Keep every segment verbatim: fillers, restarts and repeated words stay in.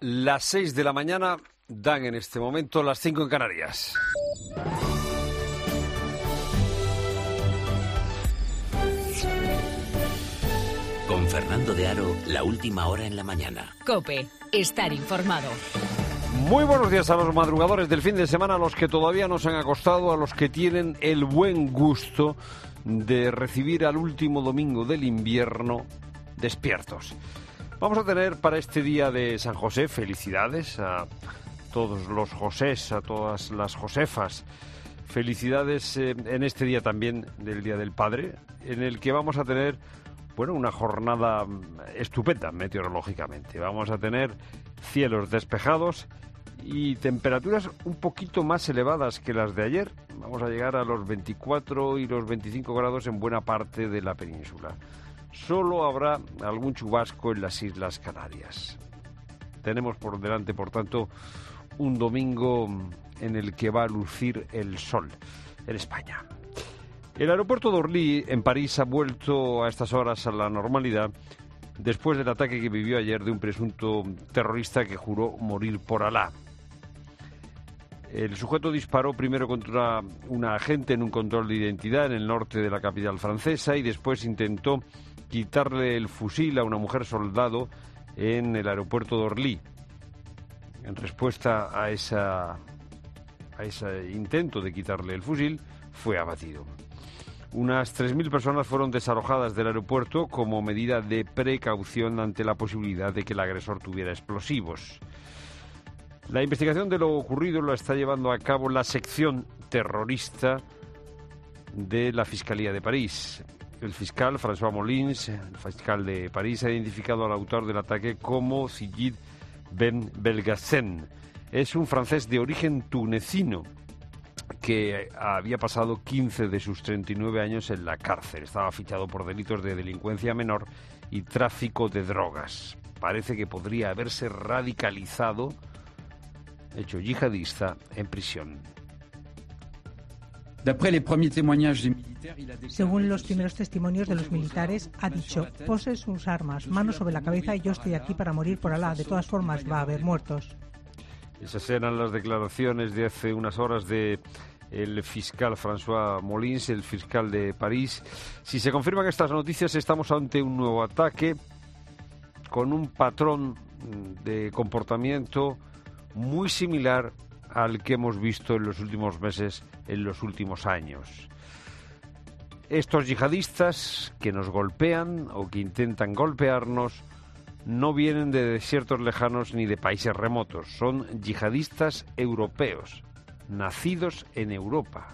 Las seis de la mañana dan en este momento las cinco en Canarias. Con Fernando de Aro, la última hora en la mañana. COPE, estar informado. Muy buenos días a los madrugadores del fin de semana, a los que todavía no se han acostado, a los que tienen el buen gusto de recibir al último domingo del invierno despiertos. Vamos a tener para este día de San José felicidades a todos los Josés, a todas las Josefas. Felicidades eh, en este día también del Día del Padre, en el que vamos a tener, bueno, una jornada estupenda meteorológicamente. Vamos a tener cielos despejados y temperaturas un poquito más elevadas que las de ayer. Vamos a llegar a los veinticuatro y los veinticinco grados en buena parte de la península. Solo habrá algún chubasco en las Islas Canarias. Tenemos por delante, por tanto, un domingo en el que va a lucir el sol en España. El aeropuerto de Orly, en París, ha vuelto a estas horas a la normalidad después del ataque que vivió ayer de un presunto terrorista que juró morir por Alá. El sujeto disparó primero contra una agente en un control de identidad en el norte de la capital francesa y después intentó quitarle el fusil a una mujer soldado en el aeropuerto de Orly. En respuesta a, esa, a ese intento de quitarle el fusil, fue abatido. Unas tres mil personas fueron desalojadas del aeropuerto como medida de precaución ante la posibilidad de que el agresor tuviera explosivos. La investigación de lo ocurrido la está llevando a cabo la sección terrorista de la Fiscalía de París. El fiscal François Molins, el fiscal de París, ha identificado al autor del ataque como Ziyid Ben Belgassen. Es un francés de origen tunecino que había pasado quince de sus treinta y nueve años en la cárcel. Estaba fichado por delitos de delincuencia menor y tráfico de drogas. Parece que podría haberse radicalizado, hecho yihadista, en prisión. Según los primeros testimonios de los militares, ha dicho: pose sus armas, manos sobre la cabeza y yo estoy aquí para morir por Alá. De todas formas, va a haber muertos. Esas eran las declaraciones de hace unas horas de el fiscal François Molins, el fiscal de París. Si se confirman estas noticias, estamos ante un nuevo ataque con un patrón de comportamiento muy similar al que hemos visto en los últimos meses, en los últimos años. Estos yihadistas que nos golpean o que intentan golpearnos no vienen de desiertos lejanos ni de países remotos. Son yihadistas europeos, nacidos en Europa.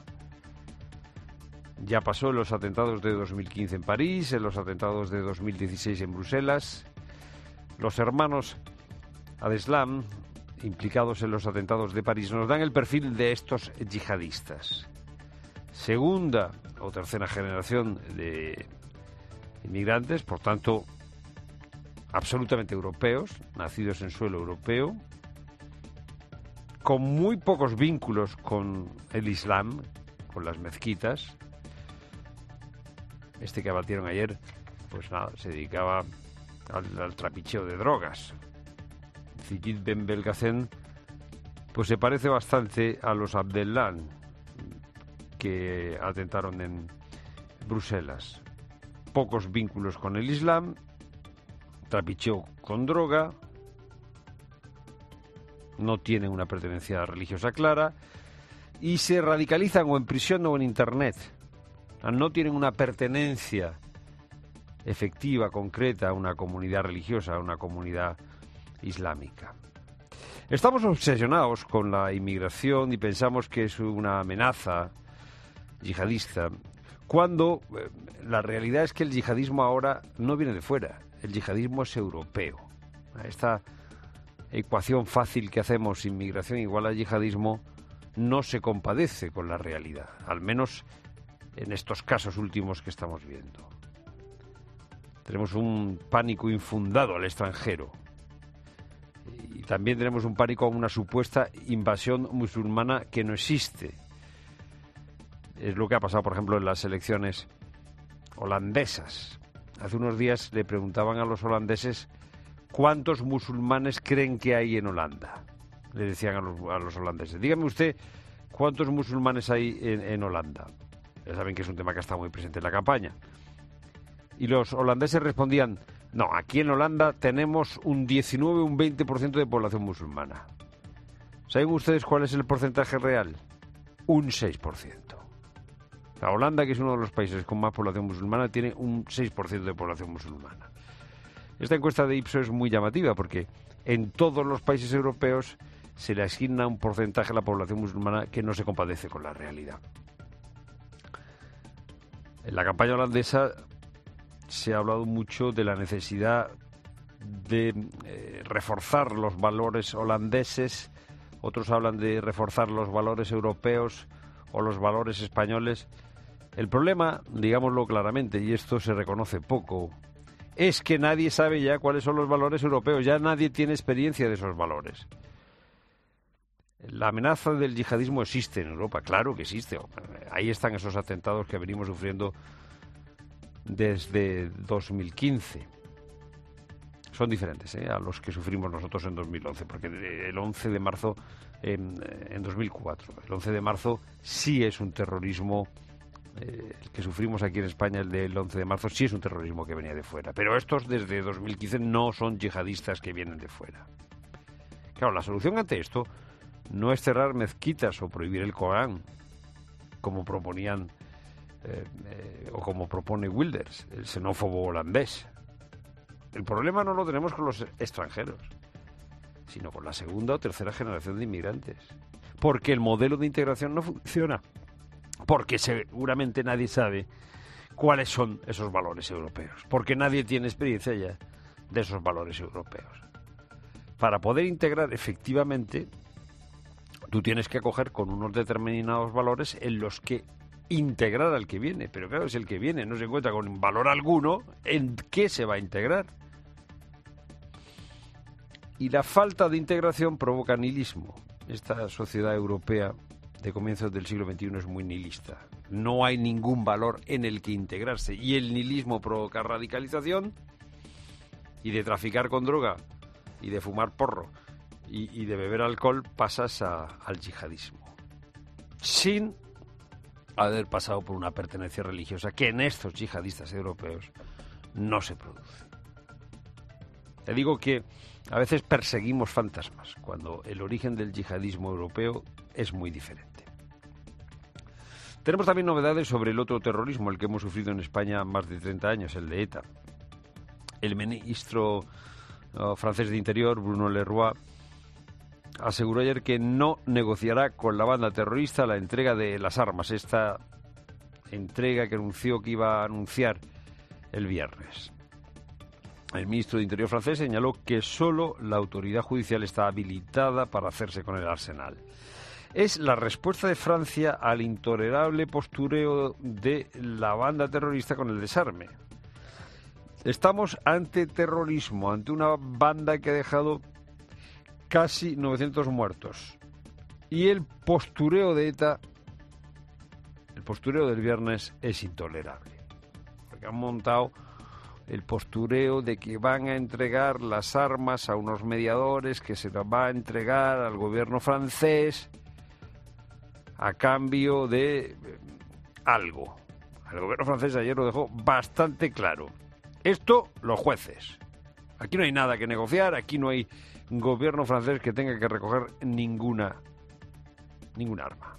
Ya pasó en los atentados de dos mil quince en París, en los atentados de dos mil dieciséis en Bruselas. Los hermanos Al-Islam, implicados en los atentados de París, nos dan el perfil de estos yihadistas. Segunda o tercera generación de inmigrantes, por tanto, absolutamente europeos, nacidos en suelo europeo, con muy pocos vínculos con el Islam, con las mezquitas. Este que abatieron ayer, pues nada, se dedicaba al, al trapicheo de drogas. Ziyid Ben Belgassen, pues se parece bastante a los Abdeslam que atentaron en Bruselas. Pocos vínculos con el Islam, trapicheo con droga, no tienen una pertenencia religiosa clara y se radicalizan o en prisión o en internet. No tienen una pertenencia efectiva, concreta a una comunidad religiosa, a una comunidad islámica. Estamos obsesionados con la inmigración y pensamos que es una amenaza yihadista, cuando eh, la realidad es que el yihadismo ahora no viene de fuera, el yihadismo es europeo. Esta ecuación fácil que hacemos, inmigración igual a yihadismo, no se compadece con la realidad, al menos en estos casos últimos que estamos viendo. Tenemos un pánico infundado al extranjero. Y también tenemos un pánico a una supuesta invasión musulmana que no existe. Es lo que ha pasado, por ejemplo, en las elecciones holandesas. Hace unos días le preguntaban a los holandeses ¿cuántos musulmanes creen que hay en Holanda? Le decían a los, a los holandeses. Dígame usted, ¿cuántos musulmanes hay en, en Holanda? Ya saben que es un tema que está muy presente en la campaña. Y los holandeses respondían, no, aquí en Holanda tenemos un diecinueve, un veinte por ciento de población musulmana. ¿Saben ustedes cuál es el porcentaje real? Un seis por ciento. La Holanda, que es uno de los países con más población musulmana, tiene un seis por ciento de población musulmana. Esta encuesta de Ipsos es muy llamativa porque en todos los países europeos se le asigna un porcentaje a la población musulmana que no se compadece con la realidad. En la campaña holandesa se ha hablado mucho de la necesidad de eh, reforzar los valores holandeses, otros hablan de reforzar los valores europeos o los valores españoles. El problema, digámoslo claramente, y esto se reconoce poco, es que nadie sabe ya cuáles son los valores europeos, ya nadie tiene experiencia de esos valores. La amenaza del yihadismo existe en Europa, claro que existe. Ahí están esos atentados que venimos sufriendo desde dos mil quince. Son diferentes ¿eh? a los que sufrimos nosotros en dos mil once, porque el once de marzo, en, en dos mil cuatro, el once de marzo sí es un terrorismo, eh, el que sufrimos aquí en España, el del once de marzo, sí es un terrorismo que venía de fuera. Pero estos desde dos mil quince no son yihadistas que vienen de fuera. Claro, la solución ante esto no es cerrar mezquitas o prohibir el Corán, como proponían eh, eh, o como propone Wilders, el xenófobo holandés. El problema no lo tenemos con los extranjeros, sino con la segunda o tercera generación de inmigrantes. Porque el modelo de integración no funciona. Porque seguramente nadie sabe cuáles son esos valores europeos. Porque nadie tiene experiencia ya de esos valores europeos. Para poder integrar efectivamente, tú tienes que acoger con unos determinados valores en los que integrar al que viene. Pero claro, si el que viene no se encuentra con valor alguno, ¿en qué se va a integrar? Y la falta de integración provoca nihilismo. Esta sociedad europea de comienzos del siglo veintiuno es muy nihilista. No hay ningún valor en el que integrarse. Y el nihilismo provoca radicalización, y de traficar con droga y de fumar porro y, y de beber alcohol pasas a, al yihadismo. Sin haber pasado por una pertenencia religiosa que en estos yihadistas europeos no se produce. Te digo que a veces perseguimos fantasmas, cuando el origen del yihadismo europeo es muy diferente. Tenemos también novedades sobre el otro terrorismo, el que hemos sufrido en España más de treinta años, el de ETA. El ministro uh, francés de Interior, Bruno Leroy, aseguró ayer que no negociará con la banda terrorista la entrega de las armas, esta entrega que anunció que iba a anunciar el viernes. El ministro de Interior francés señaló que solo la autoridad judicial está habilitada para hacerse con el arsenal. Es la respuesta de Francia al intolerable postureo de la banda terrorista con el desarme. Estamos ante terrorismo, ante una banda que ha dejado casi novecientos muertos. Y el postureo de ETA, el postureo del viernes, es intolerable. Porque han montado el postureo de que van a entregar las armas a unos mediadores, que se las va a entregar al gobierno francés a cambio de algo. El gobierno francés ayer lo dejó bastante claro. Esto, los jueces. Aquí no hay nada que negociar, aquí no hay gobierno francés que tenga que recoger ninguna, ninguna arma.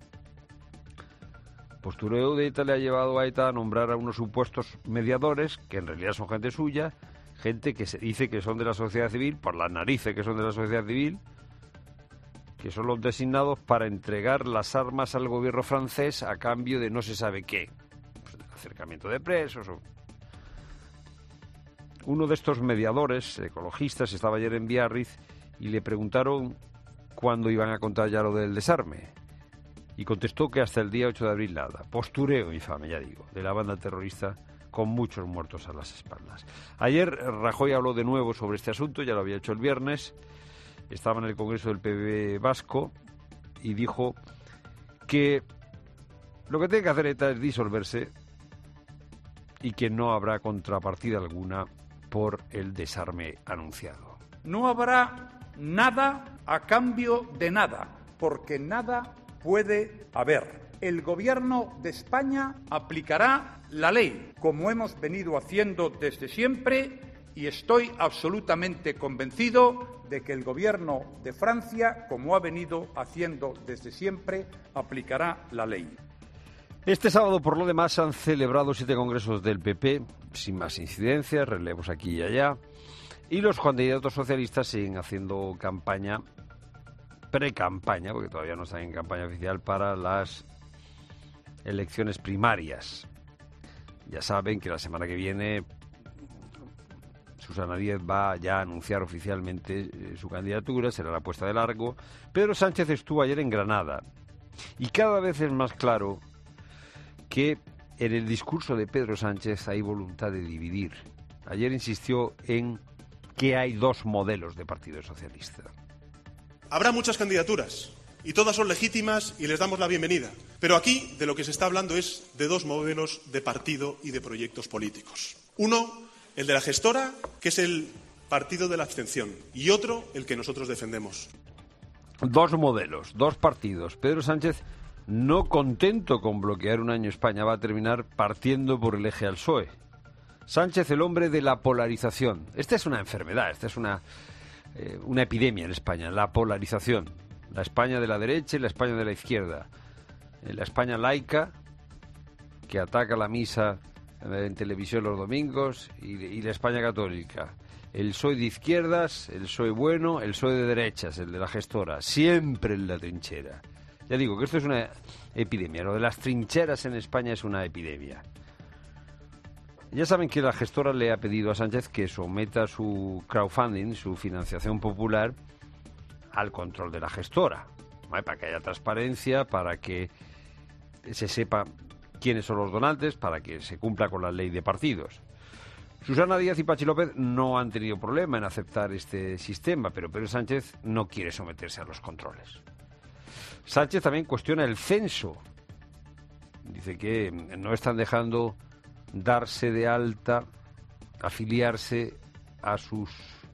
Postureo de ETA le ha llevado a ETA a nombrar a unos supuestos mediadores, que en realidad son gente suya, gente que se dice que son de la sociedad civil, por las narices que son de la sociedad civil, que son los designados para entregar las armas al gobierno francés a cambio de no se sabe qué. Pues el acercamiento de presos. O... Uno de estos mediadores ecologistas estaba ayer en Biarritz y le preguntaron cuándo iban a contar ya lo del desarme. Y contestó que hasta el día ocho de abril nada. Postureo infame, ya digo, de la banda terrorista con muchos muertos a las espaldas. Ayer Rajoy habló de nuevo sobre este asunto, ya lo había hecho el viernes. Estaba en el Congreso del P B vasco y dijo que lo que tiene que hacer ETA es disolverse y que no habrá contrapartida alguna por el desarme anunciado. No habrá nada a cambio de nada, porque nada puede haber. El Gobierno de España aplicará la ley, como hemos venido haciendo desde siempre, y estoy absolutamente convencido de que el Gobierno de Francia, como ha venido haciendo desde siempre, aplicará la ley. Este sábado, por lo demás, se han celebrado siete congresos del P P, sin más incidencias, relevos aquí y allá, y los candidatos socialistas siguen haciendo campaña, pre-campaña, porque todavía no están en campaña oficial, para las elecciones primarias. Ya saben que la semana que viene Susana Díaz va ya a anunciar oficialmente su candidatura, será la puesta de largo. Pedro Sánchez estuvo ayer en Granada y cada vez es más claro que en el discurso de Pedro Sánchez hay voluntad de dividir. Ayer insistió en que hay dos modelos de Partido Socialista. Habrá muchas candidaturas y todas son legítimas y les damos la bienvenida. Pero aquí de lo que se está hablando es de dos modelos de partido y de proyectos políticos. Uno, el de la gestora, que es el partido de la abstención, y otro, el que nosotros defendemos. Dos modelos, dos partidos. Pedro Sánchez, no contento con bloquear un año España, va a terminar partiendo por el eje al P S O E. Sánchez, el hombre de la polarización. Esta es una enfermedad, esta es una, eh, una epidemia en España, la polarización. La España de la derecha y la España de la izquierda. Eh, la España laica, que ataca la misa en televisión los domingos, y, y la España católica. El P S O E de izquierdas, el P S O E bueno, el P S O E de derechas, el de la gestora. Siempre en la trinchera. Ya digo que esto es una epidemia. Lo de las trincheras en España es una epidemia. Ya saben que la gestora le ha pedido a Sánchez que someta su crowdfunding, su financiación popular, al control de la gestora, ¿vale? Para que haya transparencia, para que se sepa quiénes son los donantes, para que se cumpla con la ley de partidos. Susana Díaz y Pachi López no han tenido problema en aceptar este sistema, pero Pedro Sánchez no quiere someterse a los controles. Sánchez también cuestiona el censo. Dice que no están dejando darse de alta, afiliarse a sus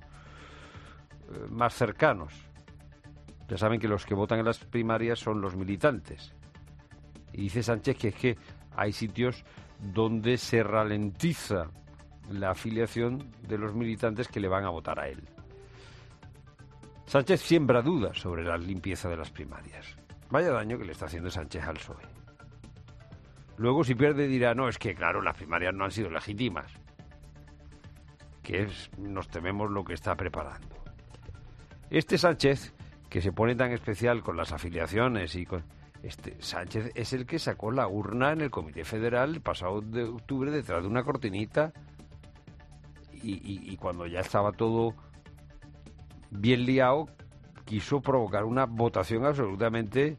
eh, más cercanos. Ya saben que los que votan en las primarias son los militantes. Y dice Sánchez que es que hay sitios donde se ralentiza la afiliación de los militantes que le van a votar a él. Sánchez siembra dudas sobre la limpieza de las primarias. Vaya daño que le está haciendo Sánchez al P S O E. Luego, si pierde, dirá, no, es que, claro, las primarias no han sido legítimas. Que es, nos tememos lo que está preparando. Este Sánchez, que se pone tan especial con las afiliaciones y con... Este Sánchez es el que sacó la urna en el Comité Federal el pasado de octubre detrás de una cortinita y, y, y cuando ya estaba todo bien liado, quiso provocar una votación absolutamente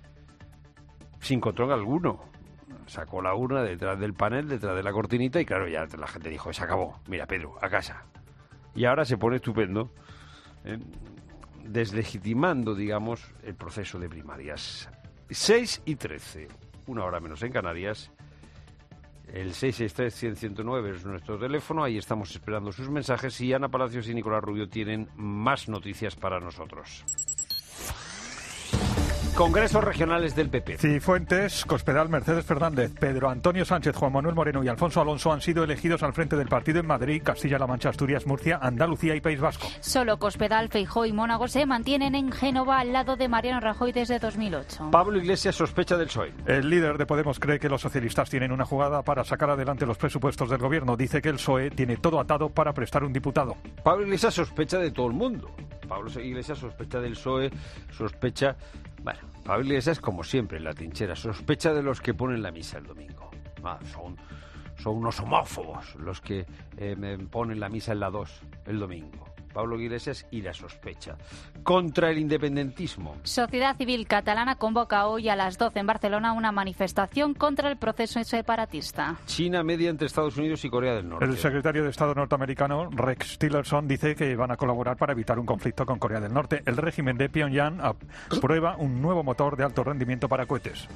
sin control alguno. Sacó la urna detrás del panel, detrás de la cortinita y claro, ya la gente dijo, se acabó, mira Pedro, a casa. Y ahora se pone estupendo, ¿eh? deslegitimando, digamos, el proceso de primarias. seis y trece, una hora menos en Canarias. El seis seis tres, cien, ciento nueve es nuestro teléfono, ahí estamos esperando sus mensajes y Ana Palacios y Nicolás Rubio tienen más noticias para nosotros. Congresos regionales del P P. Cifuentes, Cospedal, Mercedes Fernández, Pedro Antonio Sánchez, Juan Manuel Moreno y Alfonso Alonso han sido elegidos al frente del partido en Madrid, Castilla-La Mancha, Asturias, Murcia, Andalucía y País Vasco. Solo Cospedal, Feijóo y Mónago se mantienen en Génova al lado de Mariano Rajoy desde dos mil ocho. Pablo Iglesias sospecha del P S O E. El líder de Podemos cree que los socialistas tienen una jugada para sacar adelante los presupuestos del gobierno. Dice que el P S O E tiene todo atado para prestar un diputado. Pablo Iglesias sospecha de todo el mundo. Pablo Iglesias sospecha del P S O E, sospecha... Bueno, Pablo Iglesias, como siempre, en la trinchera, sospecha de los que ponen la misa el domingo. Ah, son, son unos homófobos los que eh, me ponen la misa en la dos el domingo. Pablo Iglesias y la sospecha. Contra el independentismo. Sociedad Civil Catalana convoca hoy a las doce en Barcelona una manifestación contra el proceso separatista. China media entre Estados Unidos y Corea del Norte. El secretario de Estado norteamericano, Rex Tillerson, dice que van a colaborar para evitar un conflicto con Corea del Norte. El régimen de Pyongyang aprueba un nuevo motor de alto rendimiento para cohetes.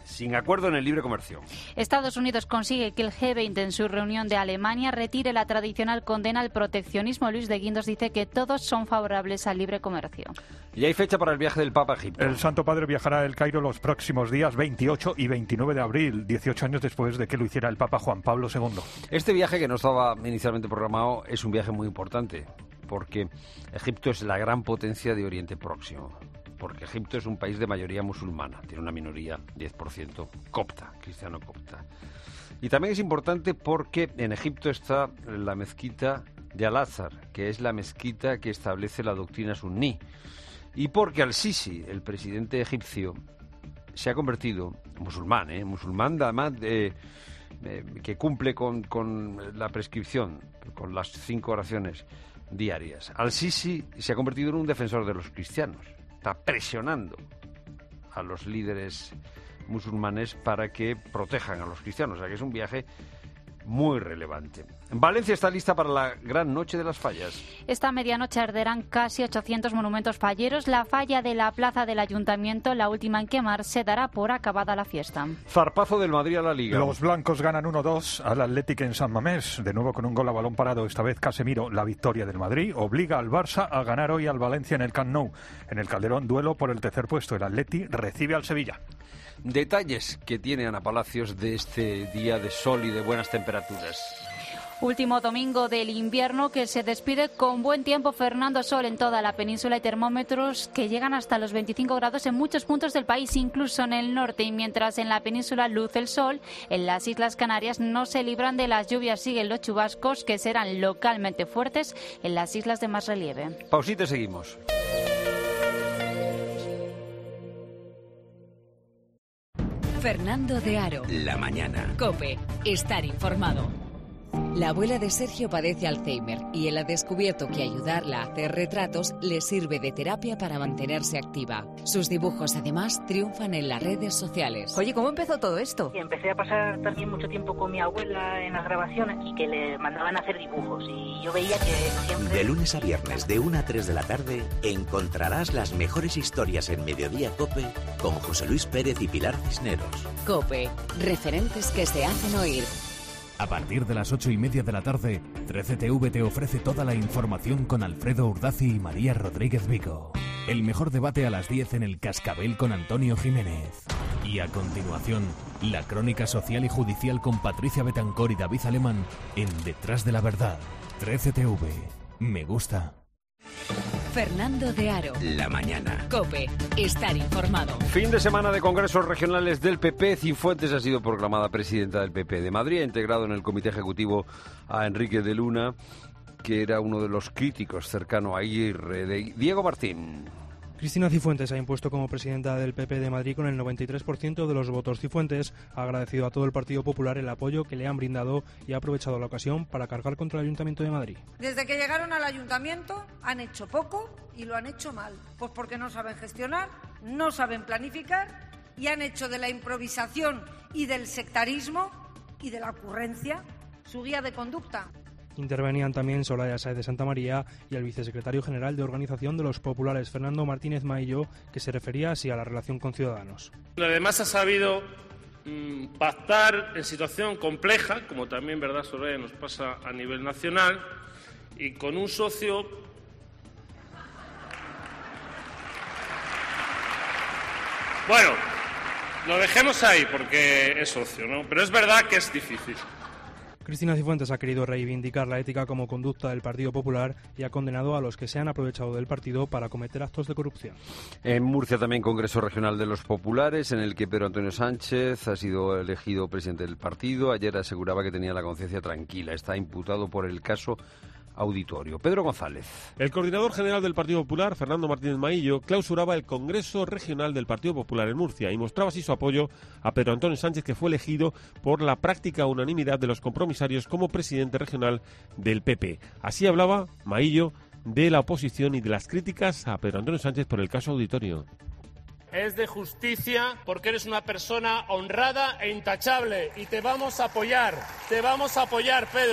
sin acuerdo en el libre comercio. Estados Unidos consigue que el G veinte en su reunión de Alemania retire la tradicional condena al proteccionismo. Luis de Guindos dice que todos son favorables al libre comercio. Y hay fecha para el viaje del Papa a Egipto. El Santo Padre viajará a El Cairo los próximos días veintiocho y veintinueve de abril, dieciocho años después de que lo hiciera el Papa Juan Pablo segundo. Este viaje, que no estaba inicialmente programado, es un viaje muy importante, porque Egipto es la gran potencia de Oriente Próximo. Porque Egipto es un país de mayoría musulmana, tiene una minoría, diez por ciento, copta, cristiano copta. Y también es importante porque en Egipto está la mezquita de Al-Azhar, que es la mezquita que establece la doctrina suní. Y porque Al-Sisi, el presidente egipcio, se ha convertido, musulmán, ¿eh? musulmán además eh, eh, que cumple con, con la prescripción, con las cinco oraciones diarias. Al-Sisi se ha convertido en un defensor de los cristianos. Está presionando a los líderes musulmanes para que protejan a los cristianos. O sea que es un viaje muy relevante. Valencia está lista para la gran noche de las fallas. Esta medianoche arderán casi ochocientos monumentos falleros. La falla de la plaza del Ayuntamiento, la última en quemarse, dará por acabada la fiesta. Zarpazo del Madrid a la Liga. Los blancos ganan uno dos al Athletic en San Mamés, de nuevo con un gol a balón parado, esta vez Casemiro. La victoria del Madrid obliga al Barça a ganar hoy al Valencia en el Camp Nou. En el Calderón, duelo por el tercer puesto. El Athletic recibe al Sevilla. Detalles que tiene Ana Palacios de este día de sol y de buenas temperaturas. Último domingo del invierno que se despide con buen tiempo. Fernando, sol en toda la península y termómetros que llegan hasta los veinticinco grados en muchos puntos del país, incluso en el norte. Y mientras en la península luce el sol, en las Islas Canarias no se libran de las lluvias. Siguen los chubascos, que serán localmente fuertes en las islas de más relieve. Pausita, seguimos. Fernando de Aro. La mañana. COPE. Estar informado. La abuela de Sergio padece Alzheimer y él ha descubierto que ayudarla a hacer retratos le sirve de terapia para mantenerse activa. Sus dibujos, además, triunfan en las redes sociales. Oye, ¿cómo empezó todo esto? Y empecé a pasar también mucho tiempo con mi abuela en las grabaciones y que le mandaban a hacer dibujos y yo veía que siempre... De lunes a viernes, de una a tres de la tarde, encontrarás las mejores historias en Mediodía COPE con José Luis Pérez y Pilar Cisneros. COPE, referentes que se hacen oír. A partir de las ocho y media de la tarde, trece T V te ofrece toda la información con Alfredo Urdazi y María Rodríguez Vico. El mejor debate a las diez en el Cascabel con Antonio Jiménez. Y a continuación, la crónica social y judicial con Patricia Betancor y David Alemán en Detrás de la Verdad. trece T V. Me gusta. Fernando de Aro. La mañana. COPE. Estar informado. Fin de semana de congresos regionales del P P. Cifuentes ha sido proclamada presidenta del P P de Madrid. Ha integrado en el comité ejecutivo a Enrique de Luna, que era uno de los críticos cercano a Aguirre. De Diego Martín. Cristina Cifuentes ha impuesto como presidenta del P P de Madrid con el noventa y tres por ciento de los votos. Cifuentes ha agradecido a todo el Partido Popular el apoyo que le han brindado y ha aprovechado la ocasión para cargar contra el Ayuntamiento de Madrid. Desde que llegaron al Ayuntamiento han hecho poco y lo han hecho mal. Pues porque no saben gestionar, no saben planificar y han hecho de la improvisación y del sectarismo y de la ocurrencia su guía de conducta. Intervenían también Soraya Sáez de Santa María y el vicesecretario general de Organización de los Populares, Fernando Martínez Maillo, que se refería así a la relación con Ciudadanos. Además ha sabido mmm, pactar en situación compleja, como también, verdad, Soraya, nos pasa a nivel nacional, y con un socio bueno, lo dejemos ahí porque es socio, ¿no? Pero es verdad que es difícil. Cristina Cifuentes ha querido reivindicar la ética como conducta del Partido Popular y ha condenado a los que se han aprovechado del partido para cometer actos de corrupción. En Murcia también Congreso Regional de los Populares, en el que Pedro Antonio Sánchez ha sido elegido presidente del partido. Ayer aseguraba que tenía la conciencia tranquila. Está imputado por el caso Auditorio. Pedro González. El coordinador general del Partido Popular, Fernando Martínez Maillo, clausuraba el Congreso Regional del Partido Popular en Murcia y mostraba así su apoyo a Pedro Antonio Sánchez, que fue elegido por la práctica unanimidad de los compromisarios como presidente regional del P P. Así hablaba Maillo de la oposición y de las críticas a Pedro Antonio Sánchez por el caso Auditorio. Es de justicia porque eres una persona honrada e intachable y te vamos a apoyar, te vamos a apoyar, Pedro.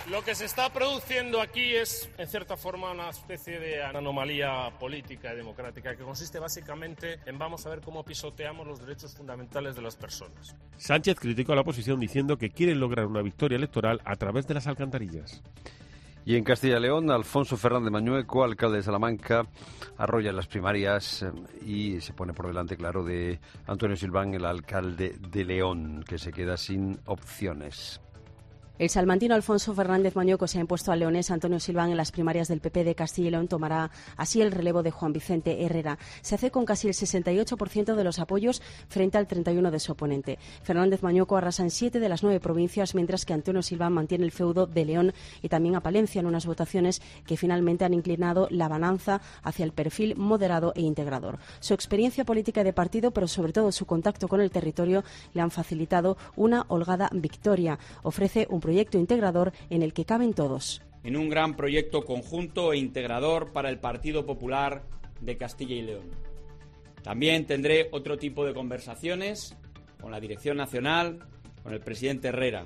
Lo que se está produciendo aquí es, en cierta forma, una especie de anomalía política y democrática que consiste básicamente en vamos a ver cómo pisoteamos los derechos fundamentales de las personas. Sánchez criticó a la oposición diciendo que quieren lograr una victoria electoral a través de las alcantarillas. Y en Castilla y León, Alfonso Fernández Mañueco, alcalde de Salamanca, arrolla en las primarias y se pone por delante, claro, de Antonio Silván, el alcalde de León, que se queda sin opciones. El salmantino Alfonso Fernández Mañueco se ha impuesto al leonés Antonio Silván en las primarias del P P de Castilla y León. Tomará así el relevo de Juan Vicente Herrera. Se hace con casi el sesenta y ocho por ciento de los apoyos frente al treinta y uno por ciento de su oponente. Fernández Mañueco arrasa en siete de las nueve provincias, mientras que Antonio Silván mantiene el feudo de León y también a Palencia en unas votaciones que finalmente han inclinado la balanza hacia el perfil moderado e integrador. Su experiencia política y de partido, pero sobre todo su contacto con el territorio, le han facilitado una holgada victoria. Ofrece un proyecto integrador en el que caben todos. En un gran proyecto conjunto e integrador para el Partido Popular de Castilla y León. También tendré otro tipo de conversaciones con la Dirección Nacional, con el presidente Herrera.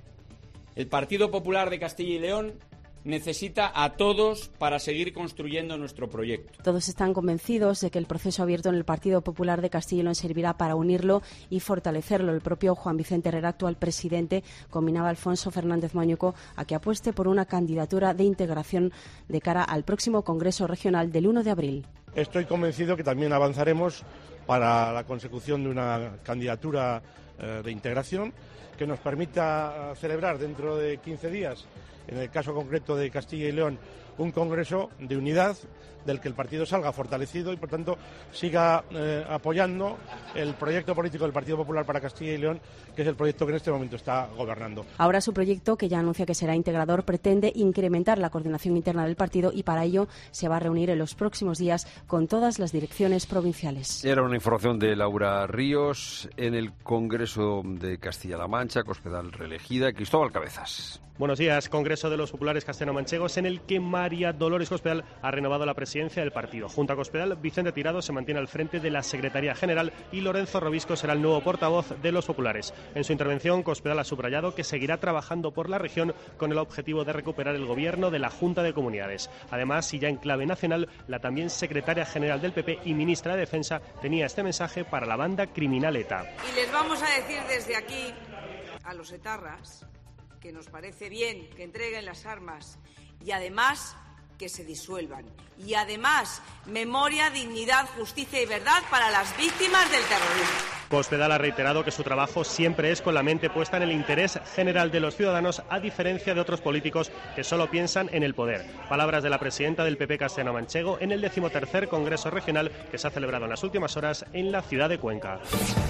El Partido Popular de Castilla y León necesita a todos para seguir construyendo nuestro proyecto. Todos están convencidos de que el proceso abierto en el Partido Popular de Castilla y León servirá para unirlo y fortalecerlo. El propio Juan Vicente Herrera, actual presidente, combinaba a Alfonso Fernández Mañueco a que apueste por una candidatura de integración de cara al próximo Congreso Regional del uno de abril. Estoy convencido que también avanzaremos para la consecución de una candidatura eh, de integración que nos permita celebrar dentro de quince días, en el caso concreto de Castilla y León, un congreso de unidad del que el partido salga fortalecido y, por tanto, siga eh, apoyando el proyecto político del Partido Popular para Castilla y León, que es el proyecto que en este momento está gobernando. Ahora su proyecto, que ya anuncia que será integrador, pretende incrementar la coordinación interna del partido y para ello se va a reunir en los próximos días con todas las direcciones provinciales. Era una información de Laura Ríos. En el Congreso de Castilla-La Mancha, Cospedal reelegida, Cristóbal Cabezas. Buenos días. Congreso de los Populares castellano-manchegos, en el que María Dolores Cospedal ha renovado la presidencia del partido. Junto a Cospedal, Vicente Tirado se mantiene al frente de la Secretaría General y Lorenzo Robisco será el nuevo portavoz de los populares. En su intervención, Cospedal ha subrayado que seguirá trabajando por la región con el objetivo de recuperar el gobierno de la Junta de Comunidades. Además, y ya en clave nacional, la también secretaria general del P P y ministra de Defensa tenía este mensaje para la banda criminal ETA. Y les vamos a decir desde aquí a los etarras que nos parece bien que entreguen las armas y además que se disuelvan. Y además, memoria, dignidad, justicia y verdad para las víctimas del terrorismo. Cospedal ha reiterado que su trabajo siempre es con la mente puesta en el interés general de los ciudadanos, a diferencia de otros políticos que solo piensan en el poder. Palabras de la presidenta del P P castellano-manchego en el decimotercer Congreso Regional que se ha celebrado en las últimas horas en la ciudad de Cuenca.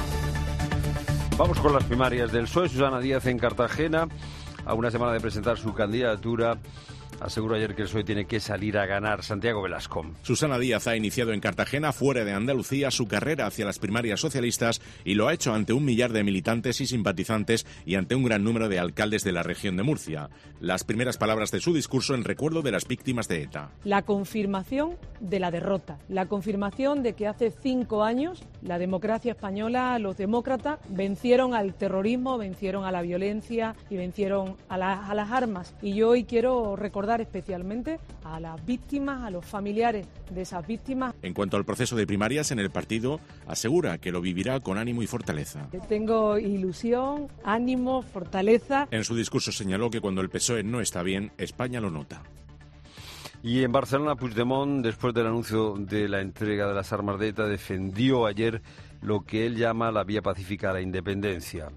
Vamos con las primarias del P S O E. Susana Díaz en Cartagena, a una semana de presentar su candidatura, aseguró ayer que el P S O E tiene que salir a ganar. Santiago Velasco. Susana Díaz ha iniciado en Cartagena, fuera de Andalucía, su carrera hacia las primarias socialistas y lo ha hecho ante un millar de militantes y simpatizantes y ante un gran número de alcaldes de la región de Murcia. Las primeras palabras de su discurso en recuerdo de las víctimas de ETA. La confirmación de la derrota, la confirmación de que hace cinco años la democracia española, los demócratas, vencieron al terrorismo, vencieron a la violencia y vencieron a, la, a las armas. Y yo hoy quiero recordar especialmente a las víctimas, a los familiares de esas víctimas. En cuanto al proceso de primarias en el partido, asegura que lo vivirá con ánimo y fortaleza. Tengo ilusión, ánimo, fortaleza. En su discurso señaló que cuando el P S O E no está bien, España lo nota. Y en Barcelona, Puigdemont, después del anuncio de la entrega de las armas de ETA, defendió ayer lo que él llama la vía pacífica a la independencia.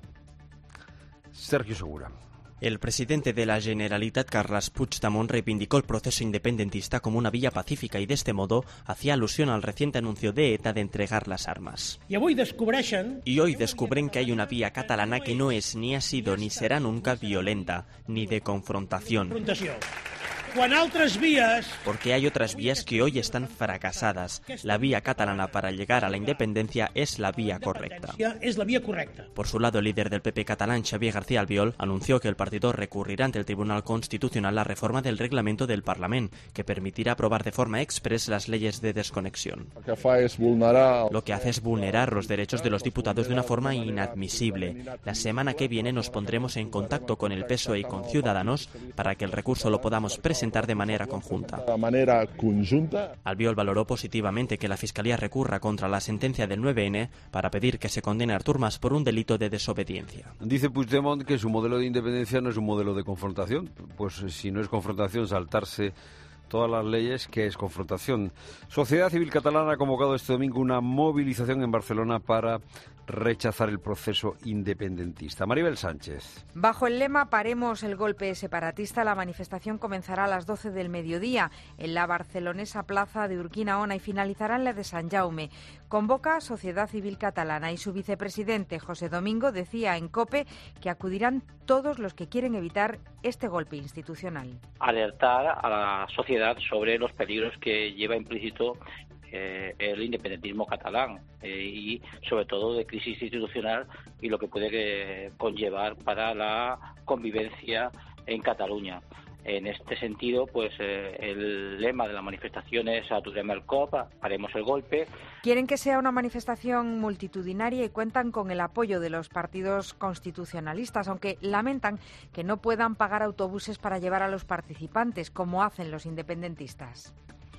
Sergio Segura. El presidente de la Generalitat, Carles Puigdemont, reivindicó el proceso independentista como una vía pacífica y de este modo hacía alusión al reciente anuncio de ETA de entregar las armas. Y hoy descubren, y hoy descubren que hay una vía catalana que no es ni ha sido ni será nunca violenta, ni de confrontación. Porque hay otras vías que hoy están fracasadas. La vía catalana para llegar a la independencia es la vía correcta. Por su lado, el líder del P P catalán, Xavier García Albiol, anunció que el partido recurrirá ante el Tribunal Constitucional la reforma del reglamento del Parlament, que permitirá aprobar de forma express las leyes de desconexión. Lo que hace es vulnerar los derechos de los diputados de una forma inadmisible. La semana que viene nos pondremos en contacto con el P S O E y con Ciudadanos para que el recurso lo podamos presentar de manera conjunta. Albiol valoró positivamente que la Fiscalía recurra contra la sentencia del nueve ene para pedir que se condene a Artur Mas por un delito de desobediencia. Dice Puigdemont que su modelo de independencia no es un modelo de confrontación. Pues si no es confrontación, saltarse todas las leyes, que es confrontación. Sociedad Civil Catalana ha convocado este domingo una movilización en Barcelona para rechazar el proceso independentista. Maribel Sánchez. Bajo el lema Paremos el golpe separatista, la manifestación comenzará a las doce del mediodía en la barcelonesa plaza de Urquinaona y finalizará en la de Sant Jaume. Convoca Sociedad Civil Catalana y su vicepresidente José Domingo decía en COPE que acudirán todos los que quieren evitar este golpe institucional. Alertar a la sociedad sobre los peligros que lleva implícito Eh, el independentismo catalán eh, y sobre todo de crisis institucional y lo que puede eh, conllevar para la convivencia en Cataluña. En este sentido, pues eh, el lema de la manifestación es Aturem el cop, paremos el golpe. Quieren que sea una manifestación multitudinaria y cuentan con el apoyo de los partidos constitucionalistas, aunque lamentan que no puedan pagar autobuses para llevar a los participantes, como hacen los independentistas.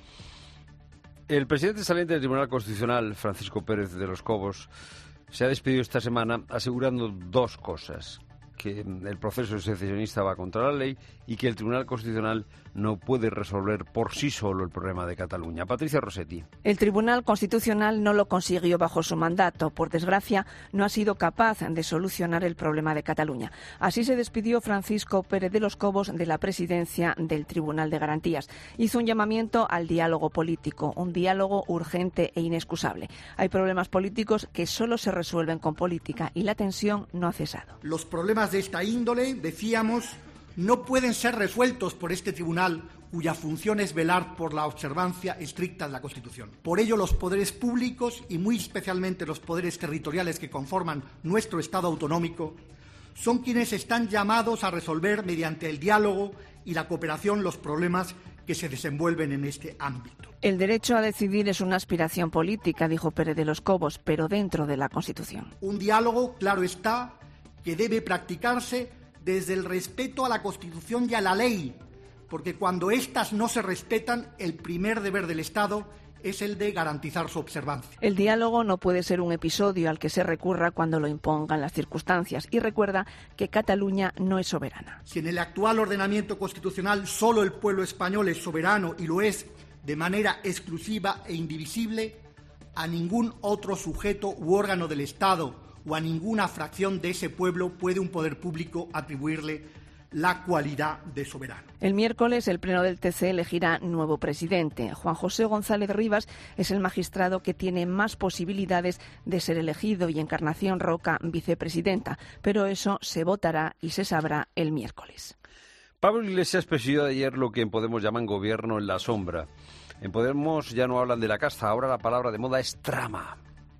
El presidente saliente del Tribunal Constitucional, Francisco Pérez de los Cobos, se ha despedido esta semana asegurando dos cosas: que el proceso secesionista va contra la ley y que el Tribunal Constitucional no puede resolver por sí solo el problema de Cataluña. Patricia Rossetti. El Tribunal Constitucional no lo consiguió bajo su mandato. Por desgracia, no ha sido capaz de solucionar el problema de Cataluña. Así se despidió Francisco Pérez de los Cobos de la presidencia del Tribunal de Garantías. Hizo un llamamiento al diálogo político, un diálogo urgente e inexcusable. Hay problemas políticos que solo se resuelven con política y la tensión no ha cesado. Los problemas de esta índole, decíamos, no pueden ser resueltos por este tribunal cuya función es velar por la observancia estricta de la Constitución. Por ello, los poderes públicos y muy especialmente los poderes territoriales que conforman nuestro Estado autonómico son quienes están llamados a resolver mediante el diálogo y la cooperación los problemas que se desenvuelven en este ámbito. El derecho a decidir es una aspiración política, dijo Pérez de los Cobos, pero dentro de la Constitución. Un diálogo, claro está, que debe practicarse desde el respeto a la Constitución y a la ley, porque cuando éstas no se respetan, el primer deber del Estado es el de garantizar su observancia. El diálogo no puede ser un episodio al que se recurra cuando lo impongan las circunstancias, y recuerda que Cataluña no es soberana. Si en el actual ordenamiento constitucional solo el pueblo español es soberano y lo es de manera exclusiva e indivisible, a ningún otro sujeto u órgano del Estado o a ninguna fracción de ese pueblo puede un poder público atribuirle la cualidad de soberano. El miércoles el Pleno del T C elegirá nuevo presidente. Juan José González Rivas es el magistrado que tiene más posibilidades de ser elegido y Encarnación Roca vicepresidenta, pero eso se votará y se sabrá el miércoles. Pablo Iglesias presidió ayer lo que en Podemos llaman gobierno en la sombra. En Podemos ya no hablan de la casta, ahora la palabra de moda es trama.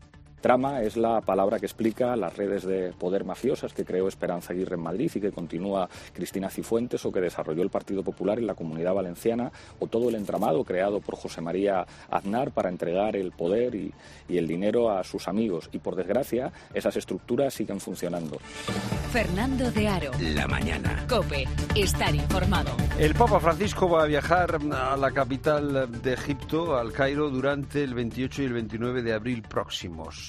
Trama es la palabra que explica las redes de poder mafiosas que creó Esperanza Aguirre en Madrid y que continúa Cristina Cifuentes, o que desarrolló el Partido Popular en la Comunidad Valenciana, o todo el entramado creado por José María Aznar para entregar el poder y, y el dinero a sus amigos. Y por desgracia, esas estructuras siguen funcionando. Fernando de Aro. La mañana. COPE. Estar informado. El Papa Francisco va a viajar a la capital de Egipto, al Cairo, durante el veintiocho y el veintinueve de abril próximos.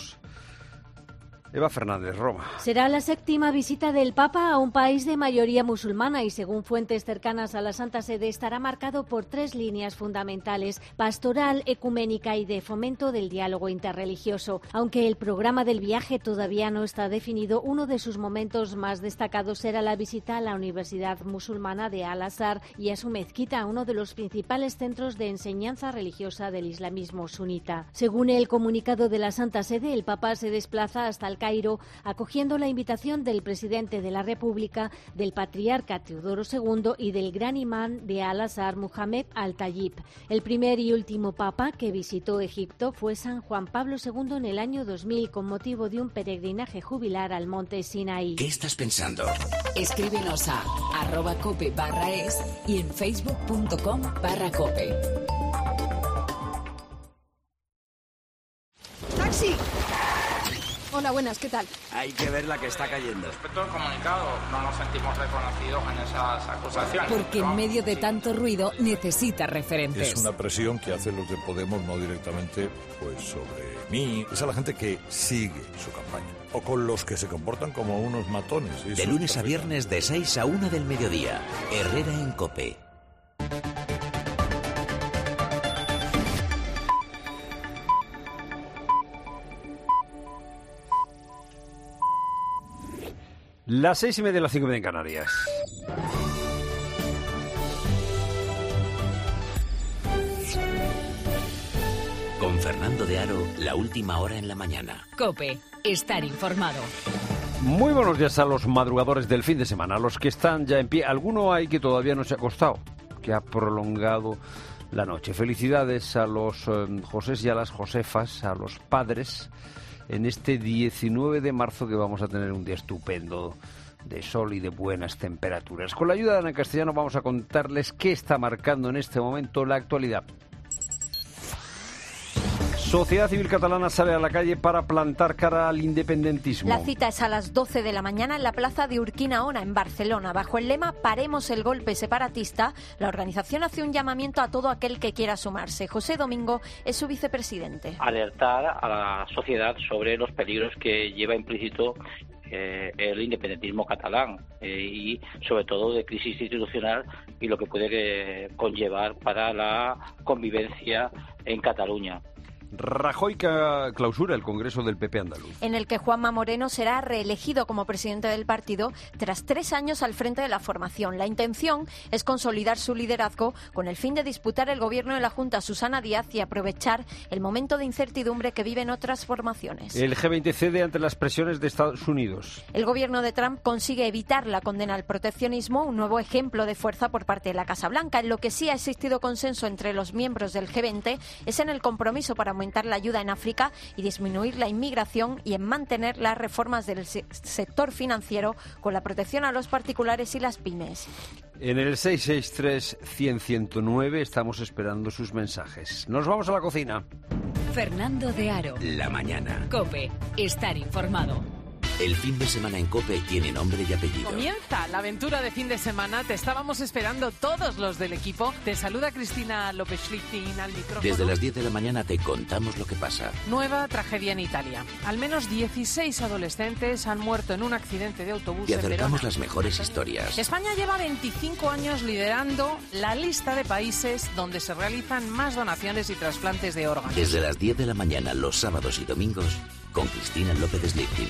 Eva Fernández, Roma. Será la séptima visita del Papa a un país de mayoría musulmana y, según fuentes cercanas a la Santa Sede, estará marcado por tres líneas fundamentales: pastoral, ecuménica y de fomento del diálogo interreligioso. Aunque el programa del viaje todavía no está definido, uno de sus momentos más destacados será la visita a la Universidad Musulmana de Al-Azhar y a su mezquita, uno de los principales centros de enseñanza religiosa del islamismo sunita. Según el comunicado de la Santa Sede, el Papa se desplaza hasta el Cairo, acogiendo la invitación del presidente de la República, del patriarca Teodoro segundo y del gran imán de Al-Azhar, Mohammed Al-Tayyib. El primer y último papa que visitó Egipto fue San Juan Pablo segundo en el año dos mil con motivo de un peregrinaje jubilar al monte Sinaí. ¿Qué estás pensando? Escríbenos a arroba cope barra es y en facebook punto com barra cope. ¡Taxi! Hola, buenas, ¿qué tal? Hay que ver la que está cayendo. Respecto al comunicado, no nos sentimos reconocidos en esas acusaciones. Porque en medio de tanto ruido necesita referentes. Es una presión que hacen los de Podemos, no directamente pues sobre mí. Es a la gente que sigue su campaña. O con los que se comportan como unos matones. De lunes a viernes de seis a una del mediodía. Herrera en COPE. Las seis y media, las cinco y media en Canarias. Con Fernando de Aro, la última hora en la mañana. COPE, estar informado. Muy buenos días a los madrugadores del fin de semana, a los que están ya en pie. Alguno hay que todavía no se ha acostado, que ha prolongado la noche. Felicidades a los eh, Josés y a las Josefas, a los padres, en este diecinueve de marzo, que vamos a tener un día estupendo de sol y de buenas temperaturas. Con la ayuda de Ana Castellano vamos a contarles qué está marcando en este momento la actualidad. Sociedad Civil Catalana sale a la calle para plantar cara al independentismo. La cita es a las doce de la mañana en la plaza de Urquinaona, en Barcelona. Bajo el lema Paremos el golpe separatista, la organización hace un llamamiento a todo aquel que quiera sumarse. José Domingo es su vicepresidente. Alertar a la sociedad sobre los peligros que lleva implícito eh, el independentismo catalán eh, y sobre todo de crisis institucional y lo que puede eh, conllevar para la convivencia en Cataluña. Rajoy clausura el Congreso del P P andaluz, en el que Juanma Moreno será reelegido como presidente del partido tras tres años al frente de la formación. La intención es consolidar su liderazgo con el fin de disputar el gobierno de la Junta Susana Díaz y aprovechar el momento de incertidumbre que viven otras formaciones. El G veinte cede ante las presiones de Estados Unidos. El gobierno de Trump consigue evitar la condena al proteccionismo, un nuevo ejemplo de fuerza por parte de la Casa Blanca. En lo que sí ha existido consenso entre los miembros del G veinte es en el compromiso para aumentar la ayuda en África y disminuir la inmigración y en mantener las reformas del se- sector financiero con la protección a los particulares y las pymes. En el seis seis tres, cien, ciento nueve estamos esperando sus mensajes. Nos vamos a la cocina. Fernando de Aro. La mañana. COPE, estar informado. El fin de semana en COPE tiene nombre y apellido. Comienza la aventura de fin de semana. Te estábamos esperando todos los del equipo. Te saluda Cristina López-Schlichting al micrófono. Desde las diez de la mañana te contamos lo que pasa. Nueva tragedia en Italia. Al menos dieciséis adolescentes han muerto en un accidente de autobús Te en Verona. acercamos las mejores historias. España lleva veinticinco años liderando la lista de países donde se realizan más donaciones y trasplantes de órganos. Desde las diez de la mañana, los sábados y domingos, con Cristina López-Schlichting.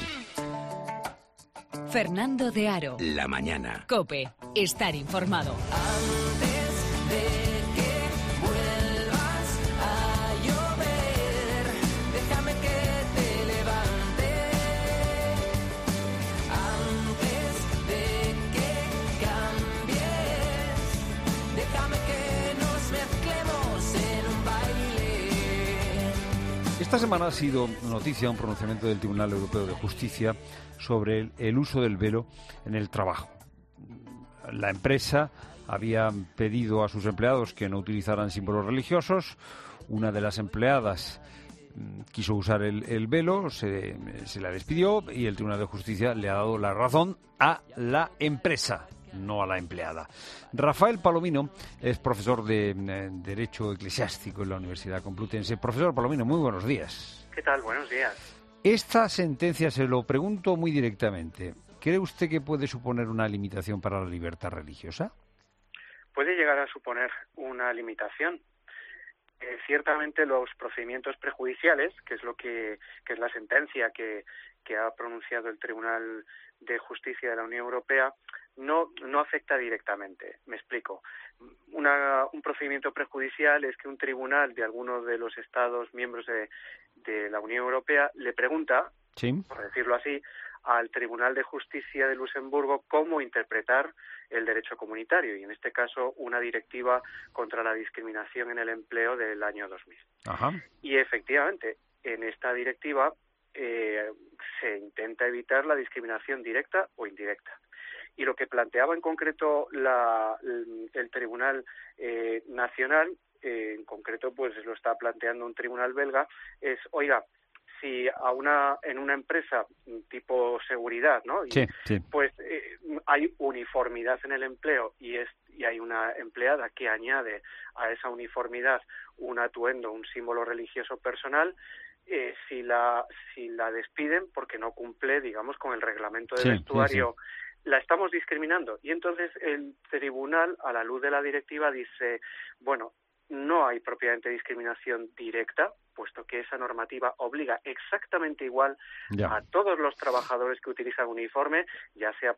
Fernando de Aro. La mañana. COPE, estar informado. Antes de que vuelvas a llover, déjame que te levante. Antes de que cambies, déjame que nos mezclemos en un baile. Esta semana ha sido noticia un pronunciamiento del Tribunal Europeo de Justicia sobre el, el uso del velo en el trabajo. La empresa había pedido a sus empleados que no utilizaran símbolos religiosos. Una de las empleadas mm, quiso usar el, el velo, se, se la despidió y el Tribunal de Justicia le ha dado la razón a la empresa, no a la empleada. Rafael Palomino es profesor de eh, Derecho Eclesiástico en la Universidad Complutense. Profesor Palomino, muy buenos días. ¿Qué tal? Buenos días. Esta sentencia, se lo pregunto muy directamente, ¿cree usted que puede suponer una limitación para la libertad religiosa? Puede llegar a suponer una limitación. Eh, ciertamente los procedimientos prejudiciales, que es lo que, que es la sentencia que, que ha pronunciado el Tribunal de Justicia de la Unión Europea, no, no afecta directamente. Me explico. Una, un procedimiento prejudicial es que un tribunal de alguno de los Estados miembros de, de la Unión Europea le pregunta sí. por decirlo así, al Tribunal de Justicia de Luxemburgo cómo interpretar el derecho comunitario, y en este caso una directiva contra la discriminación en el empleo del año dos mil. Ajá. Y efectivamente, en esta directiva eh, se intenta evitar la discriminación directa o indirecta. Y lo que planteaba en concreto la, el, el Tribunal eh, Nacional, eh, en concreto pues lo está planteando un tribunal belga, es, oiga, si a una en una empresa tipo seguridad, ¿no? Y, sí, sí. Pues eh, hay uniformidad en el empleo y es y hay una empleada que añade a esa uniformidad un atuendo, un símbolo religioso personal, eh, si la si la despiden porque no cumple, digamos, con el reglamento de sí, vestuario, sí, sí. la estamos discriminando. Y entonces el tribunal, a la luz de la directiva, dice, bueno, no hay propiamente discriminación directa, puesto que esa normativa obliga exactamente igual ya. a todos los trabajadores que utilizan uniforme, ya sea,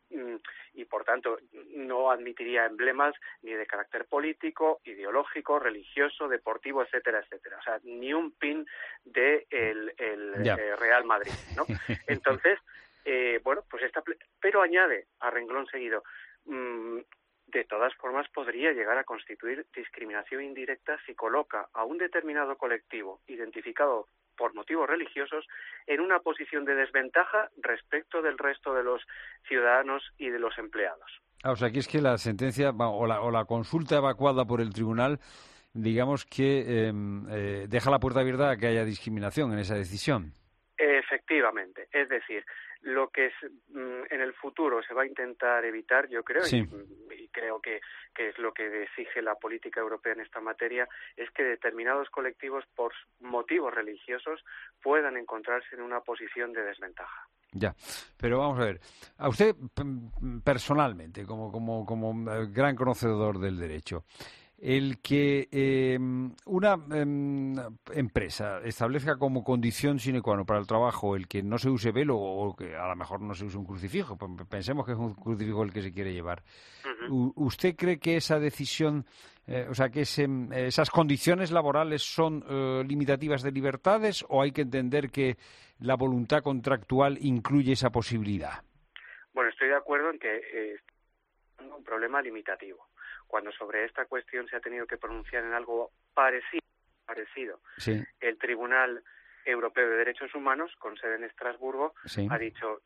y por tanto no admitiría emblemas ni de carácter político, ideológico, religioso, deportivo, etcétera, etcétera. O sea, ni un pin de el, el eh, Real Madrid, ¿no? Entonces, eh, bueno, pues esta, pero añade a renglón seguido, mmm, de todas formas podría llegar a constituir discriminación indirecta si coloca a un determinado colectivo identificado por motivos religiosos en una posición de desventaja respecto del resto de los ciudadanos y de los empleados. Ah, o sea, aquí es que la sentencia o la, o la consulta evacuada por el tribunal, digamos que eh, eh, deja la puerta abierta a que haya discriminación en esa decisión. Efectivamente, es decir, lo que es, en el futuro se va a intentar evitar, yo creo, sí. y, y creo que, que es lo que exige la política europea en esta materia, es que determinados colectivos por motivos religiosos puedan encontrarse en una posición de desventaja. Ya, pero vamos a ver, a usted personalmente, como, como, como gran conocedor del derecho, el que eh, una eh, empresa establezca como condición sine qua non para el trabajo el que no se use velo o que a lo mejor no se use un crucifijo, pensemos que es un crucifijo el que se quiere llevar. Uh-huh. ¿Usted cree que esa decisión, eh, o sea, que ese, esas condiciones laborales son eh, limitativas de libertades o hay que entender que la voluntad contractual incluye esa posibilidad? Bueno, estoy de acuerdo en que eh, es un problema limitativo. Cuando sobre esta cuestión se ha tenido que pronunciar en algo parecido, parecido. Sí. El Tribunal Europeo de Derechos Humanos, con sede en Estrasburgo, sí. ha dicho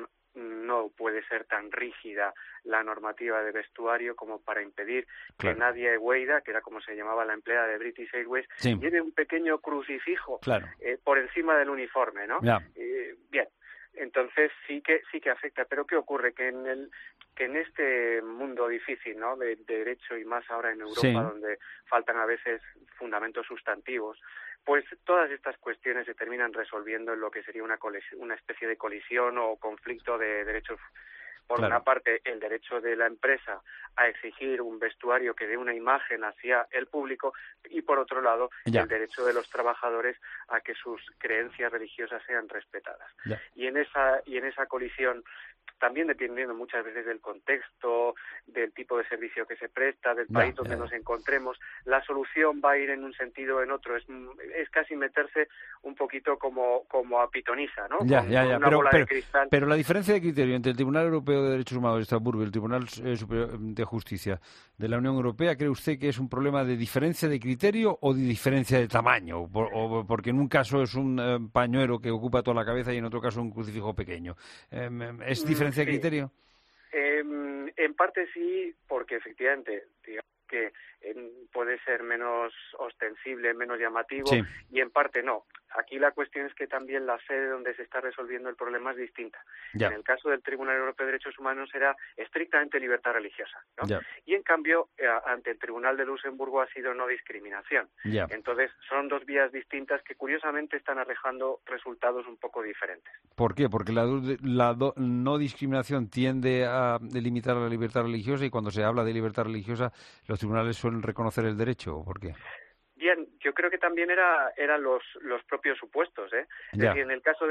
no puede ser tan rígida la normativa de vestuario como para impedir claro. que Nadia Egueida, que era como se llamaba la empleada de British Airways, sí. lleve un pequeño crucifijo claro. eh, por encima del uniforme, ¿no? Ya. Eh, bien. Entonces sí que sí que afecta, pero ¿qué ocurre? Que en el que en este mundo difícil, ¿no? De, de derecho y más ahora en Europa, sí. donde faltan a veces fundamentos sustantivos, pues todas estas cuestiones se terminan resolviendo en lo que sería una colisión, una especie de colisión o conflicto de derechos. Por claro. una parte, el derecho de la empresa a exigir un vestuario que dé una imagen hacia el público y, por otro lado, ya. el derecho de los trabajadores a que sus creencias religiosas sean respetadas. Ya. Y en esa y en esa colisión, también dependiendo muchas veces del contexto, del tipo de servicio que se presta, del país ya, donde ya. nos encontremos, la solución va a ir en un sentido o en otro. Es, es casi meterse un poquito como, como a pitoniza, ¿no? Ya, con, ya, ya. con una Pero, bola pero, de cristal. Pero la diferencia de criterio entre el Tribunal Europeo de Derechos Humanos de Estrasburgo y el Tribunal eh, Superior de Justicia de la Unión Europea, ¿cree usted que es un problema de diferencia de criterio o de diferencia de tamaño? O, o porque en un caso es un eh, pañuelo que ocupa toda la cabeza y en otro caso un crucifijo pequeño. Eh, ¿Es diferencia sí. de criterio? Eh, en parte sí, porque efectivamente, digamos que eh, puede ser menos ostensible, menos llamativo, sí. y en parte no. Aquí la cuestión es que también la sede donde se está resolviendo el problema es distinta. Ya. En el caso del Tribunal Europeo de Derechos Humanos era estrictamente libertad religiosa, ¿no? Ya. Y en cambio, eh, ante el Tribunal de Luxemburgo ha sido no discriminación. Ya. Entonces, son dos vías distintas que curiosamente están arrojando resultados un poco diferentes. ¿Por qué? Porque la, la do, no discriminación tiende a limitar la libertad religiosa y cuando se habla de libertad religiosa, los tribunales suelen reconocer el derecho, ¿o por qué? Bien, yo creo que también era eran los los propios supuestos, ¿eh? Es ya. decir, en el caso de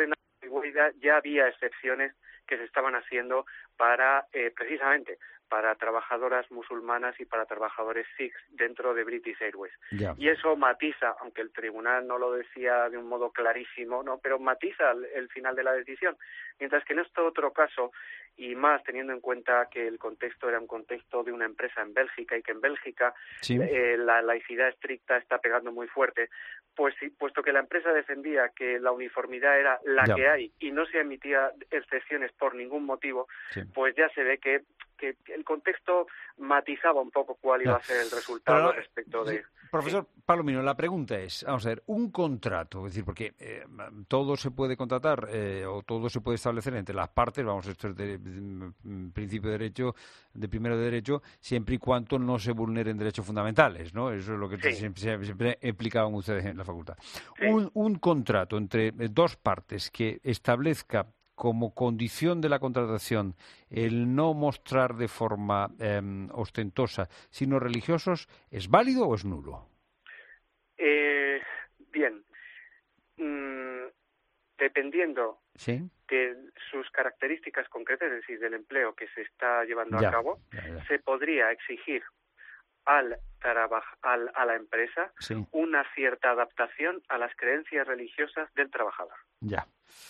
antigüedad ya había excepciones que se estaban haciendo para, eh, precisamente, para trabajadoras musulmanas y para trabajadores sikhs dentro de British Airways. Ya. Y eso matiza, aunque el tribunal no lo decía de un modo clarísimo, no, pero matiza el, el final de la decisión. Mientras que en este otro caso, y más teniendo en cuenta que el contexto era un contexto de una empresa en Bélgica y que en Bélgica sí. eh, la laicidad estricta está pegando muy fuerte, pues sí, puesto que la empresa defendía que la uniformidad era la ya. que hay y no se emitía excepciones por ningún motivo, sí. pues ya se ve que que el contexto matizaba un poco cuál iba a ser el resultado Pero, respecto de... Profesor sí. Palomino, la pregunta es, vamos a ver, un contrato, es decir, porque eh, todo se puede contratar eh, o todo se puede establecer entre las partes, vamos, esto es de, de, de principio de derecho, de primero de derecho, siempre y cuando no se vulneren derechos fundamentales, ¿no? Eso es lo que sí. siempre, siempre explicaban ustedes en la facultad. Sí. Un, un contrato entre dos partes que establezca como condición de la contratación el no mostrar de forma eh, ostentosa signos religiosos, ¿es válido o es nulo? Eh, bien, mm, dependiendo ¿Sí? de sus características concretas, es decir, del empleo que se está llevando ya, a cabo, ya, ya. se podría exigir al traba- al, a la empresa sí. una cierta adaptación a las creencias religiosas del trabajador. Ya.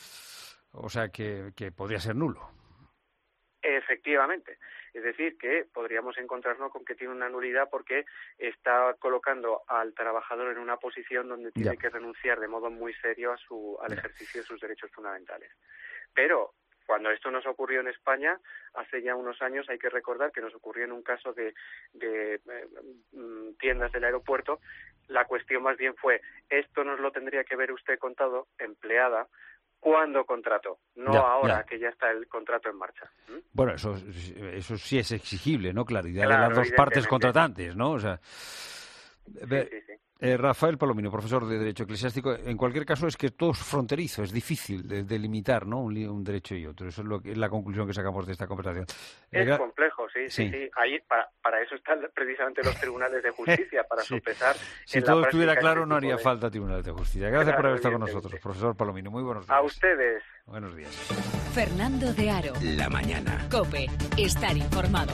O sea que, que podría ser nulo. Efectivamente. Es decir, que podríamos encontrarnos con que tiene una nulidad porque está colocando al trabajador en una posición donde tiene ya. que renunciar de modo muy serio a su, al ya. ejercicio de sus derechos fundamentales. Pero cuando esto nos ocurrió en España, hace ya unos años, hay que recordar que nos ocurrió en un caso de, de eh, tiendas del aeropuerto, la cuestión más bien fue, esto nos lo tendría que ver usted contado, empleada, cuando contrató, no ya, ahora ya. que ya está el contrato en marcha. ¿Mm? Bueno, eso, eso sí es exigible, ¿no? Claridad claro, de las dos partes contratantes, ¿no? O sea, sí, sí, sí. Eh, Rafael Palomino, profesor de Derecho Eclesiástico, en cualquier caso es que todo es fronterizo, es difícil de delimitar, ¿no? Un, un derecho y otro. Eso es, lo que, es la conclusión que sacamos de esta conversación. Es eh, complejo, sí, sí, sí. sí. Ahí, para, para eso están precisamente los tribunales de justicia, para sí. sopesar. Si en todo la estuviera este claro, no haría de... falta tribunales de justicia. Gracias claro, por haber estado con nosotros, profesor Palomino. Muy buenos días. A ustedes. Buenos días. Fernando de Aro. La mañana. COPE. Estar informado.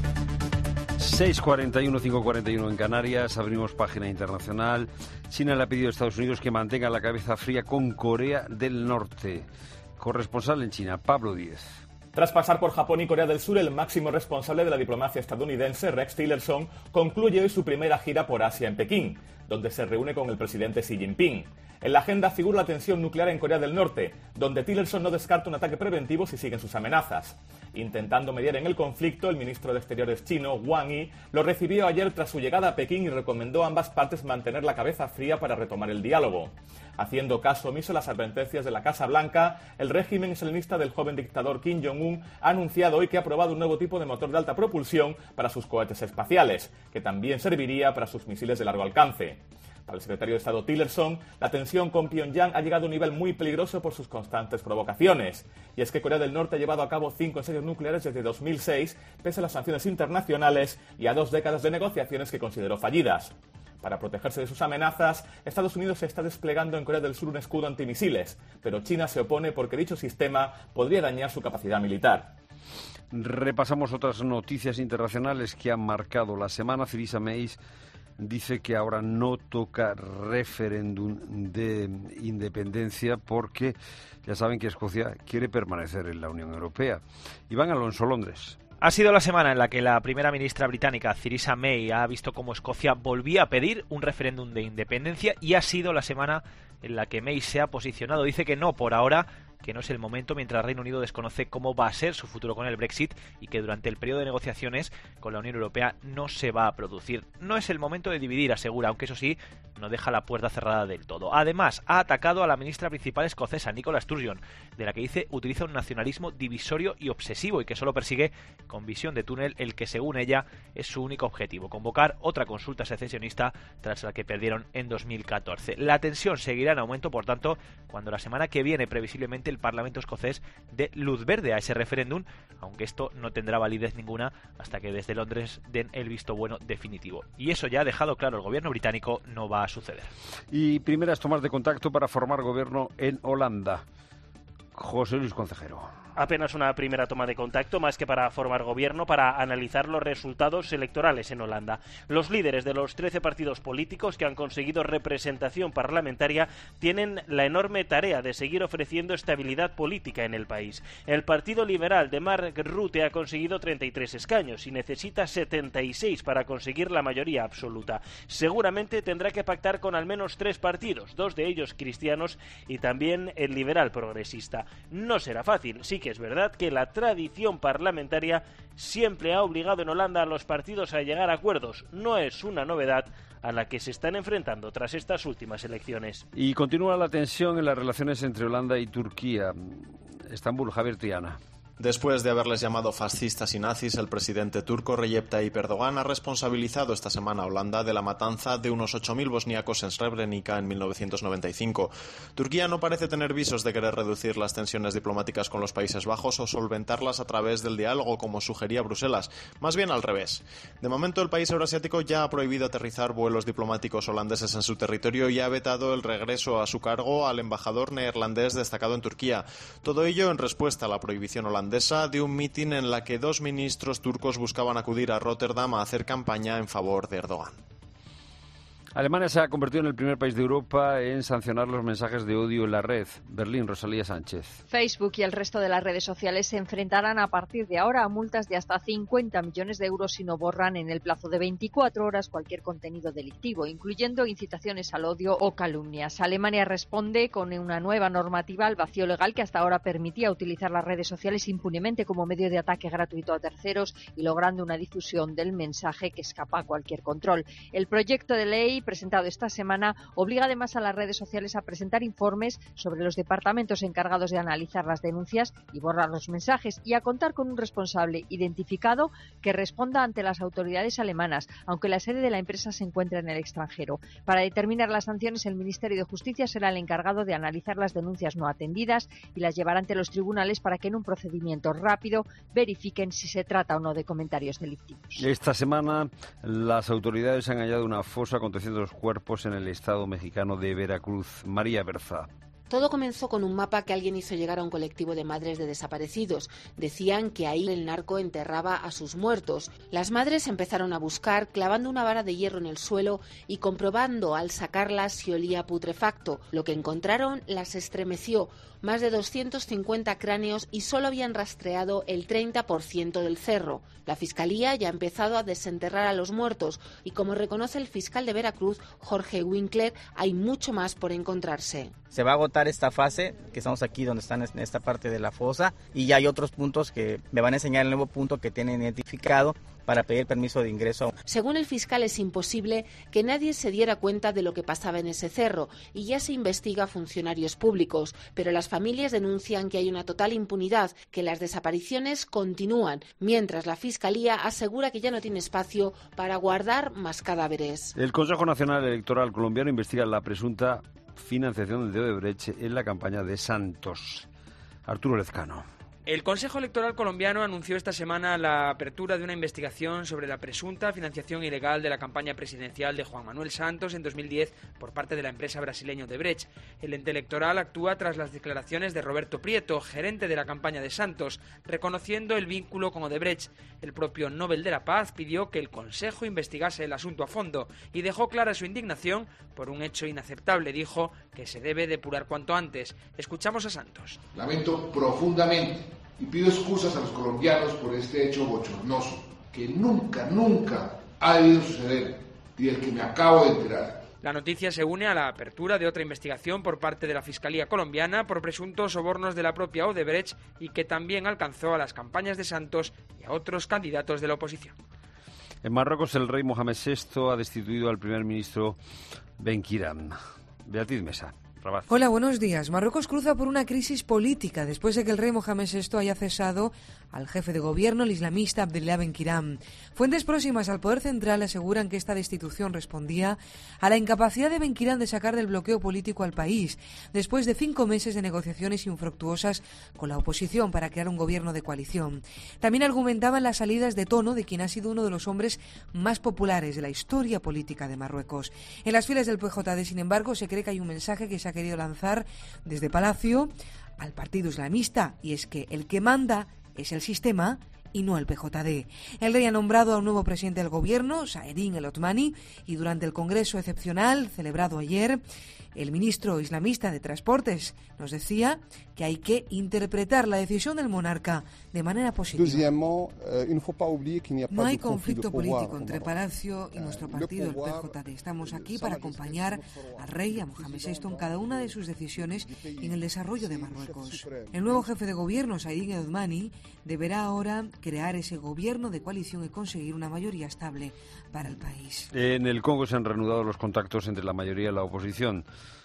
seis cuarenta y uno, cinco cuarenta y uno en Canarias, abrimos página internacional. China le ha pedido a Estados Unidos que mantenga la cabeza fría con Corea del Norte. Corresponsal en China, Pablo Díez. Tras pasar por Japón y Corea del Sur, el máximo responsable de la diplomacia estadounidense, Rex Tillerson, concluye hoy su primera gira por Asia en Pekín, donde se reúne con el presidente Xi Jinping. En la agenda figura la tensión nuclear en Corea del Norte, donde Tillerson no descarta un ataque preventivo si siguen sus amenazas. Intentando mediar en el conflicto, el ministro de Exteriores chino, Wang Yi, lo recibió ayer tras su llegada a Pekín y recomendó a ambas partes mantener la cabeza fría para retomar el diálogo. Haciendo caso omiso a las advertencias de la Casa Blanca, el régimen islamista del joven dictador Kim Jong-un ha anunciado hoy que ha aprobado un nuevo tipo de motor de alta propulsión para sus cohetes espaciales, que también serviría para sus misiles de largo alcance. Para el secretario de Estado Tillerson, la tensión con Pyongyang ha llegado a un nivel muy peligroso por sus constantes provocaciones. Y es que Corea del Norte ha llevado a cabo cinco ensayos nucleares desde dos mil seis, pese a las sanciones internacionales y a dos décadas de negociaciones que consideró fallidas. Para protegerse de sus amenazas, Estados Unidos está desplegando en Corea del Sur un escudo antimisiles, pero China se opone porque dicho sistema podría dañar su capacidad militar. Repasamos otras noticias internacionales que han marcado la semana. Theresa May dice que ahora no toca referéndum de independencia porque ya saben que Escocia quiere permanecer en la Unión Europea. Iván Alonso, Londres. Ha sido la semana en la que la primera ministra británica, Theresa May, ha visto cómo Escocia volvía a pedir un referéndum de independencia y ha sido la semana en la que May se ha posicionado. Dice que no por ahora, que no es el momento, mientras Reino Unido desconoce cómo va a ser su futuro con el Brexit y que durante el periodo de negociaciones con la Unión Europea no se va a producir. No es el momento de dividir, asegura, aunque eso sí, no deja la puerta cerrada del todo. Además, ha atacado a la ministra principal escocesa, Nicola Sturgeon, de la que dice utiliza un nacionalismo divisorio y obsesivo y que solo persigue con visión de túnel el que, según ella, es su único objetivo, convocar otra consulta secesionista tras la que perdieron en dos mil catorce. La tensión seguirá en aumento, por tanto, cuando la semana que viene, previsiblemente, el Parlamento escocés dé luz verde a ese referéndum, aunque esto no tendrá validez ninguna hasta que desde Londres den el visto bueno definitivo. Y eso ya ha dejado claro el gobierno británico, no va a suceder. Y primeras tomas de contacto para formar gobierno en Holanda. José Luis Concejero. Apenas una primera toma de contacto, más que para formar gobierno, para analizar los resultados electorales en Holanda. Los líderes de los trece partidos políticos que han conseguido representación parlamentaria tienen la enorme tarea de seguir ofreciendo estabilidad política en el país. El Partido Liberal de Mark Rutte ha conseguido treinta y tres escaños y necesita setenta y seis para conseguir la mayoría absoluta. Seguramente tendrá que pactar con al menos tres partidos, dos de ellos cristianos y también el liberal progresista. No será fácil, sí que es verdad que la tradición parlamentaria siempre ha obligado en Holanda a los partidos a llegar a acuerdos. No es una novedad a la que se están enfrentando tras estas últimas elecciones. Y continúa la tensión en las relaciones entre Holanda y Turquía. Estambul, Javier Triana. Después de haberles llamado fascistas y nazis, el presidente turco Recep Tayyip Erdogan ha responsabilizado esta semana a Holanda de la matanza de unos ocho mil bosníacos en Srebrenica en mil novecientos noventa y cinco. Turquía no parece tener visos de querer reducir las tensiones diplomáticas con los Países Bajos o solventarlas a través del diálogo, como sugería Bruselas. Más bien al revés. De momento, el país euroasiático ya ha prohibido aterrizar vuelos diplomáticos holandeses en su territorio y ha vetado el regreso a su cargo al embajador neerlandés destacado en Turquía. Todo ello en respuesta a la prohibición holandesa de un mitin en la que dos ministros turcos buscaban acudir a Rotterdam a hacer campaña en favor de Erdogan. Alemania se ha convertido en el primer país de Europa en sancionar los mensajes de odio en la red. Berlín, Rosalía Sánchez. Facebook y el resto de las redes sociales se enfrentarán a partir de ahora a multas de hasta cincuenta millones de euros si no borran en el plazo de veinticuatro horas cualquier contenido delictivo, incluyendo incitaciones al odio o calumnias. Alemania responde con una nueva normativa al vacío legal que hasta ahora permitía utilizar las redes sociales impunemente como medio de ataque gratuito a terceros y logrando una difusión del mensaje que escapa a cualquier control. El proyecto de ley presentado esta semana obliga además a las redes sociales a presentar informes sobre los departamentos encargados de analizar las denuncias y borrar los mensajes y a contar con un responsable identificado que responda ante las autoridades alemanas, aunque la sede de la empresa se encuentra en el extranjero. Para determinar las sanciones, el Ministerio de Justicia será el encargado de analizar las denuncias no atendidas y las llevará ante los tribunales para que en un procedimiento rápido verifiquen si se trata o no de comentarios delictivos. Esta semana las autoridades han hallado una fosa con trescientos cuerpos en el estado mexicano de Veracruz. María Berza. Todo comenzó con un mapa que alguien hizo llegar a un colectivo de madres de desaparecidos. Decían que ahí el narco enterraba a sus muertos. Las madres empezaron a buscar, clavando una vara de hierro en el suelo y comprobando al sacarlas si olía putrefacto. Lo que encontraron las estremeció. Más de doscientos cincuenta cráneos y solo habían rastreado el treinta por ciento del cerro. La Fiscalía ya ha empezado a desenterrar a los muertos y, como reconoce el fiscal de Veracruz, Jorge Winkler, hay mucho más por encontrarse. Se va a agotar esta fase, que estamos aquí donde están en esta parte de la fosa, y ya hay otros puntos que me van a enseñar el nuevo punto que tienen identificado para pedir permiso de ingreso. Según el fiscal, es imposible que nadie se diera cuenta de lo que pasaba en ese cerro y ya se investiga a funcionarios públicos, pero las familias denuncian que hay una total impunidad, que las desapariciones continúan, mientras la Fiscalía asegura que ya no tiene espacio para guardar más cadáveres. El Consejo Nacional Electoral colombiano investiga la presunta financiación de Odebrecht en la campaña de Santos. Arturo Lezcano. El Consejo Electoral colombiano anunció esta semana la apertura de una investigación sobre la presunta financiación ilegal de la campaña presidencial de Juan Manuel Santos en dos mil diez por parte de la empresa brasileña Odebrecht. El ente electoral actúa tras las declaraciones de Roberto Prieto, gerente de la campaña de Santos, reconociendo el vínculo con Odebrecht. El propio Nobel de la Paz pidió que el Consejo investigase el asunto a fondo y dejó clara su indignación por un hecho inaceptable. Dijo que se debe depurar cuanto antes. Escuchamos a Santos. Lamento profundamente y pido excusas a los colombianos por este hecho bochornoso, que nunca, nunca ha debido suceder y del que me acabo de enterar. La noticia se une a la apertura de otra investigación por parte de la Fiscalía colombiana por presuntos sobornos de la propia Odebrecht y que también alcanzó a las campañas de Santos y a otros candidatos de la oposición. En Marruecos, el rey Mohamed sexto ha destituido al primer ministro Benkiram. Beatriz Mesa. Hola, buenos días. Marruecos cruza por una crisis política después de que el rey Mohamed sexto haya cesado al jefe de gobierno, el islamista Abdellah Benkiram. Fuentes próximas al poder central aseguran que esta destitución respondía a la incapacidad de Benkiram de sacar del bloqueo político al país, después de cinco meses de negociaciones infructuosas con la oposición para crear un gobierno de coalición. También argumentaban las salidas de tono de quien ha sido uno de los hombres más populares de la historia política de Marruecos. En las filas del P J D, sin embargo, se cree que hay un mensaje que se ha querido lanzar desde Palacio al partido islamista, y es que el que manda es el sistema y no el P J D. El rey ha nombrado a un nuevo presidente del gobierno, Saerin El Othmani, y durante el congreso excepcional celebrado ayer, el ministro islamista de Transportes nos decía que hay que interpretar la decisión del monarca de manera positiva. No hay conflicto político entre Palacio y nuestro partido, el P J D. Estamos aquí para acompañar al rey, a Mohamed sexto, en cada una de sus decisiones y en el desarrollo de Marruecos. El nuevo jefe de gobierno, Saerin El Othmani, deberá ahora crear ese gobierno de coalición y conseguir una mayoría estable para el país. En el Congo se han reanudado los contactos entre la mayoría y la oposición.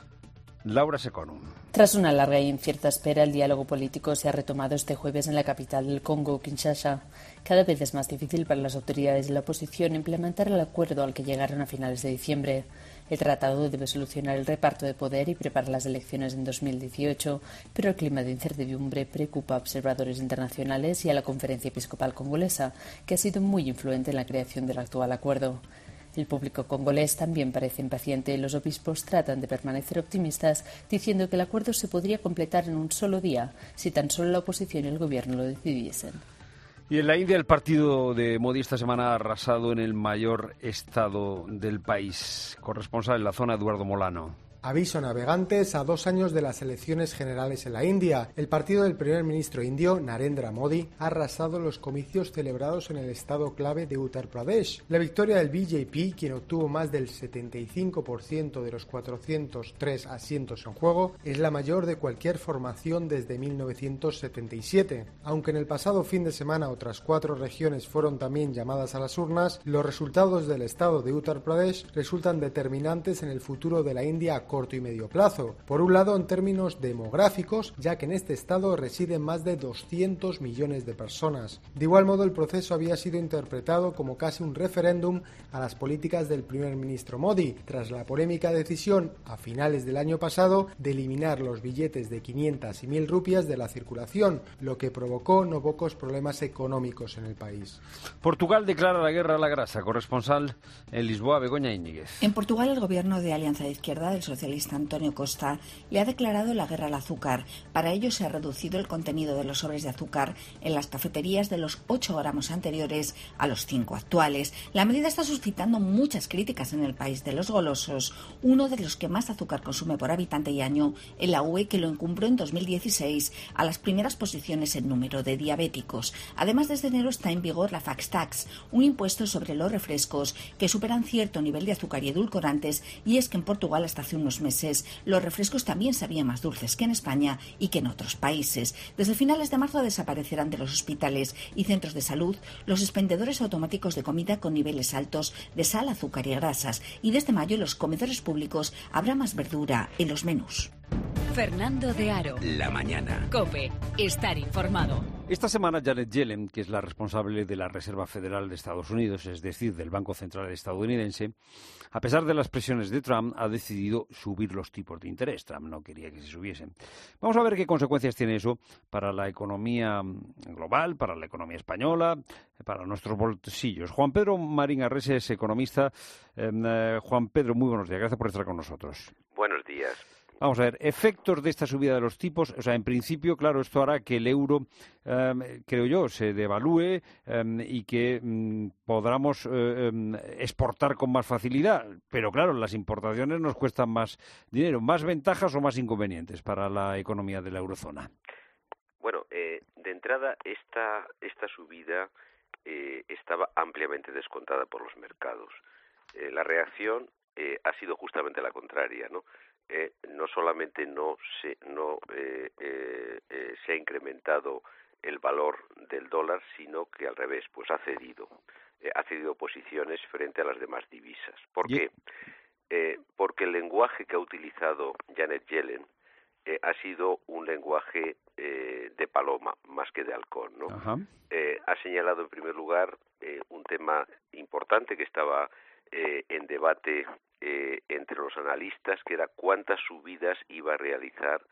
Laura Seconum. Tras una larga e incierta espera, el diálogo político se ha retomado este jueves en la capital del Congo, Kinshasa. Cada vez es más difícil para las autoridades de la oposición implementar el acuerdo al que llegaron a finales de diciembre. El tratado debe solucionar el reparto de poder y preparar las elecciones en dos mil dieciocho, pero el clima de incertidumbre preocupa a observadores internacionales y a la Conferencia Episcopal Congolesa, que ha sido muy influente en la creación del actual acuerdo. El público congolés también parece impaciente. Los obispos tratan de permanecer optimistas, diciendo que el acuerdo se podría completar en un solo día, si tan solo la oposición y el gobierno lo decidiesen. Y en la India el partido de Modi esta semana ha arrasado en el mayor estado del país. Corresponsal en la zona, Eduardo Molano. Aviso a navegantes a dos años de las elecciones generales en la India. El partido del primer ministro indio, Narendra Modi, ha arrasado los comicios celebrados en el estado clave de Uttar Pradesh. La victoria del B J P, quien obtuvo más del setenta y cinco por ciento de los cuatrocientos tres asientos en juego, es la mayor de cualquier formación desde mil novecientos setenta y siete. Aunque en el pasado fin de semana otras cuatro regiones fueron también llamadas a las urnas, los resultados del estado de Uttar Pradesh resultan determinantes en el futuro de la India a corto y medio plazo. Por un lado, en términos demográficos, ya que en este estado residen más de doscientos millones de personas. De igual modo, el proceso había sido interpretado como casi un referéndum a las políticas del primer ministro Modi, tras la polémica decisión a finales del año pasado de eliminar los billetes de quinientas y mil rupias de la circulación, lo que provocó no pocos problemas económicos en el país. Portugal declara la guerra a la grasa. Corresponsal en Lisboa, Begoña Íñiguez. En Portugal, el gobierno de Alianza de Izquierda del socialista Antonio Costa le ha declarado la guerra al azúcar. Para ello se ha reducido el contenido de los sobres de azúcar en las cafeterías de los ocho gramos anteriores a los cinco actuales. La medida está suscitando muchas críticas en el país de los golosos, uno de los que más azúcar consume por habitante y año, en la U E, que lo encumbró en dos mil dieciséis a las primeras posiciones en número de diabéticos. Además, desde enero está en vigor la Fax Tax, un impuesto sobre los refrescos que superan cierto nivel de azúcar y edulcorantes, y es que en Portugal hasta hace unos meses los refrescos también sabían más dulces que en España y que en otros países. Desde finales de marzo desaparecerán de los hospitales y centros de salud los expendedores automáticos de comida con niveles altos de sal, azúcar y grasas, y desde mayo en los comedores públicos habrá más verdura en los menús. Fernando de Aro. La mañana. COPE. Estar informado. Esta semana Janet Yellen, que es la responsable de la Reserva Federal de Estados Unidos, es decir, del Banco Central estadounidense, a pesar de las presiones de Trump, ha decidido subir los tipos de interés. Trump no quería que se subiesen. Vamos a ver qué consecuencias tiene eso para la economía global, para la economía española, para nuestros bolsillos. Juan Pedro Marín Arrese es economista. Eh, Juan Pedro, muy buenos días. Gracias por estar con nosotros. Buenos días. Vamos a ver, efectos de esta subida de los tipos. O sea, en principio, claro, esto hará que el euro, eh, creo yo, se devalúe eh, y que mm, podamos eh, eh, exportar con más facilidad. Pero claro, las importaciones nos cuestan más dinero. ¿Más ventajas o más inconvenientes para la economía de la eurozona? Bueno, eh, de entrada, esta, esta subida eh, estaba ampliamente descontada por los mercados. Eh, la reacción eh, ha sido justamente la contraria, ¿no? Eh, no solamente no se no eh, eh, eh, se ha incrementado el valor del dólar, sino que al revés, pues ha cedido, eh, ha cedido posiciones frente a las demás divisas. ¿Por qué? Eh, porque el lenguaje que ha utilizado Janet Yellen eh, ha sido un lenguaje eh, de paloma más que de halcón, ¿no? Ajá. Eh, ha señalado en primer lugar eh, un tema importante que estaba eh, en debate Eh, entre los analistas, que era cuántas subidas iba a realizar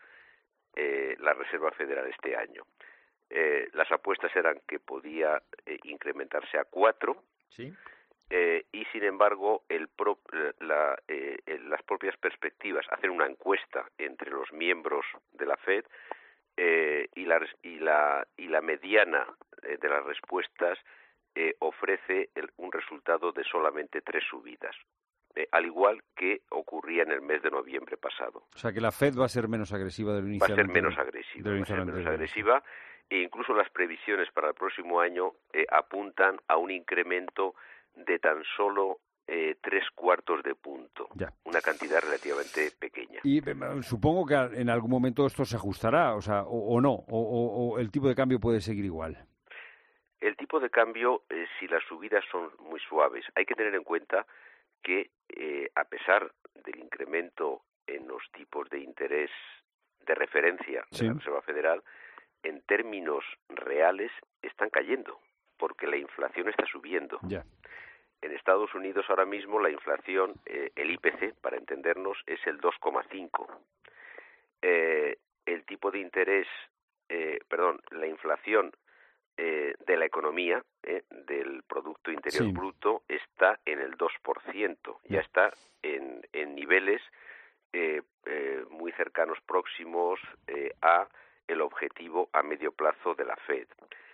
eh, la Reserva Federal este año. Eh, las apuestas eran que podía eh, incrementarse a cuatro, ¿sí? Eh, y sin embargo el pro, la, eh, las propias perspectivas, hacen una encuesta entre los miembros de la Fed eh, y, la, y, la, y la mediana eh, de las respuestas eh, ofrece el, un resultado de solamente tres subidas, eh, al igual que ocurría en el mes de noviembre pasado. O sea que la Fed va a ser menos agresiva de lo inicial. Va a ser menos agresiva, va a ser menos agresiva e incluso las previsiones para el próximo año eh, apuntan a un incremento de tan solo eh, tres cuartos de punto, ya. Una cantidad relativamente pequeña. Y eh, supongo que en algún momento esto se ajustará, o sea, o, o no, o, o, o el tipo de cambio puede seguir igual. El tipo de cambio, eh, si las subidas son muy suaves, hay que tener en cuenta que eh, a pesar del incremento en los tipos de interés de referencia de sí. la Reserva Federal, en términos reales están cayendo, porque la inflación está subiendo. Ya. En Estados Unidos ahora mismo la inflación, eh, el I P C, para entendernos, es el dos coma cinco. Eh, el tipo de interés, eh, perdón, la inflación eh, de la economía, eh, del Producto Interior sí. Bruto, está en el dos por ciento. Ya está en, en niveles eh, eh, muy cercanos, próximos eh, a el objetivo a medio plazo de la Fed.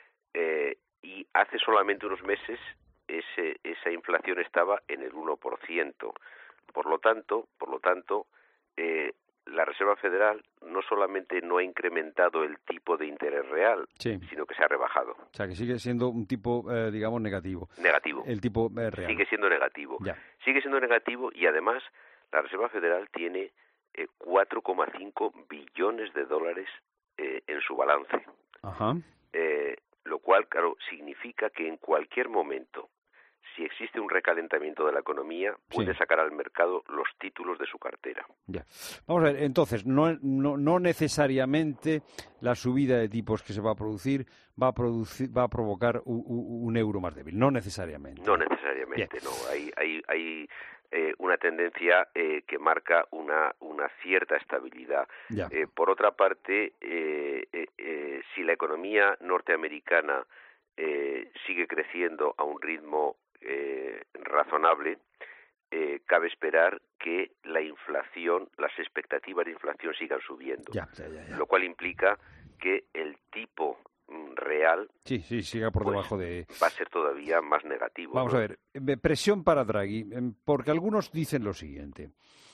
Eh, y hace solamente unos meses ese, esa inflación estaba en el uno por ciento. Por lo tanto, por lo tanto, eh, la Reserva Federal no solamente no ha incrementado el tipo de interés real, sí. sino que se ha rebajado. O sea, que sigue siendo un tipo, eh, digamos, negativo. Negativo. El tipo eh, real. Sigue siendo negativo. Ya. Sigue siendo negativo y además la Reserva Federal tiene eh, cuatro coma cinco billones de dólares eh, en su balance. Ajá. Eh, lo cual, claro, significa que en cualquier momento, si existe un recalentamiento de la economía, puede sí. sacar al mercado los títulos de su cartera. Ya. Vamos a ver, entonces, no, no, no necesariamente la subida de tipos que se va a producir va a, producir, va a provocar un, un euro más débil, no necesariamente. No necesariamente, Bien. no. Hay, hay, hay eh, una tendencia eh, que marca una, una cierta estabilidad. Eh, por otra parte, eh, eh, eh, si la economía norteamericana eh, sigue creciendo a un ritmo eh, razonable, eh, cabe esperar que la inflación, las expectativas de inflación sigan subiendo, ya, ya, ya, ya. lo cual implica que el tipo real sí, sí, siga por pues, debajo de... va a ser todavía más negativo. Vamos ¿no? a ver, presión para Draghi, porque algunos dicen lo siguiente.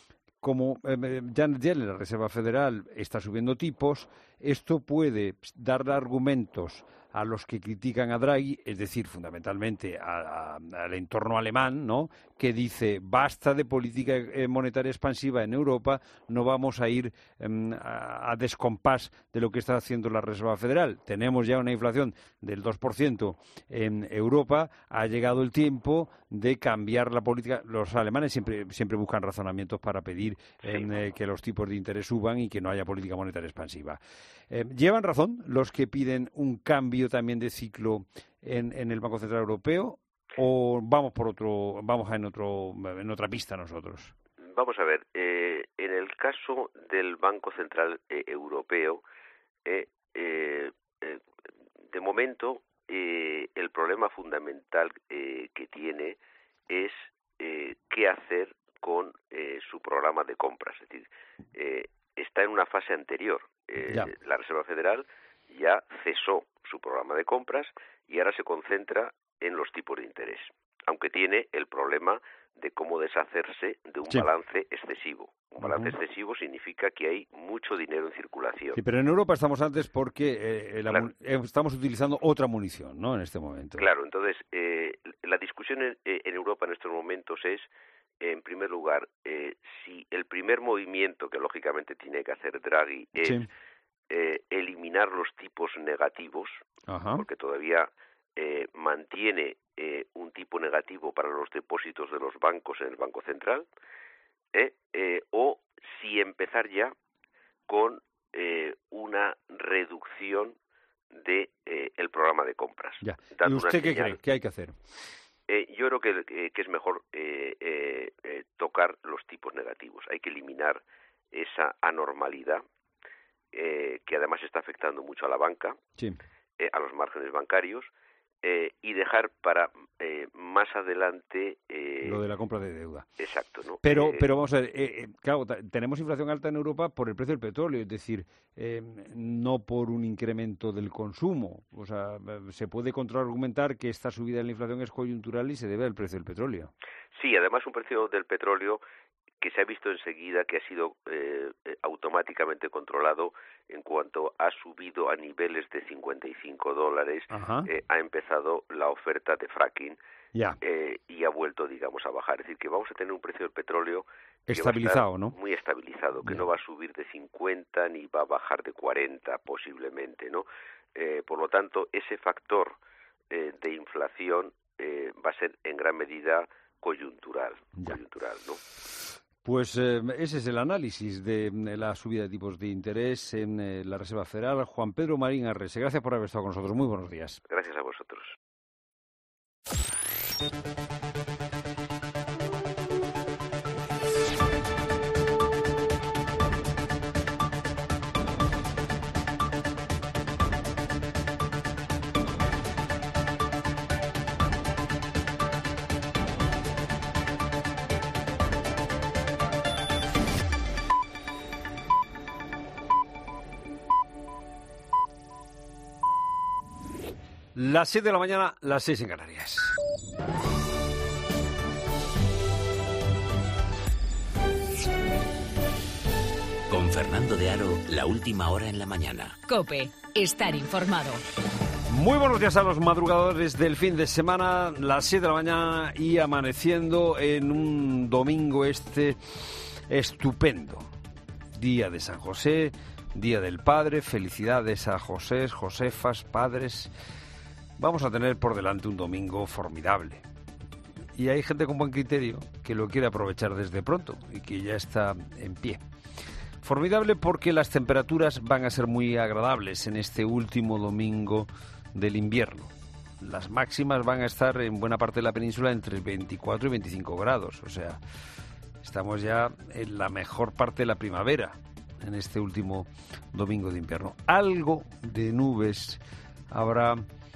Como eh, Janet Yellen, la Reserva Federal, está subiendo tipos, esto puede dar argumentos a los que critican a Draghi, es decir, fundamentalmente a, a, al entorno alemán, ¿no?, que dice basta de política monetaria expansiva en Europa, no vamos a ir um, a, a descompás de lo que está haciendo la Reserva Federal. Tenemos ya una inflación del dos por ciento en Europa, ha llegado el tiempo de cambiar la política. Los alemanes siempre, siempre buscan razonamientos para pedir sí. eh, que los tipos de interés suban y que no haya política monetaria expansiva. Eh, ¿Llevan razón los que piden un cambio también de ciclo en, en el Banco Central Europeo o vamos por otro, vamos en otro, en otra pista nosotros? Vamos a ver, eh, en el caso del Banco Central eh, Europeo, eh, eh, eh, de momento eh, el problema fundamental eh, que tiene es eh, qué hacer con eh, su programa de compras, es decir, eh, está en una fase anterior. Eh, la Reserva Federal ya cesó su programa de compras y ahora se concentra en los tipos de interés, aunque tiene el problema de cómo deshacerse de un sí. balance excesivo. Un balance uh-huh. excesivo significa que hay mucho dinero en circulación. Sí, pero en Europa estamos antes porque eh, la, claro. estamos utilizando otra munición, ¿no?, en este momento. Claro, entonces eh, la discusión en, en Europa en estos momentos es, en primer lugar, eh, si el primer movimiento que lógicamente tiene que hacer Draghi es sí. eh, eliminar los tipos negativos, Ajá. porque todavía eh, mantiene eh, un tipo negativo para los depósitos de los bancos en el Banco Central, eh, eh, o si empezar ya con eh, una reducción de eh, el programa de compras. Ya. ¿Y usted qué cree? ¿Qué hay que hacer? Eh, yo creo que, eh, que es mejor eh, eh, eh, tocar los tipos negativos. Hay que eliminar esa anormalidad eh, que además está afectando mucho a la banca, sí. eh, a los márgenes bancarios, eh, y dejar para eh, eh, más adelante... Eh, Lo de la compra de deuda. Exacto, ¿no? Pero, eh, pero vamos a ver, eh, eh, claro, tenemos inflación alta en Europa por el precio del petróleo, es decir, eh, no por un incremento del consumo. O sea, se puede contraargumentar que esta subida en la inflación es coyuntural y se debe al precio del petróleo. Sí, además un precio del petróleo que se ha visto enseguida que ha sido eh, automáticamente controlado en cuanto ha subido a niveles de cincuenta y cinco dólares, eh, ha empezado la oferta de fracking ya. eh, y ha vuelto, digamos, a bajar. Es decir, que vamos a tener un precio del petróleo estabilizado, ¿no? Muy estabilizado, que ya. no va a subir de cincuenta ni va a bajar de cuarenta posiblemente, ¿no? Eh, por lo tanto, ese factor eh, de inflación eh, va a ser en gran medida coyuntural, ya. coyuntural, ¿no? Pues eh, ese es el análisis de la subida de tipos de interés en eh, la Reserva Federal. Juan Pedro Marín Arrese, gracias por haber estado con nosotros. Muy buenos días. Gracias a vosotros. Las siete de la mañana, las seis en Canarias. Con Fernando de Aro, la última hora en la mañana. COPE, estar informado. Muy buenos días a los madrugadores del fin de semana, las siete de la mañana y amaneciendo en un domingo este estupendo. Día de San José, Día del Padre, felicidades a José, Josefas, padres. Vamos a tener por delante un domingo formidable. Y hay gente con buen criterio que lo quiere aprovechar desde pronto y que ya está en pie. Formidable porque las temperaturas van a ser muy agradables en este último domingo del invierno. Las máximas van a estar en buena parte de la península entre veinticuatro y veinticinco grados. O sea, estamos ya en la mejor parte de la primavera en este último domingo de invierno. Algo de nubes habrá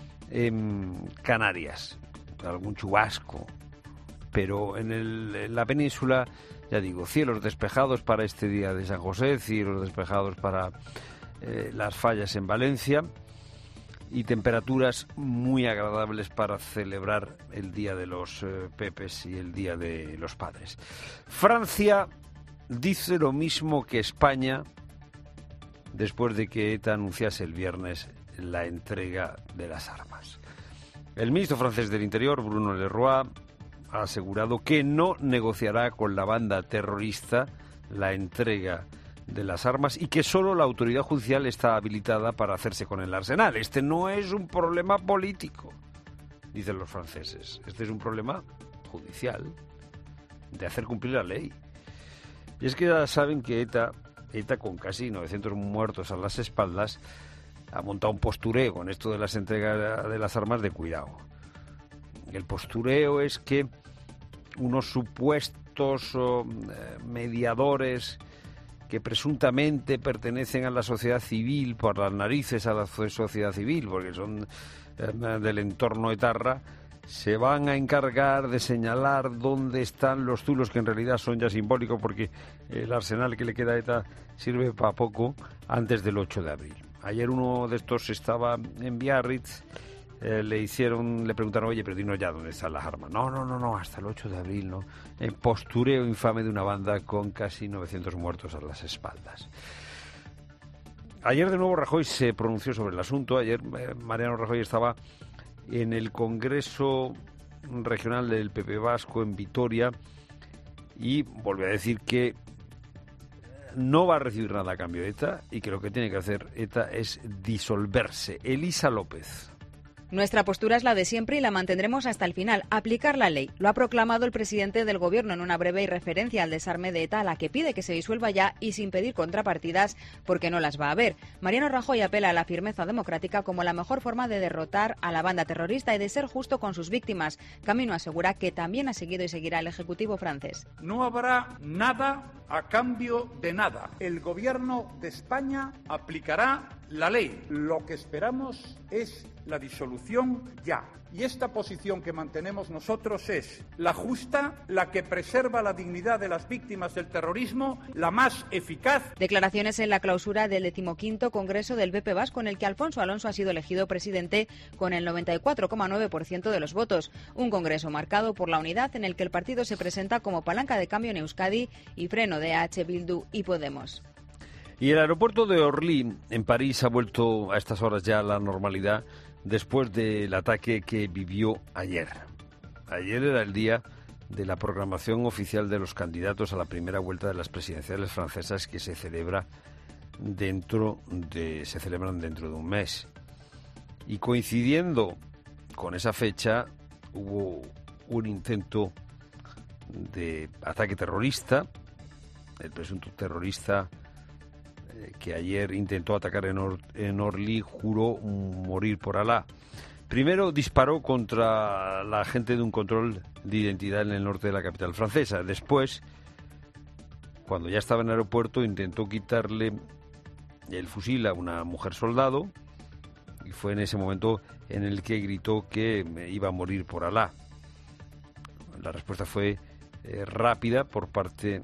en Canarias, algún chubasco, pero en, el, en la península, ya digo, cielos despejados para este día de San José, cielos despejados para eh, las Fallas en Valencia y temperaturas muy agradables para celebrar el Día de los eh, Pepes y el Día de los Padres. Francia dice lo mismo que España después de que ETA anunciase el viernes la entrega de las armas. El ministro francés del Interior, Bruno Leroy, ha asegurado que no negociará con la banda terrorista la entrega de las armas y que solo la autoridad judicial está habilitada para hacerse con el arsenal. Este no es un problema político, dicen los franceses. Este es un problema judicial, de hacer cumplir la ley. Y es que ya saben que ETA, ETA con casi novecientos muertos a las espaldas, ha montado un postureo con esto de las entregas de las armas de cuidado. El postureo es que unos supuestos oh, mediadores que presuntamente pertenecen a la sociedad civil, por las narices a la sociedad civil, porque son eh, del entorno etarra, se van a encargar de señalar dónde están los zulos, que en realidad son ya simbólicos porque el arsenal que le queda a ETA sirve para poco antes del ocho de abril. Ayer uno de estos estaba en Biarritz, eh, le hicieron, le preguntaron, oye, pero dinos ya dónde están las armas. No, no, no, no, hasta el ocho de abril, ¿no? El postureo infame de una banda con casi novecientos muertos a las espaldas. Ayer de nuevo Rajoy se pronunció sobre el asunto. Ayer eh, Mariano Rajoy estaba en el Congreso Regional del P P Vasco en Vitoria y volvió a decir que no va a recibir nada a cambio de ETA y que lo que tiene que hacer ETA es disolverse. Elisa López. Nuestra postura es la de siempre y la mantendremos hasta el final, aplicar la ley. Lo ha proclamado el presidente del Gobierno en una breve referencia al desarme de ETA, a la que pide que se disuelva ya y sin pedir contrapartidas, porque no las va a haber. Mariano Rajoy apela a la firmeza democrática como la mejor forma de derrotar a la banda terrorista y de ser justo con sus víctimas. Camino asegura que también ha seguido y seguirá el Ejecutivo francés. No habrá nada a cambio de nada. El Gobierno de España aplicará la ley. Lo que esperamos es la disolución ya. Y esta posición que mantenemos nosotros es la justa, la que preserva la dignidad de las víctimas del terrorismo, la más eficaz. Declaraciones en la clausura del decimoquinto Congreso del B P Vasco, en el que Alfonso Alonso ha sido elegido presidente con el noventa y cuatro coma nueve por ciento de los votos. Un congreso marcado por la unidad, en el que el partido se presenta como palanca de cambio en Euskadi y freno de H. Bildu y Podemos. Y el aeropuerto de Orly, en París, ha vuelto a estas horas ya a la normalidad después del ataque que vivió ayer. Ayer era el día de la programación oficial de los candidatos a la primera vuelta de las presidenciales francesas, que se celebra dentro de se celebran dentro de un mes. Y coincidiendo con esa fecha hubo un intento de ataque terrorista. El presunto terrorista que ayer intentó atacar en, Or- en Orly juró morir por Alá. Primero disparó contra la agente de un control de identidad en el norte de la capital francesa. Después, cuando ya estaba en el aeropuerto, intentó quitarle el fusil a una mujer soldado, y fue en ese momento en el que gritó que iba a morir por Alá. La respuesta fue eh, rápida por parte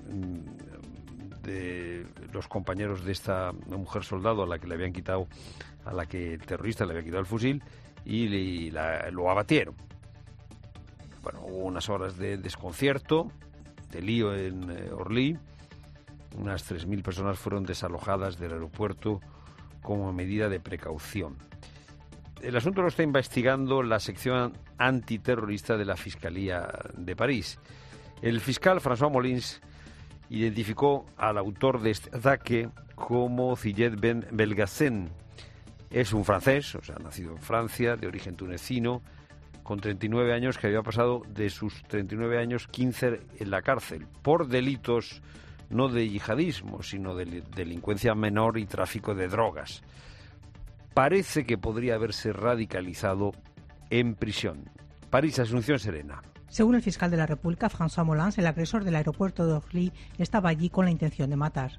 de los compañeros de esta mujer soldado a la que le habían quitado, a la que el terrorista le había quitado el fusil, y, le, y la, lo abatieron. Bueno, hubo unas horas de desconcierto, de lío en eh, Orly. Unas tres mil personas fueron desalojadas del aeropuerto como medida de precaución. El asunto lo está investigando la sección antiterrorista de la Fiscalía de París. El fiscal François Molins identificó al autor de este ataque como Ziyed Ben Belgassen. Es un francés, o sea, nacido en Francia, de origen tunecino, con treinta y nueve años, que había pasado de sus treinta y nueve años quince en la cárcel por delitos no de yihadismo, sino de delincuencia menor y tráfico de drogas. Parece que podría haberse radicalizado en prisión. París, Asunción Serena. Según el fiscal de la República, François Molins, el agresor del aeropuerto de Orly estaba allí con la intención de matar.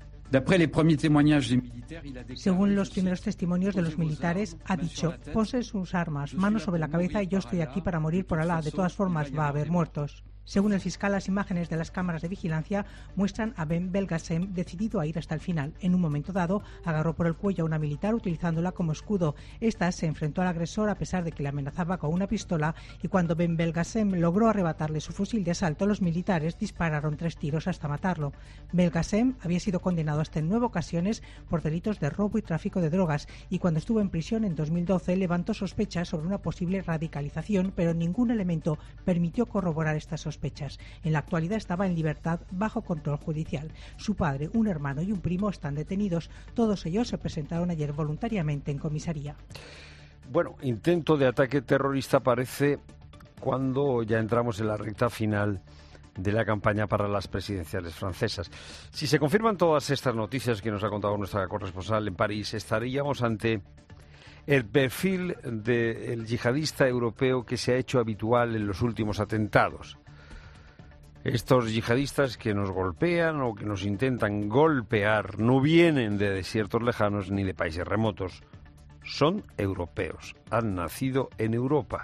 Según los primeros testimonios de los militares, ha dicho: pose sus armas, manos sobre la cabeza, y yo estoy aquí para morir por Alá. De todas formas, va a haber muertos. Según el fiscal, las imágenes de las cámaras de vigilancia muestran a Ben Belgassen decidido a ir hasta el final. En un momento dado, agarró por el cuello a una militar utilizándola como escudo. Esta se enfrentó al agresor a pesar de que le amenazaba con una pistola, y cuando Ben Belgassen logró arrebatarle su fusil de asalto, los militares dispararon tres tiros hasta matarlo. Belgassen había sido condenado hasta en nueve ocasiones por delitos de robo y tráfico de drogas, y cuando estuvo en prisión en dos mil doce levantó sospechas sobre una posible radicalización, pero ningún elemento permitió corroborar estas sospechas. En la actualidad estaba en libertad bajo control judicial. Su padre, un hermano y un primo están detenidos. Todos ellos se presentaron ayer voluntariamente en comisaría. Bueno, intento de ataque terrorista parece cuando ya entramos en la recta final de la campaña para las presidenciales francesas. Si se confirman todas estas noticias que nos ha contado nuestra corresponsal en París, estaríamos ante el perfil del yihadista europeo que se ha hecho habitual en los últimos atentados. Estos yihadistas que nos golpean o que nos intentan golpear no vienen de desiertos lejanos ni de países remotos. Son europeos, han nacido en Europa.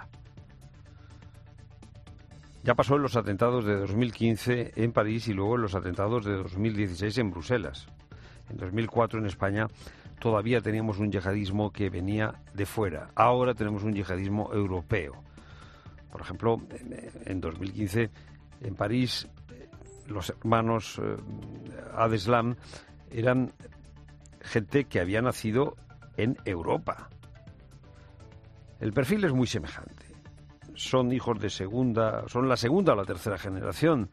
Ya pasó en los atentados de dos mil quince en París y luego en los atentados de dos mil dieciséis en Bruselas. En dos mil cuatro en España todavía teníamos un yihadismo que venía de fuera. Ahora tenemos un yihadismo europeo. Por ejemplo, en dos mil quince en París, los hermanos eh, Adeslam eran gente que había nacido en Europa. El perfil es muy semejante. Son hijos de segunda, son la segunda o la tercera generación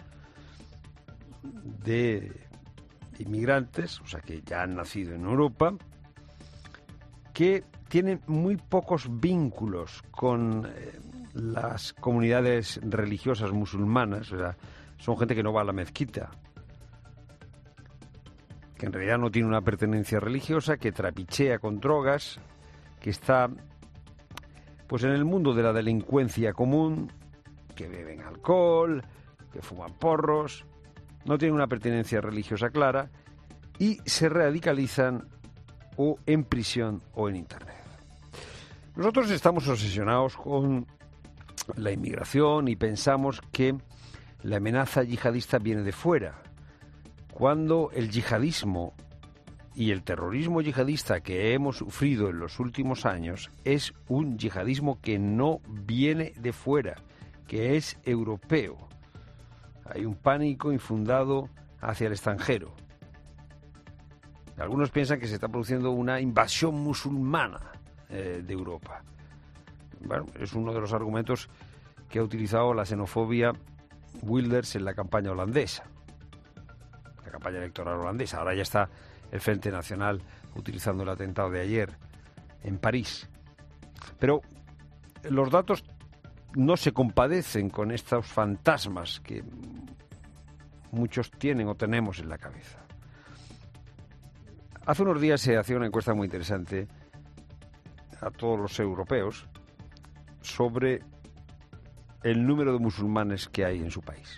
de inmigrantes, o sea que ya han nacido en Europa, que tienen muy pocos vínculos con eh, las comunidades religiosas musulmanas. O sea, son gente que no va a la mezquita, que en realidad no tiene una pertenencia religiosa, que trapichea con drogas, que está pues en el mundo de la delincuencia común, que beben alcohol, que fuman porros, no tienen una pertenencia religiosa clara y se radicalizan o en prisión o en Internet. Nosotros estamos obsesionados con la inmigración y pensamos que la amenaza yihadista viene de fuera, cuando el yihadismo y el terrorismo yihadista que hemos sufrido en los últimos años es un yihadismo que no viene de fuera, que es europeo. Hay un pánico infundado hacia el extranjero. Algunos piensan que se está produciendo una invasión musulmana eh, de Europa. Bueno, es uno de los argumentos que ha utilizado la xenofobia Wilders en la campaña holandesa, la campaña electoral holandesa. Ahora ya está el Frente Nacional utilizando el atentado de ayer en París. Pero los datos no se compadecen con estos fantasmas que muchos tienen o tenemos en la cabeza. Hace unos días se hacía una encuesta muy interesante a todos los europeos sobre el número de musulmanes que hay en su país.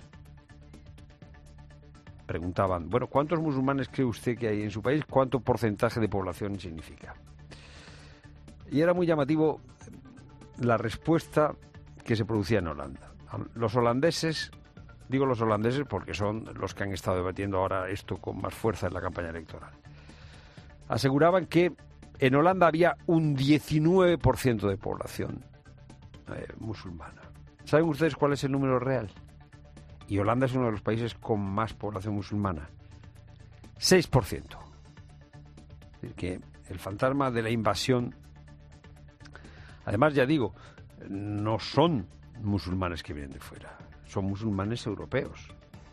Preguntaban, bueno, ¿cuántos musulmanes cree usted que hay en su país? ¿Cuánto porcentaje de población significa? Y era muy llamativo la respuesta que se producía en Holanda. Los holandeses, digo los holandeses porque son los que han estado debatiendo ahora esto con más fuerza en la campaña electoral, aseguraban que en Holanda había un diecinueve por ciento de población eh, musulmana. ¿Saben ustedes cuál es el número real? Y Holanda es uno de los países con más población musulmana. seis por ciento. Es decir, que el fantasma de la invasión... Además, ya digo, no son musulmanes que vienen de fuera, son musulmanes europeos.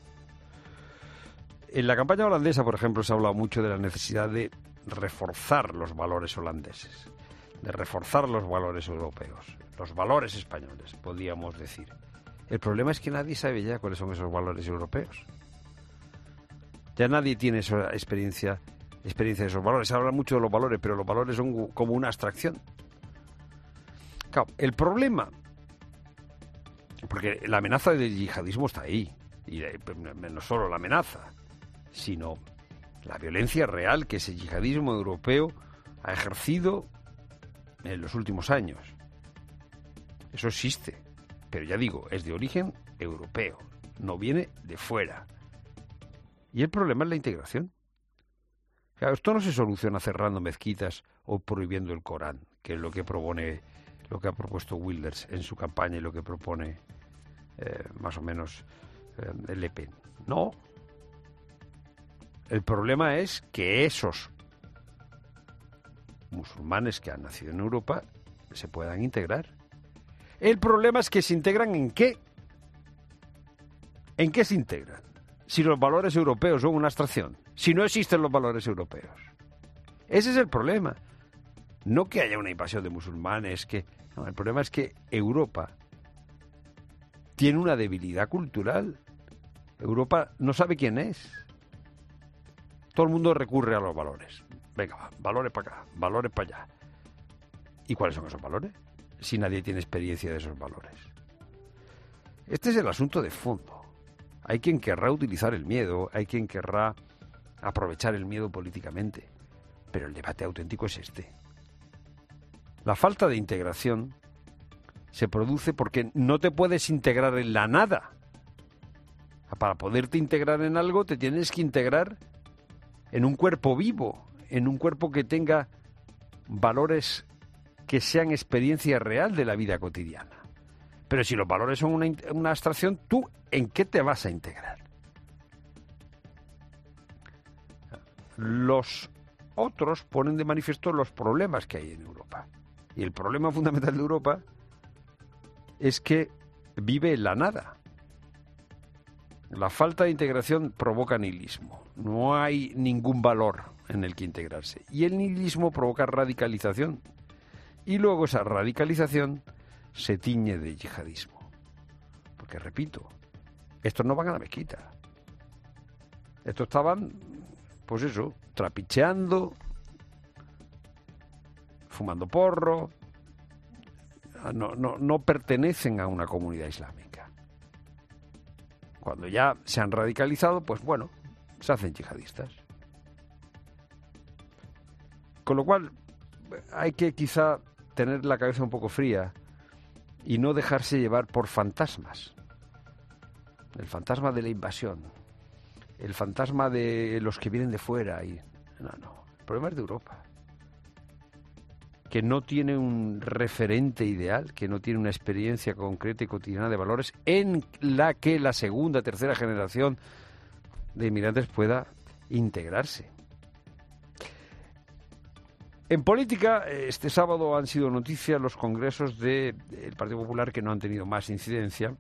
En la campaña holandesa, por ejemplo, se ha hablado mucho de la necesidad de reforzar los valores holandeses, de reforzar los valores europeos, los valores españoles, podríamos decir. El problema es que nadie sabe ya cuáles son esos valores europeos. Ya nadie tiene esa experiencia, experiencia de esos valores. Se habla mucho de los valores, pero los valores son como una abstracción. Claro, el problema, porque la amenaza del yihadismo está ahí, y no solo la amenaza, sino la violencia real que ese yihadismo europeo ha ejercido en los últimos años. Eso existe, pero ya digo, es de origen europeo, no viene de fuera. Y el problema es la integración. Claro, esto no se soluciona cerrando mezquitas o prohibiendo el Corán, que es lo que propone, lo que ha propuesto Wilders en su campaña y lo que propone eh, más o menos eh, Le Pen. No. El problema es que esos musulmanes que han nacido en Europa se puedan integrar. El problema es que se integran ¿en qué? ¿En qué se integran? Si los valores europeos son una abstracción, si no existen los valores europeos. Ese es el problema. No que haya una invasión de musulmanes, que no, el problema es que Europa tiene una debilidad cultural. Europa no sabe quién es. Todo el mundo recurre a los valores. Venga, va, valores para acá, valores para allá. ¿Y cuáles son esos valores? Si nadie tiene experiencia de esos valores. Este es el asunto de fondo. Hay quien querrá utilizar el miedo, hay quien querrá aprovechar el miedo políticamente, pero el debate auténtico es este. La falta de integración se produce porque no te puedes integrar en la nada. Para poderte integrar en algo te tienes que integrar en un cuerpo vivo, en un cuerpo que tenga valores que sean experiencia real de la vida cotidiana. Pero si los valores son una, una abstracción, ¿tú en qué te vas a integrar? Los otros ponen de manifiesto los problemas que hay en Europa. Y el problema fundamental de Europa es que vive en la nada. La falta de integración provoca nihilismo. No hay ningún valor en el que integrarse. Y el nihilismo provoca radicalización. Y luego esa radicalización se tiñe de yihadismo. Porque, repito, estos no van a la mezquita. Estos estaban, pues eso, trapicheando, fumando porro. No, no, no pertenecen a una comunidad islámica. Cuando ya se han radicalizado, pues bueno, se hacen yihadistas. Con lo cual, hay que quizá tener la cabeza un poco fría y no dejarse llevar por fantasmas. El fantasma de la invasión, el fantasma de los que vienen de fuera. Y... No, no, el problema es de Europa, que no tiene un referente ideal, que no tiene una experiencia concreta y cotidiana de valores en la que la segunda, tercera generación de inmigrantes pueda integrarse. En política, este sábado han sido noticia los congresos del Partido Popular, que no han tenido más incidencia.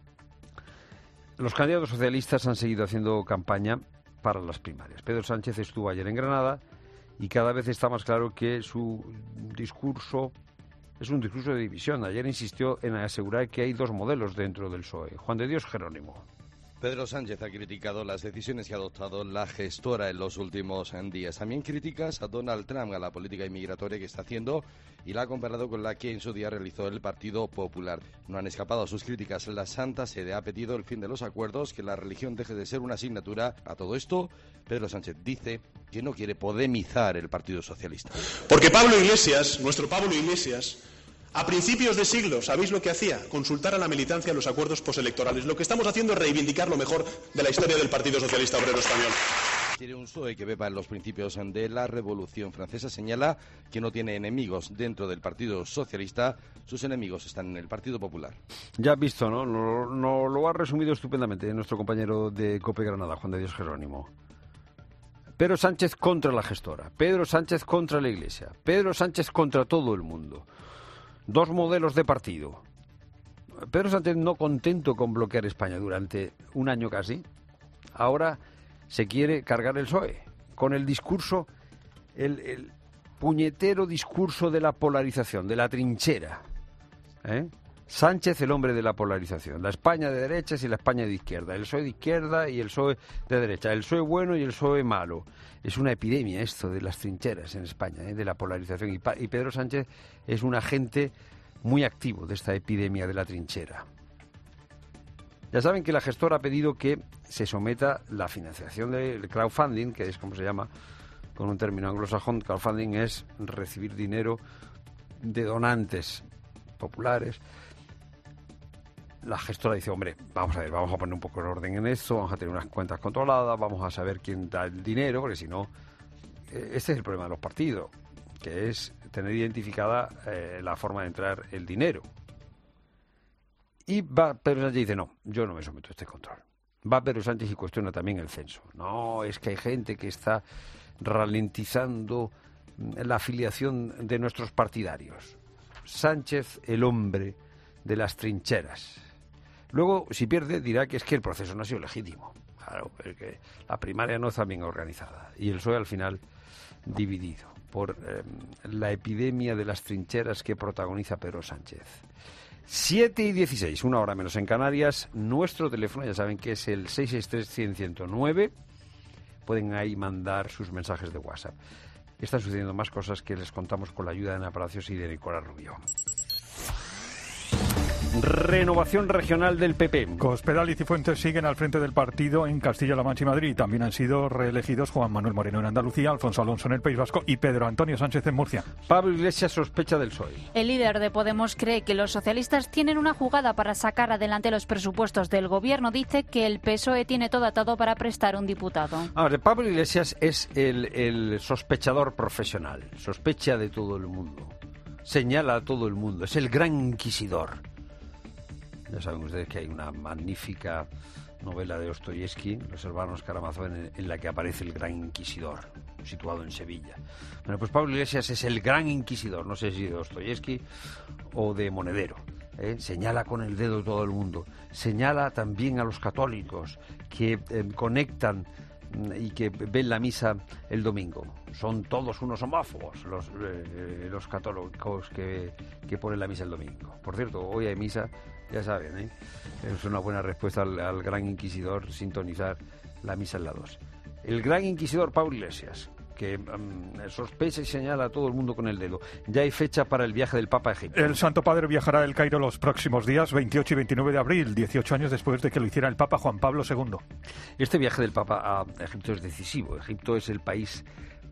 Los candidatos socialistas han seguido haciendo campaña para las primarias. Pedro Sánchez estuvo ayer en Granada y cada vez está más claro que su discurso es un discurso de división. Ayer insistió en asegurar que hay dos modelos dentro del P S O E. Juan de Dios Jerónimo. Pedro Sánchez ha criticado las decisiones que ha adoptado la gestora en los últimos días. También críticas a Donald Trump, a la política inmigratoria que está haciendo, y la ha comparado con la que en su día realizó el Partido Popular. No han escapado a sus críticas. La Santa Sede ha pedido el fin de los acuerdos, que la religión deje de ser una asignatura. A todo esto, Pedro Sánchez dice que no quiere podemizar el Partido Socialista. Porque Pablo Iglesias, nuestro Pablo Iglesias, a principios de siglo, ¿sabéis lo que hacía? Consultar a la militancia los acuerdos postelectorales. Lo que estamos haciendo es reivindicar lo mejor de la historia del Partido Socialista Obrero Español. Tiene un P S O E que beba en los principios de la Revolución Francesa. Señala que no tiene enemigos dentro del Partido Socialista. Sus enemigos están en el Partido Popular. Ya has visto, ¿no? No, no lo ha resumido estupendamente nuestro compañero de COPE Granada, Juan de Dios Jerónimo. Pedro Sánchez contra la gestora. Pedro Sánchez contra la Iglesia. Pedro Sánchez contra todo el mundo. Dos modelos de partido. Pedro Sánchez, no contento con bloquear España durante un año casi, ahora se quiere cargar el P S O E con el discurso, el, el puñetero discurso de la polarización, de la trinchera. ¿Eh? Sánchez, el hombre de la polarización. La España de derechas y la España de izquierda. El P S O E de izquierda y el P S O E de derecha. El P S O E bueno y el P S O E malo. Es una epidemia esto de las trincheras en España, ¿eh? De la polarización. Y, pa- y Pedro Sánchez es un agente muy activo de esta epidemia de la trinchera. Ya saben que la gestora ha pedido que se someta la financiación del crowdfunding, que es como se llama con un término anglosajón. Crowdfunding es recibir dinero de donantes populares. La gestora dice, hombre, vamos a ver, vamos a poner un poco de orden en esto, vamos a tener unas cuentas controladas, vamos a saber quién da el dinero, porque si no, eh, este es el problema de los partidos, que es tener identificada eh, la forma de entrar el dinero. Y va Pedro Sánchez y dice, no, yo no me someto a este control. Va Pedro Sánchez y cuestiona también el censo. No, es que hay gente que está ralentizando la afiliación de nuestros partidarios. Sánchez, el hombre de las trincheras. Luego, si pierde, dirá que es que el proceso no ha sido legítimo. Claro, porque la primaria no está bien organizada. Y el P S O E al final dividido por eh, la epidemia de las trincheras que protagoniza Pedro Sánchez. siete y dieciséis, una hora menos en Canarias. Nuestro teléfono, ya saben que es el seis seis tres, cien, ciento nueve. Pueden ahí mandar sus mensajes de WhatsApp. Están sucediendo más cosas que les contamos con la ayuda de Ana Palacios y de Nicolás Rubio. Renovación regional del P P. Cospedal y Cifuentes siguen al frente del partido en Castilla-La Mancha y Madrid. También han sido reelegidos Juan Manuel Moreno en Andalucía, Alfonso Alonso en el País Vasco y Pedro Antonio Sánchez en Murcia. Pablo Iglesias sospecha del P S O E. El líder de Podemos cree que los socialistas tienen una jugada para sacar adelante los presupuestos del gobierno. Dice que el P S O E tiene todo atado para prestar un diputado. Ahora, Pablo Iglesias es el, el sospechador profesional. Sospecha de todo el mundo. Señala a todo el mundo. Es el gran inquisidor. Ya saben ustedes que hay una magnífica novela de Dostoyevski, Los hermanos Karamazov, en, en la que aparece el gran inquisidor, situado en Sevilla. Bueno, pues Pablo Iglesias es el gran inquisidor, no sé si de Dostoyevski o de Monedero. ¿eh? Señala con el dedo todo el mundo. Señala también a los católicos que eh, conectan y que ven la misa el domingo. Son todos unos homófobos los, eh, los católicos que, que ponen la misa el domingo. Por cierto, hoy hay misa, ya saben, ¿eh? Es una buena respuesta al, al gran inquisidor sintonizar la misa en la dos. El gran inquisidor Pablo Iglesias, que um, sospecha y señala a todo el mundo con el dedo. Ya hay fecha para el viaje del Papa a Egipto. El Santo Padre viajará a El Cairo los próximos días, veintiocho y veintinueve de abril, dieciocho años después de que lo hiciera el Papa Juan Pablo segundo. Este viaje del Papa a Egipto es decisivo. Egipto es el país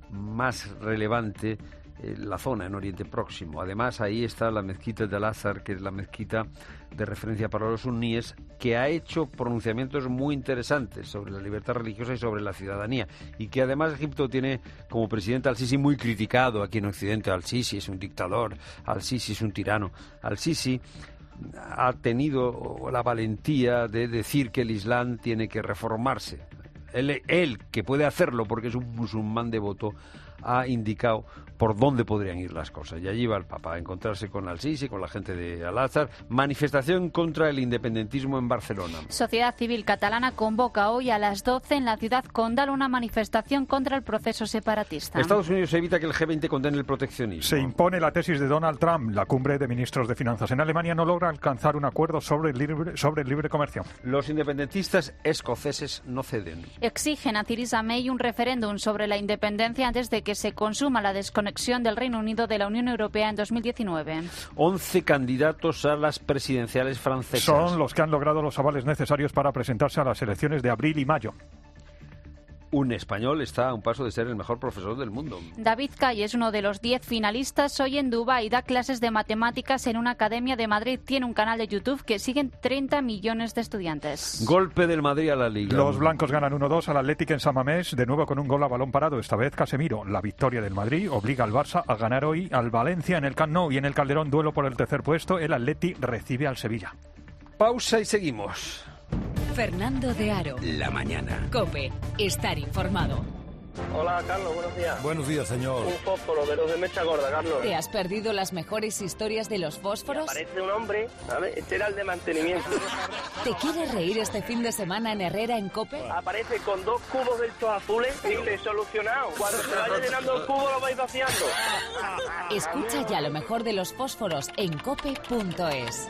más relevante la zona en Oriente Próximo. Además, ahí está la mezquita de Al-Azhar, que es la mezquita de referencia para los suníes, que ha hecho pronunciamientos muy interesantes sobre la libertad religiosa y sobre la ciudadanía, y que además Egipto tiene como presidente al-Sisi muy criticado aquí en Occidente. Al-Sisi es un dictador, Al-Sisi es un tirano. Al-Sisi ha tenido la valentía de decir que el Islam tiene que reformarse. Él, él que puede hacerlo porque es un musulmán devoto, ha indicado por dónde podrían ir las cosas. Y allí va el Papa a encontrarse con Al-Sisi, con la gente de Al-Azhar. Manifestación contra el independentismo en Barcelona. Sociedad Civil Catalana convoca hoy a las doce en la ciudad condal una manifestación contra el proceso separatista. Estados Unidos evita que el G veinte condene el proteccionismo. Se impone la tesis de Donald Trump. La cumbre de ministros de Finanzas en Alemania no logra alcanzar un acuerdo sobre el libre, sobre el libre comercio. Los independentistas escoceses no ceden. Exigen a Theresa May un referéndum sobre la independencia antes de que se consuma la desconexión del Reino Unido de la Unión Europea en dos mil diecinueve. once candidatos a las presidenciales francesas. Son los que han logrado los avales necesarios para presentarse a las elecciones de abril y mayo. Un español está a un paso de ser el mejor profesor del mundo. David Calle es uno de los diez finalistas. Hoy en Dubái da clases de matemáticas en una academia de Madrid. Tiene un canal de YouTube que siguen treinta millones de estudiantes. Golpe del Madrid a la Liga. Los blancos ganan uno dos al Athletic en San Mamés, de nuevo con un gol a balón parado, esta vez Casemiro. La victoria del Madrid obliga al Barça a ganar hoy al Valencia en el Camp Nou, y en el Calderón, duelo por el tercer puesto, el Atleti recibe al Sevilla. Pausa y seguimos. Fernando de Aro. La mañana. COPE. Estar informado. Hola, Carlos, buenos días. Buenos días, señor. Un fósforo de los de mecha gorda, Carlos. ¿Te has perdido las mejores historias de los fósforos? Me aparece un hombre, ¿sabes? Este era el de mantenimiento. ¿Te quieres reír este fin de semana en Herrera, en COPE? Aparece con dos cubos de estos azules y dice, solucionado. Cuando se vaya llenando el cubo, lo vais vaciando. Escucha ya lo mejor de los fósforos en cope punto es.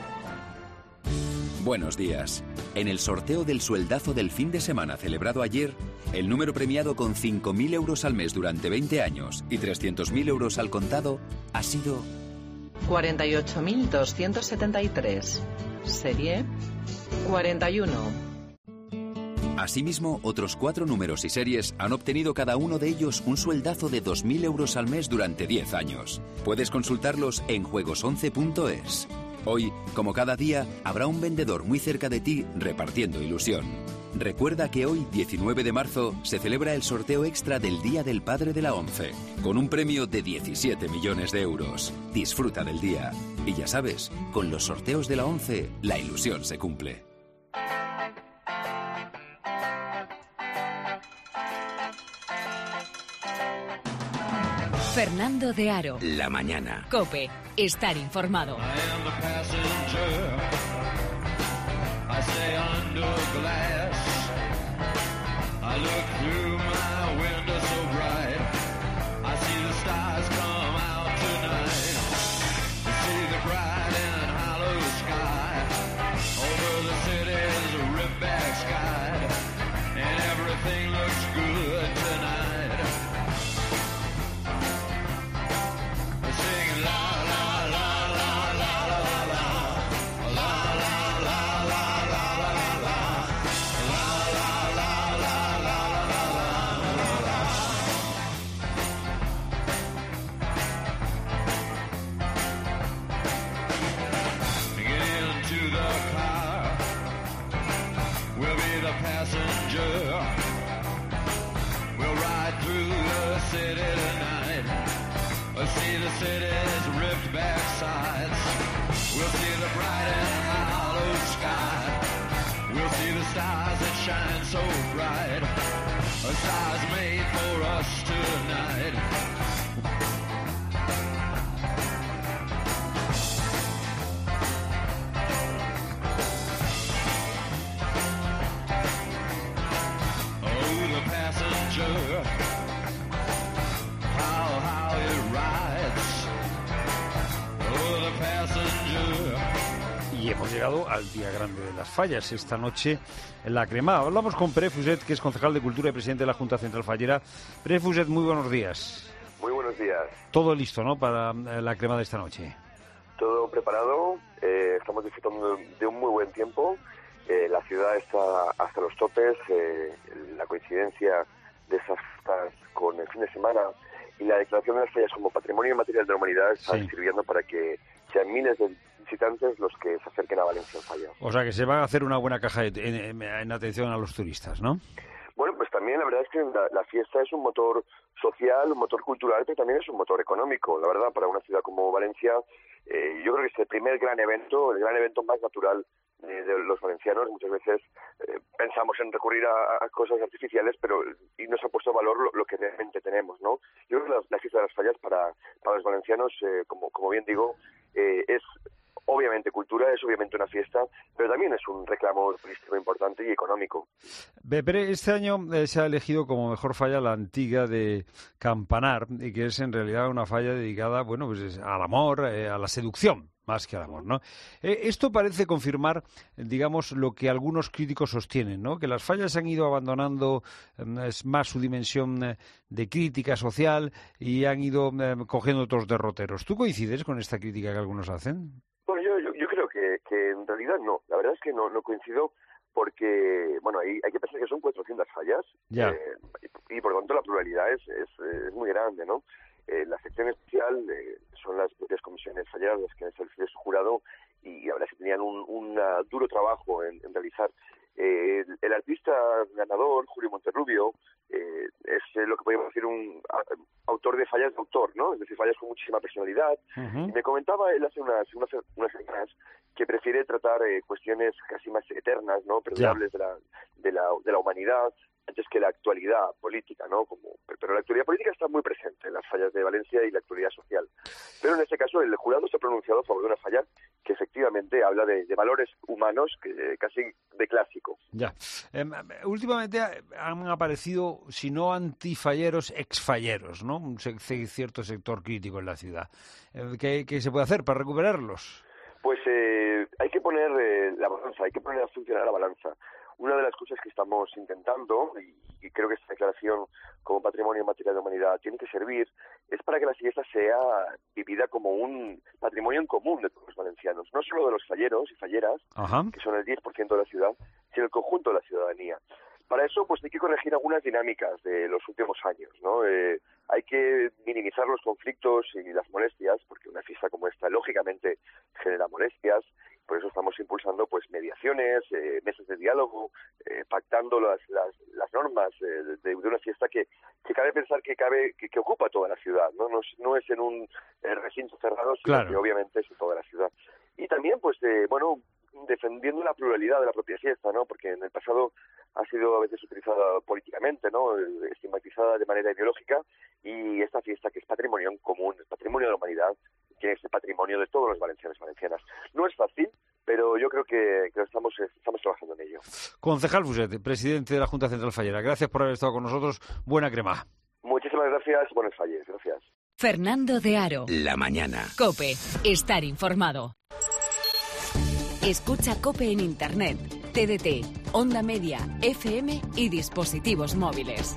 Buenos días. En el sorteo del sueldazo del fin de semana celebrado ayer, el número premiado con cinco mil euros al mes durante veinte años y trescientos mil euros al contado ha sido cuarenta y ocho mil doscientos setenta y tres. Serie cuarenta y uno. Asimismo, otros cuatro números y series han obtenido cada uno de ellos un sueldazo de dos mil euros al mes durante diez años. Puedes consultarlos en juegos once punto es. Hoy, como cada día, habrá un vendedor muy cerca de ti repartiendo ilusión. Recuerda que hoy, diecinueve de marzo, se celebra el sorteo extra del Día del Padre de la ONCE, con un premio de diecisiete millones de euros. Disfruta del día. Y ya sabes, con los sorteos de la ONCE, la ilusión se cumple. Fernando de Aro. La mañana. COPE. Estar informado. Y hemos llegado al día grande de las fallas. Esta noche en la Cremada. Hablamos con Pere Fuset, que es concejal de Cultura y presidente de la Junta Central Fallera. Pere Fuset, muy buenos días. Muy buenos días. Todo listo, ¿no?, para la Cremada de esta noche. Todo preparado. Eh, estamos disfrutando de un muy buen tiempo. Eh, la ciudad está hasta los topes. Eh, la coincidencia de esas fiestas con el fin de semana y la declaración de las fallas como Patrimonio Inmaterial de la Humanidad está Sí. sirviendo para que sean miles de visitantes los que se acerquen a Valencia en fallas. O sea que se va a hacer una buena caja de, en, en- en atención a los turistas, ¿no? Bueno, pues también la verdad es que la, la fiesta es un motor social, un motor cultural, pero también es un motor económico. La verdad, para una ciudad como Valencia, eh, yo creo que es el primer gran evento, el gran evento más natural eh, de los valencianos. Muchas veces eh, pensamos en recurrir a, a cosas artificiales, pero y no se ha puesto en valor lo, lo que realmente tenemos, ¿no? Yo creo que la, la fiesta de las fallas para, para los valencianos, eh, como, como bien digo, eh, es obviamente cultura, es obviamente una fiesta, pero también es un reclamo turístico importante y económico. Be- Pero este año eh, se ha elegido como mejor falla la antigua de Campanar, y que es en realidad una falla dedicada, bueno, pues es al amor, eh, a la seducción, más que al amor, ¿no? Eh, esto parece confirmar, eh, digamos, lo que algunos críticos sostienen, ¿no? Que las fallas han ido abandonando eh, es más su dimensión eh, de crítica social y han ido eh, cogiendo otros derroteros. ¿Tú coincides con esta crítica que algunos hacen? Bueno, yo, yo, yo creo que, que en realidad no. La verdad es que no, no coincido porque, bueno, hay, hay que pensar que son cuatrocientas fallas Ya. eh, y, y por lo tanto la pluralidad es, es, es muy grande, ¿no? Eh, la sección especial eh, son las propias comisiones falleras las que han establecido su jurado y la verdad es que tenían un, un uh, duro trabajo en, en realizar. Eh, el, el artista ganador, Julio Monterrubio, eh, es eh, lo que podríamos decir un a, autor de fallas de autor, ¿no? Es decir, fallas con muchísima personalidad. Y me comentaba él hace unas, unas, unas semanas que prefiere tratar eh, cuestiones casi más eternas, ¿no? Permeables de la, de la, de la humanidad, antes que la actualidad política, ¿no? Como, pero la actualidad política está muy presente en las fallas de Valencia y la actualidad social. Pero en este caso el jurado se ha pronunciado a favor de una falla que efectivamente habla de, de valores humanos, que casi de clásico. Ya. Eh, últimamente han aparecido, si no antifalleros, exfalleros, ¿no? Un se- cierto sector crítico en la ciudad. Eh, ¿qué, ¿Qué se puede hacer para recuperarlos? Pues eh, hay que poner eh, la balanza, hay que poner a funcionar la balanza. Una de las cosas que estamos intentando, y, y creo que esta declaración como Patrimonio Inmaterial de la Humanidad tiene que servir, es para que la fiesta sea vivida como un patrimonio en común de todos los valencianos, no solo de los falleros y falleras, Ajá. que son el diez por ciento de la ciudad, sino el conjunto de la ciudadanía. Para eso, pues hay que corregir algunas dinámicas de los últimos años, ¿no? Eh, hay que minimizar los conflictos y las molestias, porque una fiesta como esta, lógicamente, genera molestias. Por eso estamos impulsando, pues, mediaciones, eh, mesas de diálogo, eh, pactando las, las, las normas eh, de, de una fiesta que, que cabe pensar que cabe que, que ocupa toda la ciudad, ¿no? No es, no es en un eh, recinto cerrado, sino Claro. que obviamente es en toda la ciudad. Y también, pues, eh, bueno, defendiendo la pluralidad de la propia fiesta, ¿no? Porque en el pasado ha sido a veces utilizada políticamente, ¿no? Estigmatizada de manera ideológica, y esta fiesta, que es patrimonio en común, es patrimonio de la humanidad, tiene ese patrimonio de todos los valencianos y valencianas. No es fácil, pero yo creo que, que estamos, estamos trabajando en ello. Concejal Fuset, presidente de la Junta Central Fallera, gracias por haber estado con nosotros. Buena crema. Muchísimas gracias, buenos falles, gracias. Fernando de Aro. La mañana. COPE. Estar informado. Escucha COPE en Internet, T D T, Onda Media, F M y dispositivos móviles.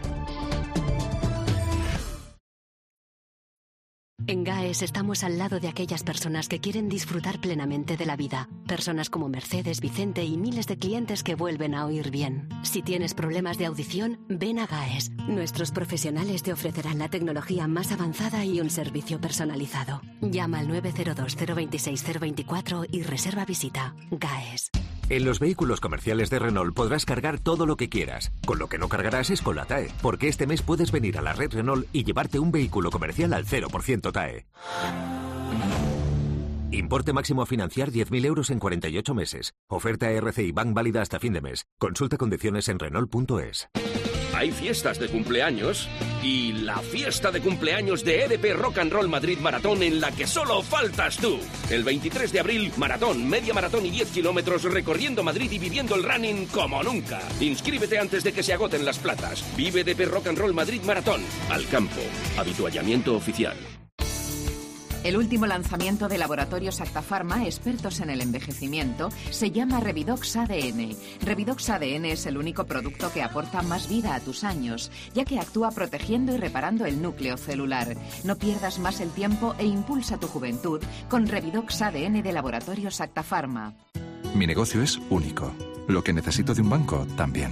En GAES estamos al lado de aquellas personas que quieren disfrutar plenamente de la vida. Personas como Mercedes, Vicente y miles de clientes que vuelven a oír bien. Si tienes problemas de audición, ven a GAES. Nuestros profesionales te ofrecerán la tecnología más avanzada y un servicio personalizado. Llama al nueve cero dos, cero dos seis, cero dos cuatro y reserva visita. GAES. En los vehículos comerciales de Renault podrás cargar todo lo que quieras. Con lo que no cargarás es con la T A E, porque este mes puedes venir a la red Renault y llevarte un vehículo comercial al cero por ciento T A E. Importe máximo a financiar diez mil euros en cuarenta y ocho meses. Oferta R C I Bank válida hasta fin de mes. Consulta condiciones en Renault punto es. Hay fiestas de cumpleaños y la fiesta de cumpleaños de E D P Rock and Roll Madrid Maratón, en la que solo faltas tú. El veintitrés de abril, maratón, media maratón y diez kilómetros recorriendo Madrid y viviendo el running como nunca. Inscríbete antes de que se agoten las plazas. Vive E D P Rock and Roll Madrid Maratón. Al campo. Habituallamiento oficial. El último lanzamiento de Laboratorios Acta Pharma, expertos en el envejecimiento, se llama Revidox A D N. Revidox A D N es el único producto que aporta más vida a tus años, ya que actúa protegiendo y reparando el núcleo celular. No pierdas más el tiempo e impulsa tu juventud con Revidox A D N de Laboratorios Acta Pharma. Mi negocio es único. Lo que necesito de un banco, también.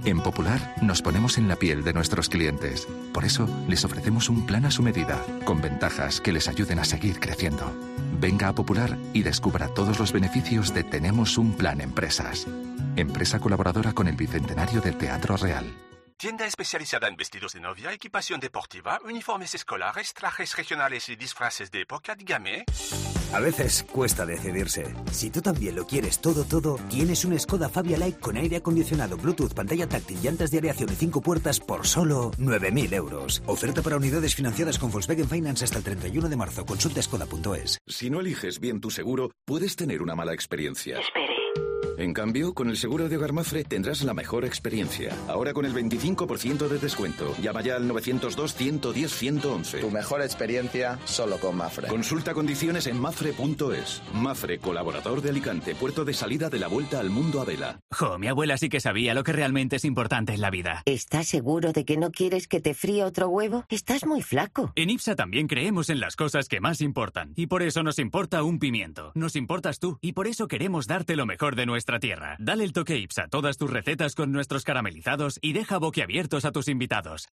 En Popular nos ponemos en la piel de nuestros clientes. Por eso les ofrecemos un plan a su medida, con ventajas que les ayuden a seguir creciendo. Venga a Popular y descubra todos los beneficios de Tenemos un Plan Empresas. Empresa colaboradora con el Bicentenario del Teatro Real. Tienda especializada en vestidos de novia, equipación deportiva, uniformes escolares, trajes regionales y disfraces de época, dígame. A veces cuesta decidirse. Si tú también lo quieres todo, todo, tienes un Skoda Fabia Light con aire acondicionado, Bluetooth, pantalla táctil, llantas de aleación y cinco puertas por solo nueve mil euros. Oferta para unidades financiadas con Volkswagen Finance hasta el treinta y uno de marzo. Consulta skoda punto es. Si no eliges bien tu seguro, puedes tener una mala experiencia. Espere. En cambio, con el seguro de hogar Mafre tendrás la mejor experiencia. Ahora con el veinticinco por ciento de descuento. Llama ya al novecientos dos, ciento diez, ciento once. Tu mejor experiencia solo con Mafre. Consulta condiciones en mafre punto es. Mafre, colaborador de Alicante, puerto de salida de la vuelta al mundo a vela. Jo, mi abuela sí que sabía lo que realmente es importante en la vida. ¿Estás seguro de que no quieres que te fríe otro huevo? Estás muy flaco. En IPSA también creemos en las cosas que más importan. Y por eso nos importa un pimiento. Nos importas tú. Y por eso queremos darte lo mejor de nuestra tierra. Dale el toque IPSA a todas tus recetas con nuestros caramelizados y deja boquiabiertos a tus invitados.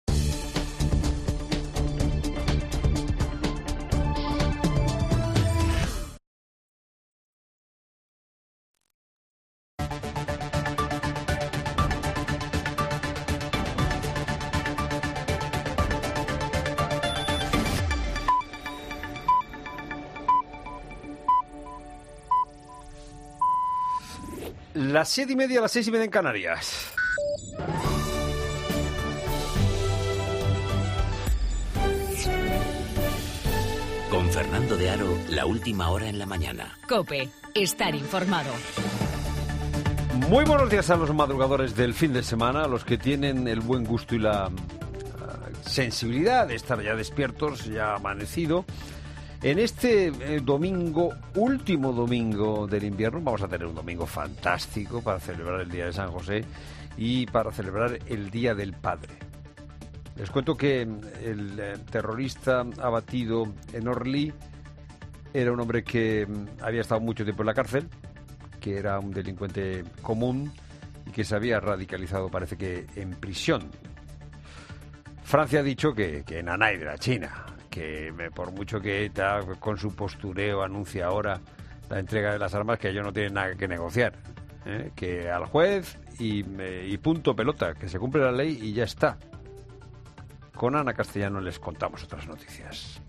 Las siete y media, las seis y media en Canarias. Con Fernando de Aro, la última hora en la mañana. COPE, estar informado. Muy buenos días a los madrugadores del fin de semana, a los que tienen el buen gusto y la uh, sensibilidad de estar ya despiertos, ya amanecido. En este eh, domingo, último domingo del invierno, vamos a tener un domingo fantástico para celebrar el Día de San José y para celebrar el Día del Padre. Les cuento que el eh, terrorista abatido en Orly era un hombre que mm, había estado mucho tiempo en la cárcel, que era un delincuente común y que se había radicalizado, parece que en prisión. Francia ha dicho que, que nanay de la China, que por mucho que ETA con su postureo anuncia ahora la entrega de las armas, que ellos no tienen nada que negociar, ¿eh? Que al juez y, y punto pelota, que se cumple la ley y ya está. Con Ana Castellano les contamos otras noticias.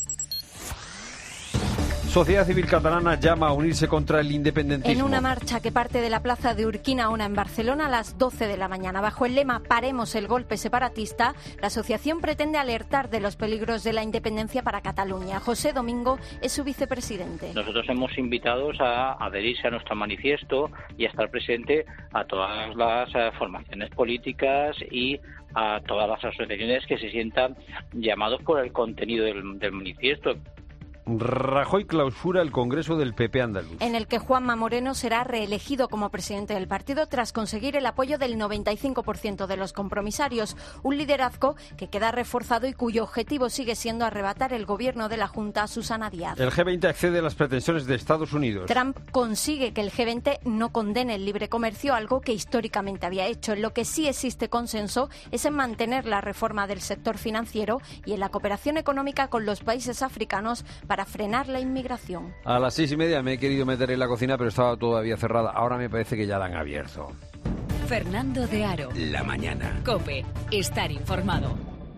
Sociedad Civil Catalana llama a unirse contra el independentismo. En una marcha que parte de la plaza de Urquinaona en Barcelona a las doce de la mañana. Bajo el lema Paremos el golpe separatista, la asociación pretende alertar de los peligros de la independencia para Cataluña. José Domingo es su vicepresidente. Nosotros hemos invitado a adherirse a nuestro manifiesto y a estar presente a todas las uh, formaciones políticas y a todas las asociaciones que se sientan llamados por el contenido del, del manifiesto. Rajoy clausura el Congreso del P P andaluz, en el que Juanma Moreno será reelegido como presidente del partido tras conseguir el apoyo del noventa y cinco por ciento de los compromisarios, un liderazgo que queda reforzado y cuyo objetivo sigue siendo arrebatar el gobierno de la Junta a Susana Díaz. El G veinte accede a las pretensiones de Estados Unidos. Trump consigue que el G veinte no condene el libre comercio, algo que históricamente había hecho. En lo que sí existe consenso es en mantener la reforma del sector financiero y en la cooperación económica con los países africanos para Para frenar la inmigración. A las seis y media me he querido meter en la cocina, pero estaba todavía cerrada. Ahora me parece que ya la han abierto. Fernando de Aro. La mañana. COPE, estar informado.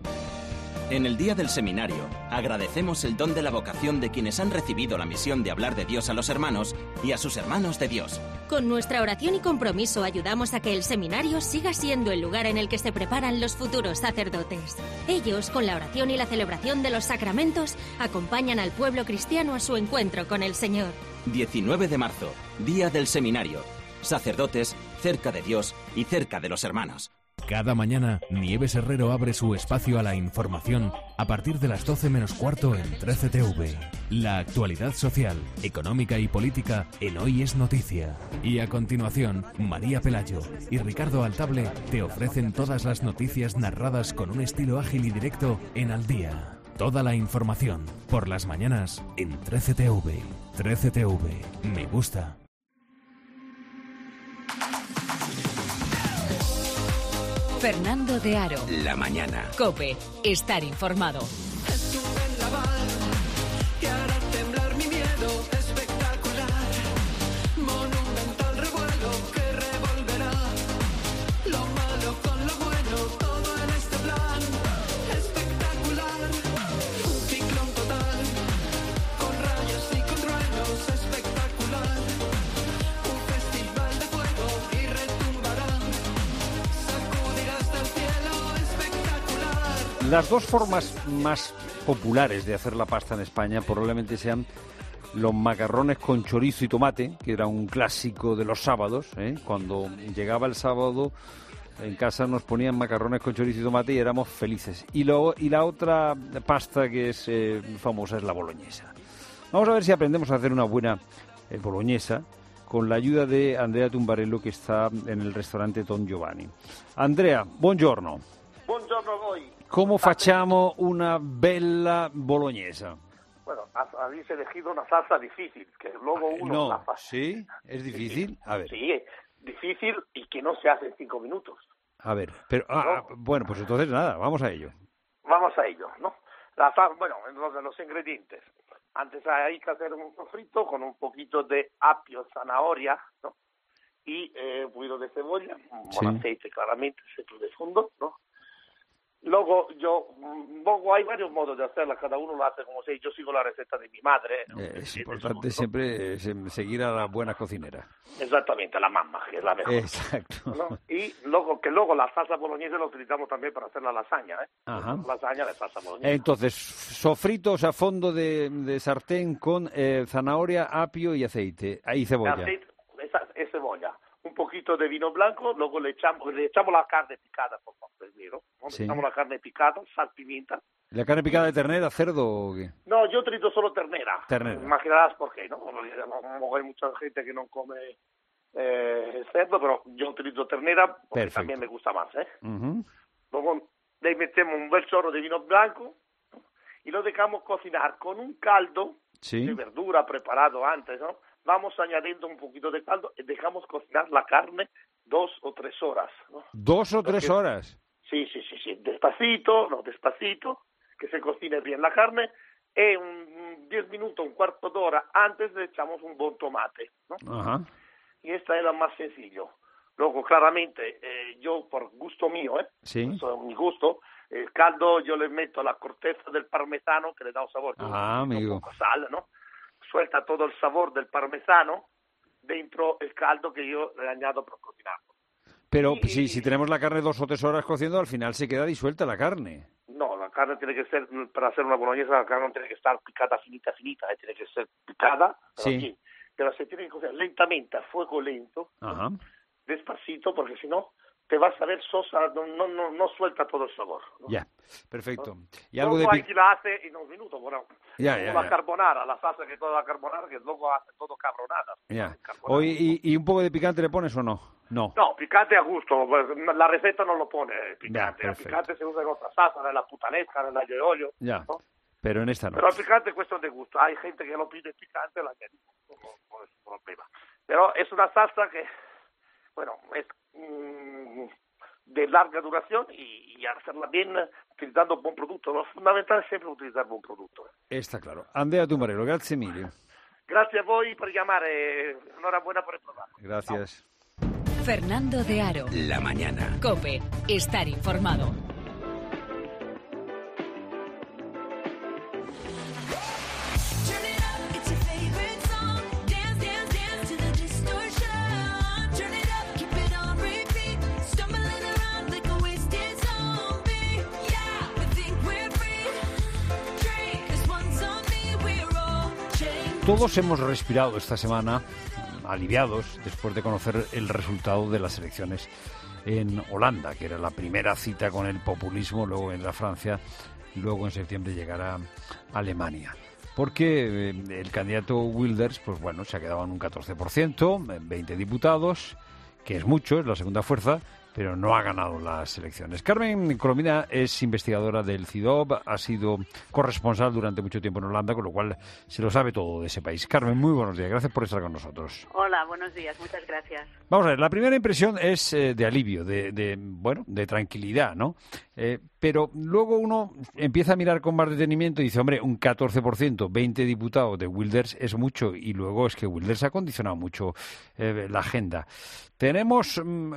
En el Día del Seminario, agradecemos el don de la vocación de quienes han recibido la misión de hablar de Dios a los hermanos y a sus hermanos de Dios. Con nuestra oración y compromiso ayudamos a que el seminario siga siendo el lugar en el que se preparan los futuros sacerdotes. Ellos, con la oración y la celebración de los sacramentos, acompañan al pueblo cristiano a su encuentro con el Señor. diecinueve de marzo, Día del Seminario. Sacerdotes, cerca de Dios y cerca de los hermanos. Cada mañana, Nieves Herrero abre su espacio a la información a partir de las doce menos cuarto en trece T V. La actualidad social, económica y política en Hoy es Noticia. Y a continuación, María Pelayo y Ricardo Altable te ofrecen todas las noticias narradas con un estilo ágil y directo en Al Día. Toda la información, por las mañanas, en trece T V. trece T V. Me gusta. Fernando de Aro. La mañana. COPE. Estar informado. Es un vendaval que hará temblar mi miedo. Espectacular. Monumental revuelo que revolverá lo malo con lo bueno. Todo en este plan. Espectacular. Un ciclón total. Con rayos y con truenos. Espectacular. Un festival de fuego y retumbará. Sacudirá hasta el cielo. Espectacular. Las dos formas más populares de hacer la pasta en España probablemente sean los macarrones con chorizo y tomate, que era un clásico de los sábados, ¿eh? Cuando llegaba el sábado en casa nos ponían macarrones con chorizo y tomate y éramos felices. Y, lo, y la otra pasta que es eh, famosa es la boloñesa. Vamos a ver si aprendemos a hacer una buena eh, boloñesa con la ayuda de Andrea Tumbarello, que está en el restaurante Don Giovanni. Andrea, buongiorno. Buongiorno a voi. Come facciamo una bella bolognesa? Bueno, habéis elegido una salsa difícil, que luego uno No, la fa- ¿sí? ¿Es difícil? A ver, Sí, es difícil y que no se hace en cinco minutos. a ver. Pero, ah, bueno, pues entonces nada, vamos a ello. Vamos a ello, ¿no? La sal- bueno, entonces los ingredientes. Antes hay que hacer un sofrito con un poquito de apio, zanahoria, ¿no? Y eh, un poquito de cebolla, Sí. con aceite claramente, siempre de fondo, ¿no? Luego yo, mm, luego hay varios modos de hacerla, cada uno lo hace como si yo sigo la receta de mi madre. ¿no? Eh, es importante siempre eh, se- seguir a la buena cocinera. Exactamente, la mamma, que es la mejor. Exacto. ¿no? Y luego que luego la salsa boloñesa la utilizamos también para hacer la lasaña, ¿eh? Ajá. Lasaña de salsa boloñesa. Entonces, sofritos a fondo de, de sartén con eh, zanahoria, apio y aceite. Ahí cebolla. Aceite, esa, es cebolla. Un poquito de vino blanco, luego le echamos, le echamos la carne picada, por favor, primero. ¿no? Le Sí. echamos la carne picada, sal, pimienta. ¿La carne picada de ternera, cerdo o qué? No, yo utilizo solo ternera. Ternera. Imaginarás por qué, ¿no? Porque a lo mejor hay mucha gente que no come eh, cerdo, pero yo utilizo ternera porque Perfecto. también me gusta más, ¿eh? Ujú. Luego le metemos un bel chorro de vino blanco y lo dejamos cocinar con un caldo Sí. de verdura preparado antes, ¿no? Vamos añadiendo un poquito de caldo y dejamos cocinar la carne dos o tres horas, ¿no? ¿Dos o Lo tres que- horas? Sí, sí, sí, sí, despacito, no, despacito, que se cocine bien la carne y un diez minutos, un cuarto d'ora antes le echamos un buen tomate, ¿no? Ajá. Y esta es la más sencillo. Luego, claramente, eh, yo por gusto mío, ¿eh? Sí. Eso es mi gusto, el caldo yo le meto la corteza del parmesano que le da un sabor. Ah, amigo. Con sal, ¿no? Suelta todo el sabor del parmesano dentro el caldo que yo le añado para cocinarlo. Pero si, si tenemos la carne dos o tres horas cociendo, al final se queda disuelta la carne. No, la carne tiene que ser, para hacer una boloñesa, la carne no tiene que estar picada finita, finita, eh, tiene que ser picada, pero, Sí. sí, pero se tiene que cocinar lentamente, a fuego lento, Ajá. despacito, porque si no, te vas a ver sosa, no, no, no, no suelta todo el sabor. ¿no? Ya, perfecto. Y algo de Luego hay pic- quien la hace en un minuto, bueno, Ya, como ya, la ya. carbonara, la salsa que toda la carbonara, que luego hace todo cabronada. Ya. Hoy, y, ¿Y un poco de picante le pones o no? No. No, picante a gusto, pues, la receta no lo pone picante, Ya, el perfecto. picante se usa en otra salsa, en la putanesca, en la de olio, Ya. Pero en esta no. pero el picante es cuestión de gusto, hay gente que lo pide picante, la añadimos, no, no es un problema. Pero es una salsa que, bueno, es mm, de larga duración y, y hacerla bien utilizando un buen producto. Lo fundamental es siempre utilizar buen producto. Está claro. Andrea Tumbarello, grazie mille. Gracias a voi per chiamare, enhorabuena por el programa. Gracias. Fernando de Aro. La mañana. COPE. Estar informado. Todos hemos respirado esta semana aliviados después de conocer el resultado de las elecciones en Holanda, que era la primera cita con el populismo, luego en la Francia, luego en septiembre llegará a Alemania. Porque eh, el candidato Wilders, pues bueno, se ha quedado en un catorce por ciento, en veinte diputados, que es mucho, es la segunda fuerza, pero no ha ganado las elecciones. Carmen Colomina es investigadora del C I D O B, ha sido corresponsal durante mucho tiempo en Holanda, con lo cual se lo sabe todo de ese país. Carmen, muy buenos días, gracias por estar con nosotros. Hola, buenos días, muchas gracias. Vamos a ver, la primera impresión es eh, de alivio, de, de, bueno, de tranquilidad, ¿no? Eh, pero luego uno empieza a mirar con más detenimiento y dice, hombre, un catorce por ciento, veinte diputados de Wilders es mucho, y luego es que Wilders ha condicionado mucho eh, la agenda. ¿Tenemos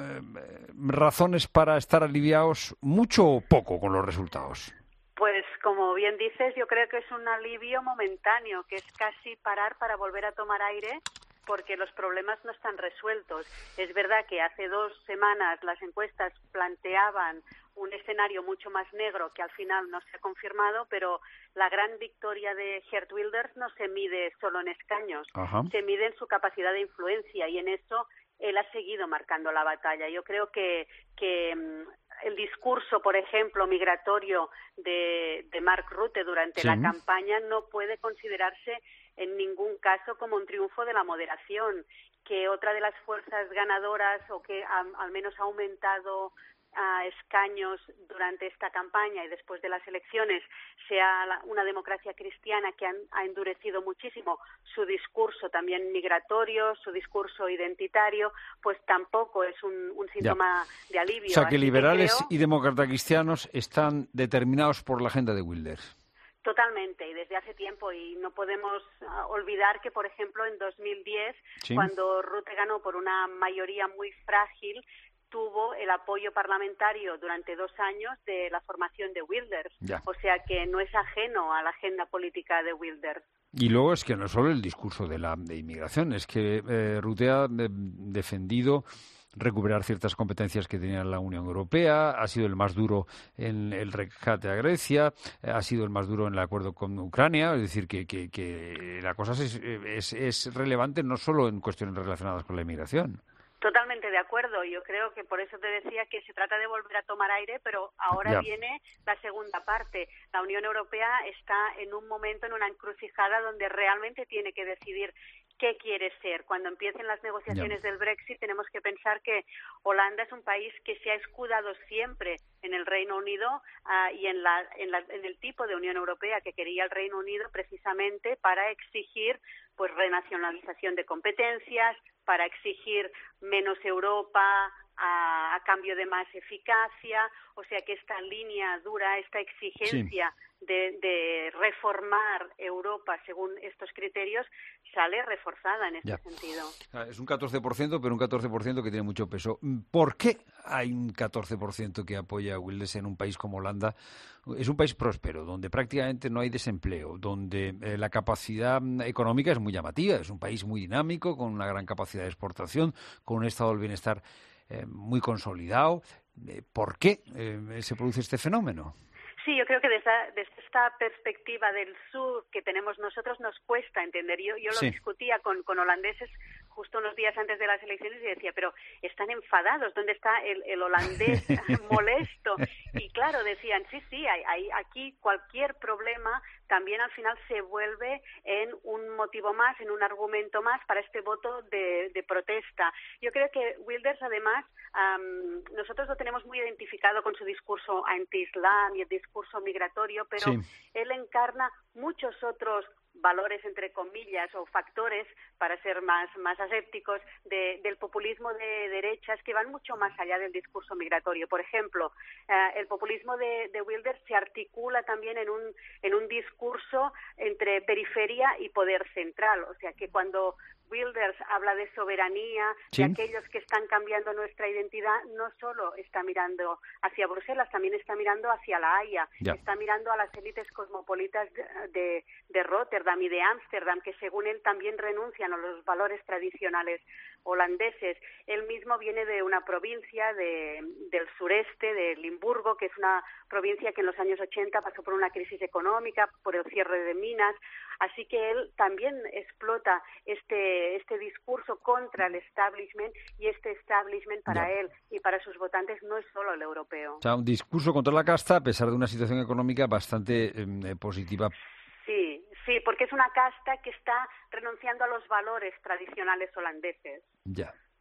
mm, razones para estar aliviados mucho o poco con los resultados? Pues como bien dices, yo creo que es un alivio momentáneo, que es casi parar para volver a tomar aire, porque los problemas no están resueltos. Es verdad que hace dos semanas las encuestas planteaban un escenario mucho más negro que al final no se ha confirmado, pero la gran victoria de Geert Wilders no se mide solo en escaños, Ajá. se mide en su capacidad de influencia, y en eso él ha seguido marcando la batalla. Yo creo que, que el discurso, por ejemplo, migratorio de, de Mark Rutte durante sí. la campaña no puede considerarse en ningún caso como un triunfo de la moderación, que otra de las fuerzas ganadoras o que ha, al menos ha aumentado a escaños durante esta campaña y después de las elecciones sea la, una democracia cristiana que han, ha endurecido muchísimo su discurso también migratorio, su discurso identitario, pues tampoco es un, un síntoma ya. de alivio. O sea, que Así liberales que creo... y demócratas cristianos están determinados por la agenda de Wilders. Totalmente, y desde hace tiempo, y no podemos uh, olvidar que, por ejemplo, en dos mil diez, sí. cuando Rutte ganó por una mayoría muy frágil, tuvo el apoyo parlamentario durante dos años de la formación de Wilders. Ya. O sea que no es ajeno a la agenda política de Wilders. Y luego es que no solo el discurso de la de inmigración, es que eh, Rutte ha de, defendido recuperar ciertas competencias que tenía la Unión Europea, ha sido el más duro en el rescate a Grecia, ha sido el más duro en el acuerdo con Ucrania, es decir, que, que, que la cosa es, es, es relevante no solo en cuestiones relacionadas con la inmigración. Totalmente de acuerdo. Yo creo que por eso te decía que se trata de volver a tomar aire, pero ahora ya. viene la segunda parte. La Unión Europea está en un momento, en una encrucijada donde realmente tiene que decidir qué quiere ser. Cuando empiecen las negociaciones ya. del Brexit, tenemos que pensar que Holanda es un país que se ha escudado siempre en el Reino Unido uh, y en, la, en, la, en el tipo de Unión Europea que quería el Reino Unido, precisamente para exigir pues renacionalización de competencias, para exigir menos Europa a, a cambio de más eficacia. O sea que esta línea dura, esta exigencia sí. de, de reformar Europa según estos criterios, sale reforzada en este ya. sentido. Es un catorce por ciento, pero un catorce por ciento que tiene mucho peso. ¿Por qué hay un catorce por ciento que apoya a Wilders en un país como Holanda? Es un país próspero, donde prácticamente no hay desempleo, donde eh, la capacidad económica es muy llamativa, es un país muy dinámico, con una gran capacidad de exportación, con un estado del bienestar eh, muy consolidado. Eh, ¿Por qué eh, se produce este fenómeno? Sí, yo creo que desde, desde esta perspectiva del sur que tenemos nosotros nos cuesta entender. Yo, yo lo sí. discutía con, con holandeses justo unos días antes de las elecciones y decía, pero están enfadados, ¿dónde está el, el holandés molesto? Y claro, decían, sí, sí, hay, hay, aquí cualquier problema también al final se vuelve en un motivo más, en un argumento más para este voto de, de protesta. Yo creo que Wilders, además, um, nosotros lo tenemos muy identificado con su discurso anti-islam y el discurso migratorio, pero sí. él encarna muchos otros valores, entre comillas, o factores, para ser más, más asépticos, de, del populismo de derechas que van mucho más allá del discurso migratorio. Por ejemplo, eh, el populismo de, de Wilders se articula también en un, en un discurso entre periferia y poder central. O sea, que cuando Wilders habla de soberanía, sí. de aquellos que están cambiando nuestra identidad, no solo está mirando hacia Bruselas, también está mirando hacia La Haya, ya. está mirando a las élites cosmopolitas de, de, de Rotterdam y de Ámsterdam, que según él también renuncian a los valores tradicionales holandeses. Él mismo viene de una provincia de, del sureste, de Limburgo, que es una provincia que en los años ochenta pasó por una crisis económica, por el cierre de minas, así que él también explota este, este discurso contra el establishment, y este establishment para ya. él y para sus votantes no es solo el europeo. O sea, un discurso contra la casta a pesar de una situación económica bastante eh, positiva. Sí, sí, porque es una casta que está renunciando a los valores tradicionales holandeses. Ya.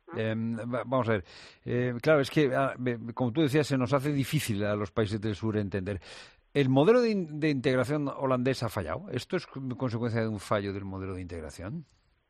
Eh, vamos a ver, eh, claro, es que, ah, como tú decías, se nos hace difícil a los países del sur entender. ¿El modelo de, in- de integración holandés ha fallado? ¿Esto es consecuencia de un fallo del modelo de integración?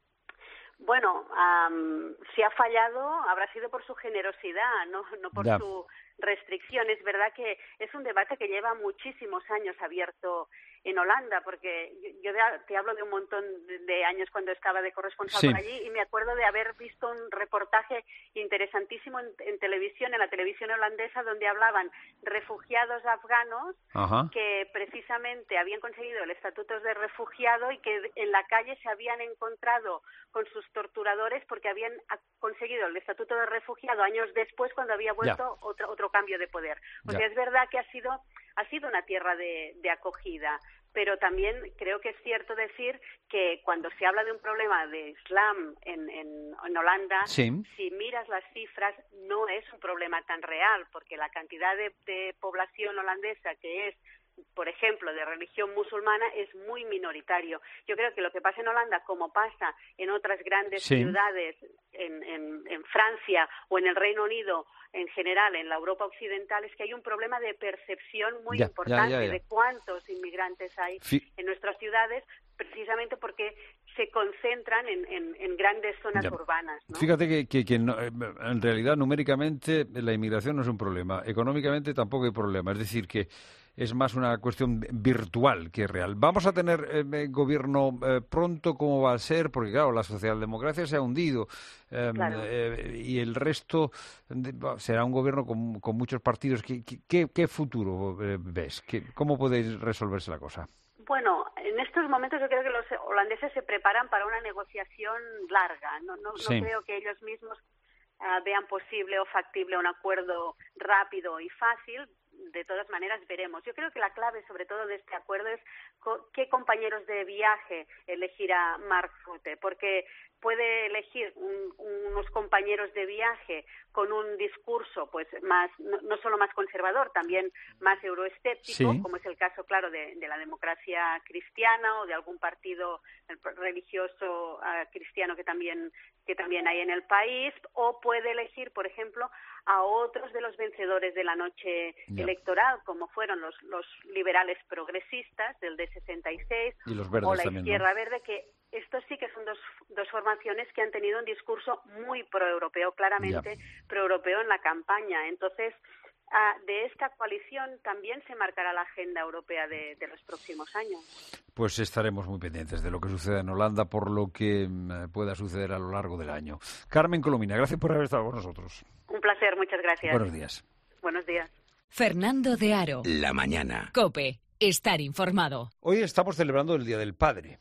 Bueno, um, si ha fallado habrá sido por su generosidad, no, no por Ya. su restricción. Es verdad que es un debate que lleva muchísimos años abierto en Holanda, porque yo, yo de- te hablo de un montón de, de años cuando estaba de corresponsal Sí. por allí, y me acuerdo de haber visto un reportaje interesantísimo en, en televisión, en la televisión holandesa, donde hablaban refugiados afganos Ajá. que precisamente habían conseguido el estatuto de refugiado y que en la calle se habían encontrado con sus torturadores porque habían a- conseguido el estatuto de refugiado años después, cuando había vuelto otro otro cambio de poder. O Ya. sea, es verdad que ha sido ha sido una tierra de, de acogida, pero también creo que es cierto decir que cuando se habla de un problema de Islam en, en, en Holanda, Sí. si miras las cifras, no es un problema tan real, porque la cantidad de, de población holandesa que es, por ejemplo, de religión musulmana es muy minoritario. Yo creo que lo que pasa en Holanda, como pasa en otras grandes Sí. ciudades, en, en, en Francia o en el Reino Unido en general, en la Europa occidental, es que hay un problema de percepción muy Ya, ya, importante ya, ya. de cuántos inmigrantes hay Fi- en nuestras ciudades, precisamente porque se concentran en, en, en grandes zonas Ya. urbanas, ¿no? Fíjate que, que- que no- eh, en realidad numéricamente la inmigración no es un problema, económicamente tampoco hay problema, es decir, que es más una cuestión virtual que real. ¿Vamos a tener eh, gobierno eh, pronto? ¿Cómo va a ser? Porque claro, la socialdemocracia se ha hundido eh, Claro. eh, y el resto de- va- será un gobierno con, con muchos partidos. ¿Qué, qué, qué futuro eh, ves? ¿Qué, ¿Cómo puede resolverse la cosa? Bueno, en estos momentos yo creo que los holandeses se preparan para una negociación larga. No, no, no Sí. creo que ellos mismos ah, vean posible o factible un acuerdo rápido y fácil. De todas maneras, veremos. Yo creo que la clave, sobre todo, de este acuerdo es co- qué compañeros de viaje elegirá Mark Rutte, porque puede elegir un- unos compañeros de viaje con un discurso, pues más no, no solo más conservador, también más euroescéptico, Sí. como es el caso, claro, de, de la democracia cristiana o de algún partido eh, religioso ah, cristiano que también que también hay en el país, o puede elegir, por ejemplo, a otros de los vencedores de la noche Ya. electoral, como fueron los, los liberales progresistas del D sesenta y seis Y los verdes o la también, ¿no? Izquierda Verde, que estos sí que son dos, dos formaciones que han tenido un discurso muy proeuropeo, claramente proeuropeo en la campaña. Entonces, ah, de esta coalición también se marcará la agenda europea de, de los próximos años. Pues estaremos muy pendientes de lo que suceda en Holanda, por lo que mm, pueda suceder a lo largo del año. Carmen Colomina, gracias por haber estado con nosotros. Un placer, muchas gracias. Buenos días. Buenos días. Fernando de Aro. La mañana. Cope. Estar informado. Hoy estamos celebrando el Día del Padre.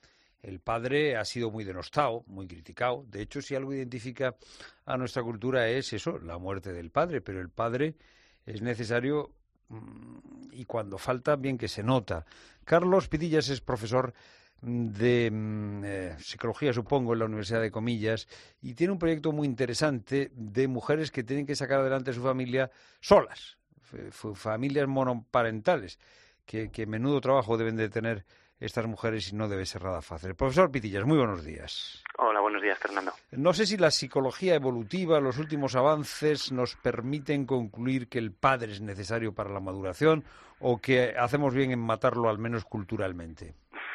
El padre ha sido muy denostado, muy criticado. De hecho, si algo identifica a nuestra cultura es eso, la muerte del padre. Pero el padre es necesario mm, y cuando falta, bien que se nota. Carlos Pitillas es profesor de mm, eh, psicología, supongo, en la Universidad de Comillas, y tiene un proyecto muy interesante de mujeres que tienen que sacar adelante su familia solas, f- f- familias monoparentales, que, que menudo trabajo deben de tener estas mujeres y no debe ser nada fácil. Profesor Pitillas, muy buenos días. Hola, buenos días, Fernando. No sé si la psicología evolutiva, los últimos avances nos permiten concluir que el padre es necesario para la maduración o que hacemos bien en matarlo, al menos culturalmente.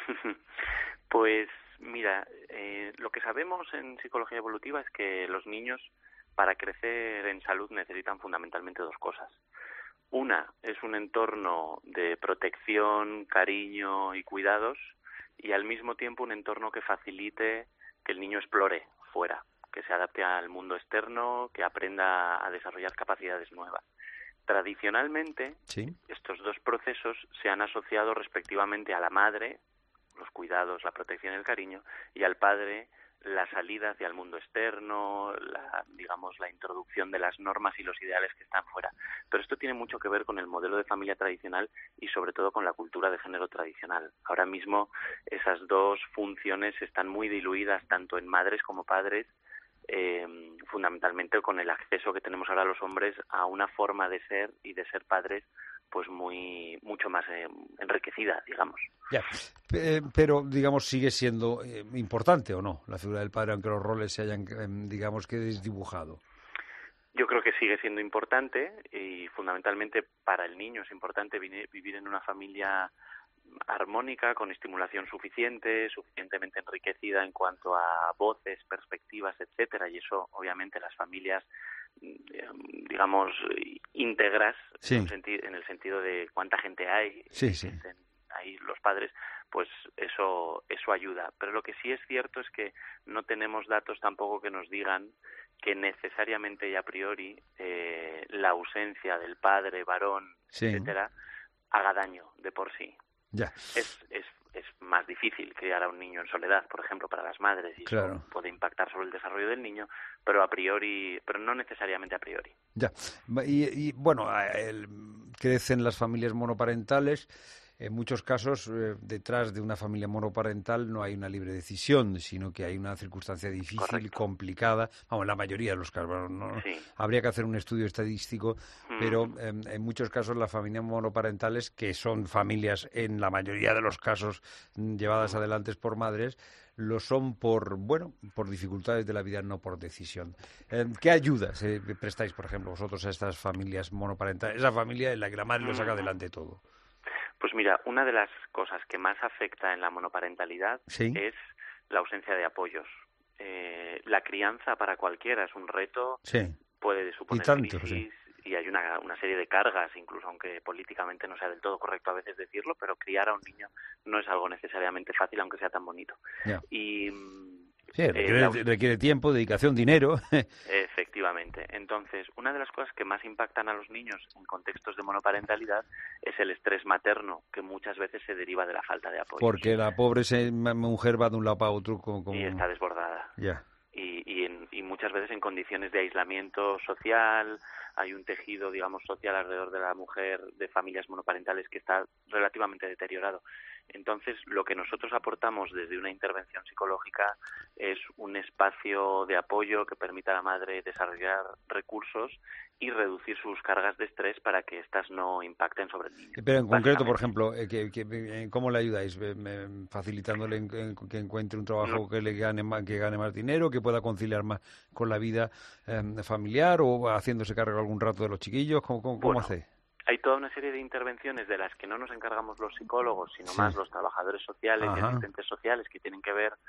Pues mira, eh, lo que sabemos en psicología evolutiva es que los niños, para crecer en salud, necesitan fundamentalmente dos cosas. Una es un entorno de protección, cariño y cuidados, y al mismo tiempo un entorno que facilite que el niño explore fuera, que se adapte al mundo externo, que aprenda a desarrollar capacidades nuevas. Tradicionalmente, Sí. estos dos procesos se han asociado respectivamente a la madre, los cuidados, la protección y el cariño, y al padre, la salida hacia el mundo externo, la, digamos, la introducción de las normas y los ideales que están fuera. Pero esto tiene mucho que ver con el modelo de familia tradicional y sobre todo con la cultura de género tradicional. Ahora mismo esas dos funciones están muy diluidas tanto en madres como padres, eh, fundamentalmente con el acceso que tenemos ahora los hombres a una forma de ser y de ser padres pues muy mucho más eh, enriquecida, digamos. Ya, eh, pero digamos sigue siendo eh, importante o no la figura del padre, aunque los roles se hayan, eh, digamos, que desdibujado. Yo creo que sigue siendo importante y fundamentalmente para el niño es importante vivir en una familia armónica, con estimulación suficiente, suficientemente enriquecida en cuanto a voces, perspectivas, etcétera, y eso obviamente las familias, digamos, íntegras, sí. en, senti- en el sentido de cuánta gente hay, sí, sí. ahí los padres, pues eso eso ayuda. Pero lo que sí es cierto es que no tenemos datos tampoco que nos digan que necesariamente y a priori eh, la ausencia del padre, varón, sí. etcétera, haga daño de por sí. Ya. Es, es, es más difícil criar a un niño en soledad, por ejemplo, para las madres, y claro. eso puede impactar sobre el desarrollo del niño, pero a priori, pero no necesariamente a priori. Ya. Y, y bueno, el, crecen las familias monoparentales. En muchos casos, eh, detrás de una familia monoparental no hay una libre decisión, sino que hay una circunstancia difícil, Correcto. complicada. Vamos, en la mayoría de los casos, ¿no? Sí. Habría que hacer un estudio estadístico, mm. pero eh, en muchos casos las familias monoparentales, que son familias en la mayoría de los casos llevadas mm. adelante por madres, lo son por, bueno, por dificultades de la vida, no por decisión. Eh, ¿Qué ayudas eh, prestáis, por ejemplo, vosotros a estas familias monoparentales? Esa familia en la que la madre mm. lo saca adelante todo. Pues mira, una de las cosas que más afecta en la monoparentalidad ¿Sí? es la ausencia de apoyos. Eh, la crianza para cualquiera es un reto, sí. puede suponer y tanto, crisis sí. y hay una, una serie de cargas, incluso aunque políticamente no sea del todo correcto a veces decirlo, pero criar a un niño no es algo necesariamente fácil, aunque sea tan bonito. Yeah. Y Sí, requiere, eh, la... requiere tiempo, dedicación, dinero. Efectivamente. Entonces, una de las cosas que más impactan a los niños en contextos de monoparentalidad es el estrés materno, que muchas veces se deriva de la falta de apoyo. Porque la pobre mujer va de un lado para otro como... como... Y está desbordada. Ya. Yeah. Y, y, en, y muchas veces en condiciones de aislamiento social, hay un tejido, digamos, social alrededor de la mujer de familias monoparentales que está relativamente deteriorado. Entonces, lo que nosotros aportamos desde una intervención psicológica es un espacio de apoyo que permita a la madre desarrollar recursos y reducir sus cargas de estrés para que éstas no impacten sobre el niño. Pero en concreto, por ejemplo, que, que, ¿cómo le ayudáis? ¿Facilitándole en, en, que encuentre un trabajo no. que le gane más, que gane más dinero, que pueda conciliar más con la vida eh, familiar, o haciéndose cargo algún rato de los chiquillos? ¿Cómo, cómo, bueno, cómo hace? Hay toda una serie de intervenciones de las que no nos encargamos los psicólogos, sino sí. más los trabajadores sociales Ajá. y asistentes sociales, que tienen que ver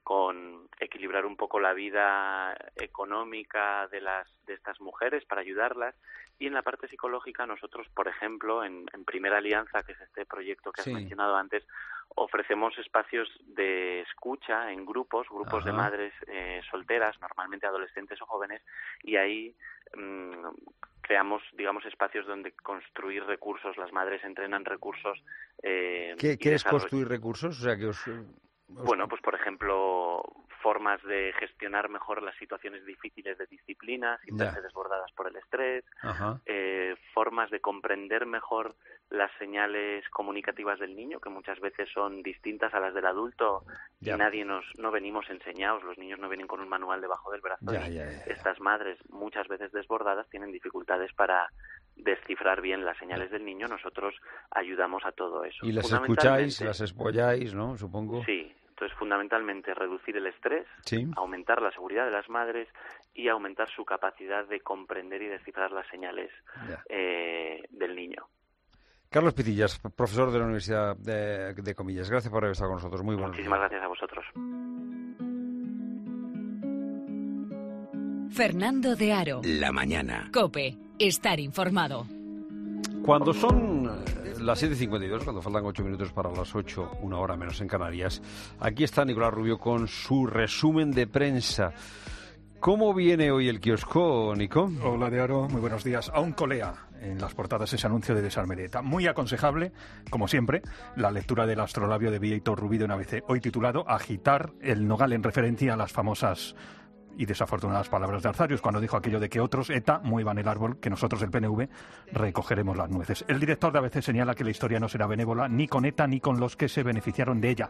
con equilibrar un poco la vida económica de las de estas mujeres para ayudarlas. Y en la parte psicológica nosotros, por ejemplo, en, en Primera Alianza, que es este proyecto que has sí. mencionado antes, ofrecemos espacios de escucha en grupos, grupos Ajá. de madres eh, solteras, normalmente adolescentes o jóvenes, y ahí mmm, creamos, digamos, espacios donde construir recursos. Las madres entrenan recursos. Eh, ¿Qué, ¿qué es construir recursos? O sea, que os... Bueno, pues por ejemplo, formas de gestionar mejor las situaciones difíciles de disciplina, sin verse desbordadas por el estrés, eh, formas de comprender mejor las señales comunicativas del niño, que muchas veces son distintas a las del adulto ya. y nadie nos no venimos enseñados, los niños no vienen con un manual debajo del brazo. Ya, ya, ya. Estas madres, muchas veces desbordadas, tienen dificultades para descifrar bien las señales del niño. Nosotros ayudamos a todo eso. Y las escucháis, las apoyáis, ¿no? Supongo. Sí. Entonces, fundamentalmente, reducir el estrés, sí. aumentar la seguridad de las madres y aumentar su capacidad de comprender y descifrar las señales eh, del niño. Carlos Pitillas, profesor de la Universidad de, de Comillas. Gracias por haber estado con nosotros. Muy buenos Muchísimas días. gracias a vosotros. Fernando de Aro. La mañana. COPE. Estar informado. Cuando son las siete y cincuenta y dos, cuando faltan ocho minutos para las ocho, una hora menos en Canarias, aquí está Nicolás Rubio con su resumen de prensa. ¿Cómo viene hoy el kiosco, Nico? Hola, de Aro, muy buenos días. Aún colea en las portadas ese anuncio de desarme de ETA. Muy aconsejable, como siempre, la lectura del astrolabio de Víctor Rubido en A B C, hoy titulado Agitar el nogal, en referencia a las famosas y desafortunadas palabras de Arzarius cuando dijo aquello de que otros, ETA, muevan el árbol, que nosotros, el P N V, recogeremos las nueces. El director de A B C señala que la historia no será benévola ni con ETA ni con los que se beneficiaron de ella.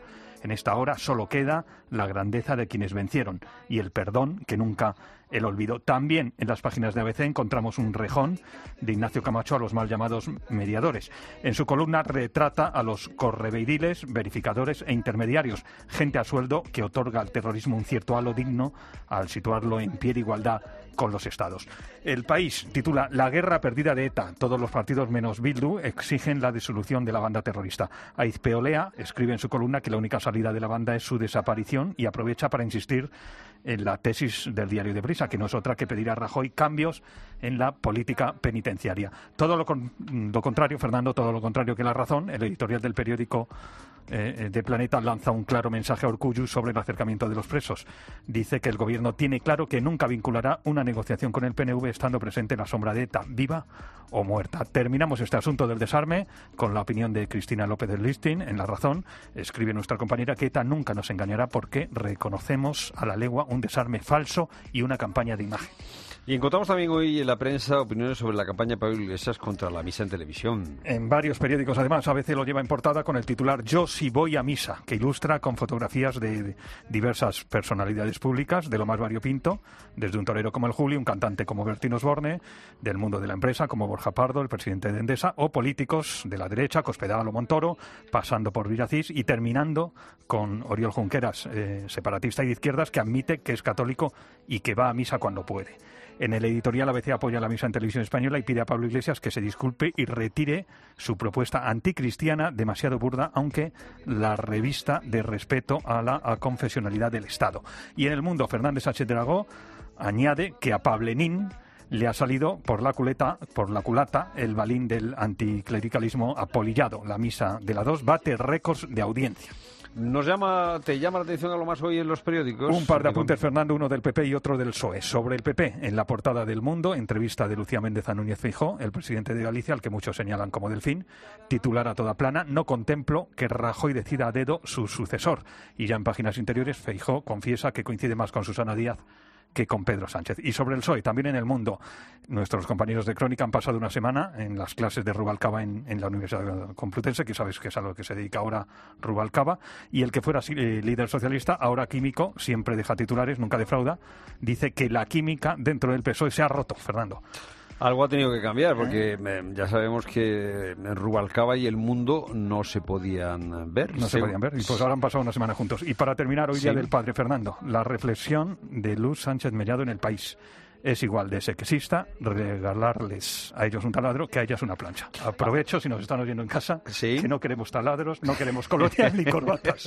En esta hora solo queda la grandeza de quienes vencieron y el perdón que nunca el olvido. También en las páginas de A B C encontramos un rejón de Ignacio Camacho a los mal llamados mediadores. En su columna retrata a los correveidiles, verificadores e intermediarios, gente a sueldo que otorga al terrorismo un cierto halo digno al situarlo en pie de igualdad con los Estados. El País titula La guerra perdida de ETA. Todos los partidos menos Bildu exigen la disolución de la banda terrorista. Aizpeolea escribe en su columna que la única salida de la banda es su desaparición y aprovecha para insistir en la tesis del diario de Prisa, que no es otra que pedir a Rajoy cambios en la política penitenciaria. Todo lo, con, lo contrario, Fernando, todo lo contrario que La Razón. El editorial del periódico eh, de Planeta lanza un claro mensaje a Urkullu sobre el acercamiento de los presos. Dice que el gobierno tiene claro que nunca vinculará una negociación con el P N V estando presente en la sombra de ETA, viva o muerta. Terminamos este asunto del desarme con la opinión de Cristina López del Listín en La Razón. Escribe nuestra compañera que ETA nunca nos engañará porque reconocemos a la legua un desarme falso y una campaña de imagen. Y encontramos también hoy en la prensa opiniones sobre la campaña de Pablo Iglesias contra la misa en televisión. En varios periódicos, además, A B C lo lleva en portada con el titular Yo sí voy a misa, que ilustra con fotografías de diversas personalidades públicas, de lo más variopinto, desde un torero como el Juli, un cantante como Bertín Osborne, del mundo de la empresa como Borja Pardo, el presidente de Endesa, o políticos de la derecha, Cospedal o Montoro, pasando por Villacís y terminando con Oriol Junqueras, eh, separatista y de izquierdas, que admite que es católico y que va a misa cuando puede. En el editorial A B C apoya la misa en televisión española y pide a Pablo Iglesias que se disculpe y retire su propuesta anticristiana demasiado burda, aunque la revista de respeto a la confesionalidad del Estado. Y en El Mundo, Fernández Sánchez Dragó añade que a Pablenín le ha salido por la culeta, por la culata el balín del anticlericalismo apolillado. La misa de la dos bate récords de audiencia. Nos llama, ¿Te llama la atención algo más hoy en los periódicos? Un par de apuntes, Fernando, uno del P P y otro del P S O E. Sobre el P P, en la portada del Mundo, entrevista de Lucía Méndez a Núñez Feijóo, el presidente de Galicia, al que muchos señalan como delfín, titular a toda plana, no contemplo que Rajoy decida a dedo su sucesor. Y ya en páginas interiores, Feijóo confiesa que coincide más con Susana Díaz que con Pedro Sánchez. Y sobre el P S O E, también en El Mundo, nuestros compañeros de Crónica han pasado una semana en las clases de Rubalcaba en, en la Universidad Complutense, que sabes que es a lo que se dedica ahora Rubalcaba, y el que fuera eh, líder socialista, ahora químico, siempre deja titulares, nunca defrauda, dice que la química dentro del P S O E se ha roto, Fernando. Algo ha tenido que cambiar, porque eh, ya sabemos que Rubalcaba y El Mundo no se podían ver. No se, se podían ver, y pues ahora han pasado una semana juntos. Y para terminar, hoy sí. Día del Padre, Fernando, la reflexión de Luz Sánchez Mellado en El País. Es igual de sexista regalarles a ellos un taladro que a ellas una plancha. Aprovecho, si nos están oyendo en casa, ¿sí? que no queremos taladros, no queremos colonias ni corbatas.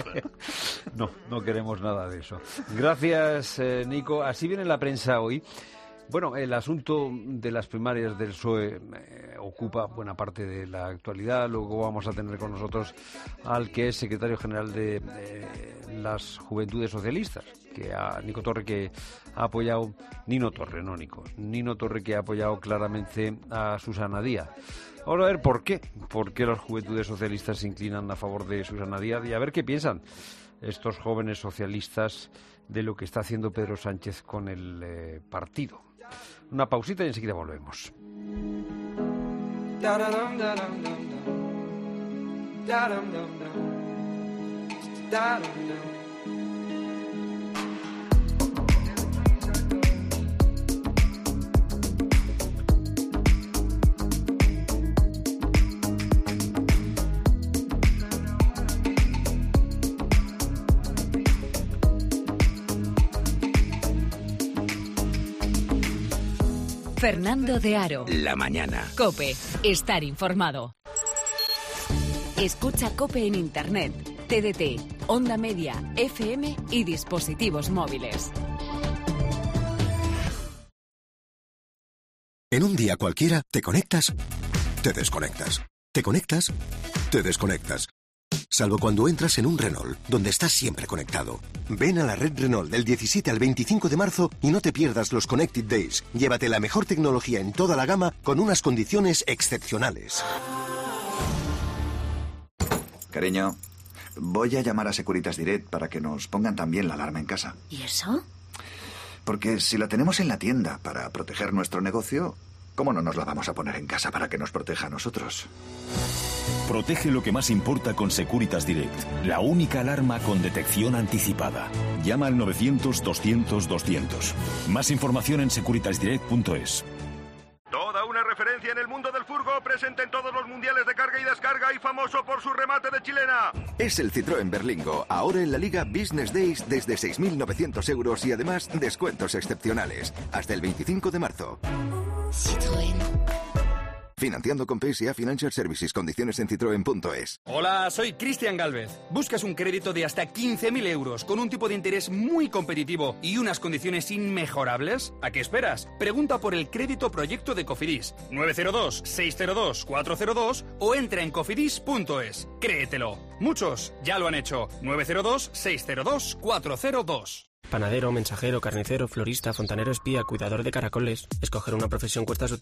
No, no queremos nada de eso. Gracias, eh, Nico. Así viene la prensa hoy. Bueno, el asunto de las primarias del P S O E eh, ocupa buena parte de la actualidad. Luego vamos a tener con nosotros al que es secretario general de eh, las Juventudes Socialistas, que a Nico Torre, que ha apoyado, Nino Torre, no Nico, Nino Torre, que ha apoyado claramente a Susana Díaz. Vamos a ver por qué, por qué las Juventudes Socialistas se inclinan a favor de Susana Díaz y a ver qué piensan estos jóvenes socialistas de lo que está haciendo Pedro Sánchez con el eh, partido. Una pausita y enseguida volvemos. Fernando de Aro. La mañana. COPE. Estar informado. Escucha COPE en Internet, T D T, Onda Media, F M y dispositivos móviles. En un día cualquiera, te conectas, te desconectas. Te conectas, te desconectas. Salvo cuando entras en un Renault, donde estás siempre conectado. Ven a la red Renault del diecisiete al veinticinco de marzo y no te pierdas los Connected Days. Llévate la mejor tecnología en toda la gama con unas condiciones excepcionales. Cariño, voy a llamar a Securitas Direct para que nos pongan también la alarma en casa. ¿Y eso? Porque si la tenemos en la tienda para proteger nuestro negocio, ¿Cómo no nos la vamos a poner en casa para que nos proteja a nosotros? Protege lo que más importa con Securitas Direct, la única alarma con detección anticipada. Llama al novecientos doscientos doscientos. Más información en securitas direct punto es. Toda una referencia en el mundo del furgo, presente en todos los mundiales de carga y descarga y famoso por su remate de chilena. Es el Citroën Berlingo, ahora en la Liga Business Days desde seis mil novecientos euros y además descuentos excepcionales. Hasta el veinticinco de marzo. Citroën. Financiando con P S A Financial Services. Condiciones en citroen punto es. Hola, soy Cristian Galvez. ¿Buscas un crédito de hasta quince mil euros con un tipo de interés muy competitivo y unas condiciones inmejorables? ¿A qué esperas? Pregunta por el crédito proyecto de Cofidis. nueve cero dos, seis cero dos, cuatro cero dos o entra en cofidis punto es. Créetelo. Muchos ya lo han hecho. nueve cero dos, seis cero dos, cuatro cero dos. Panadero, mensajero, carnicero, florista, fontanero espía, cuidador de caracoles. Escoger una profesión cuesta su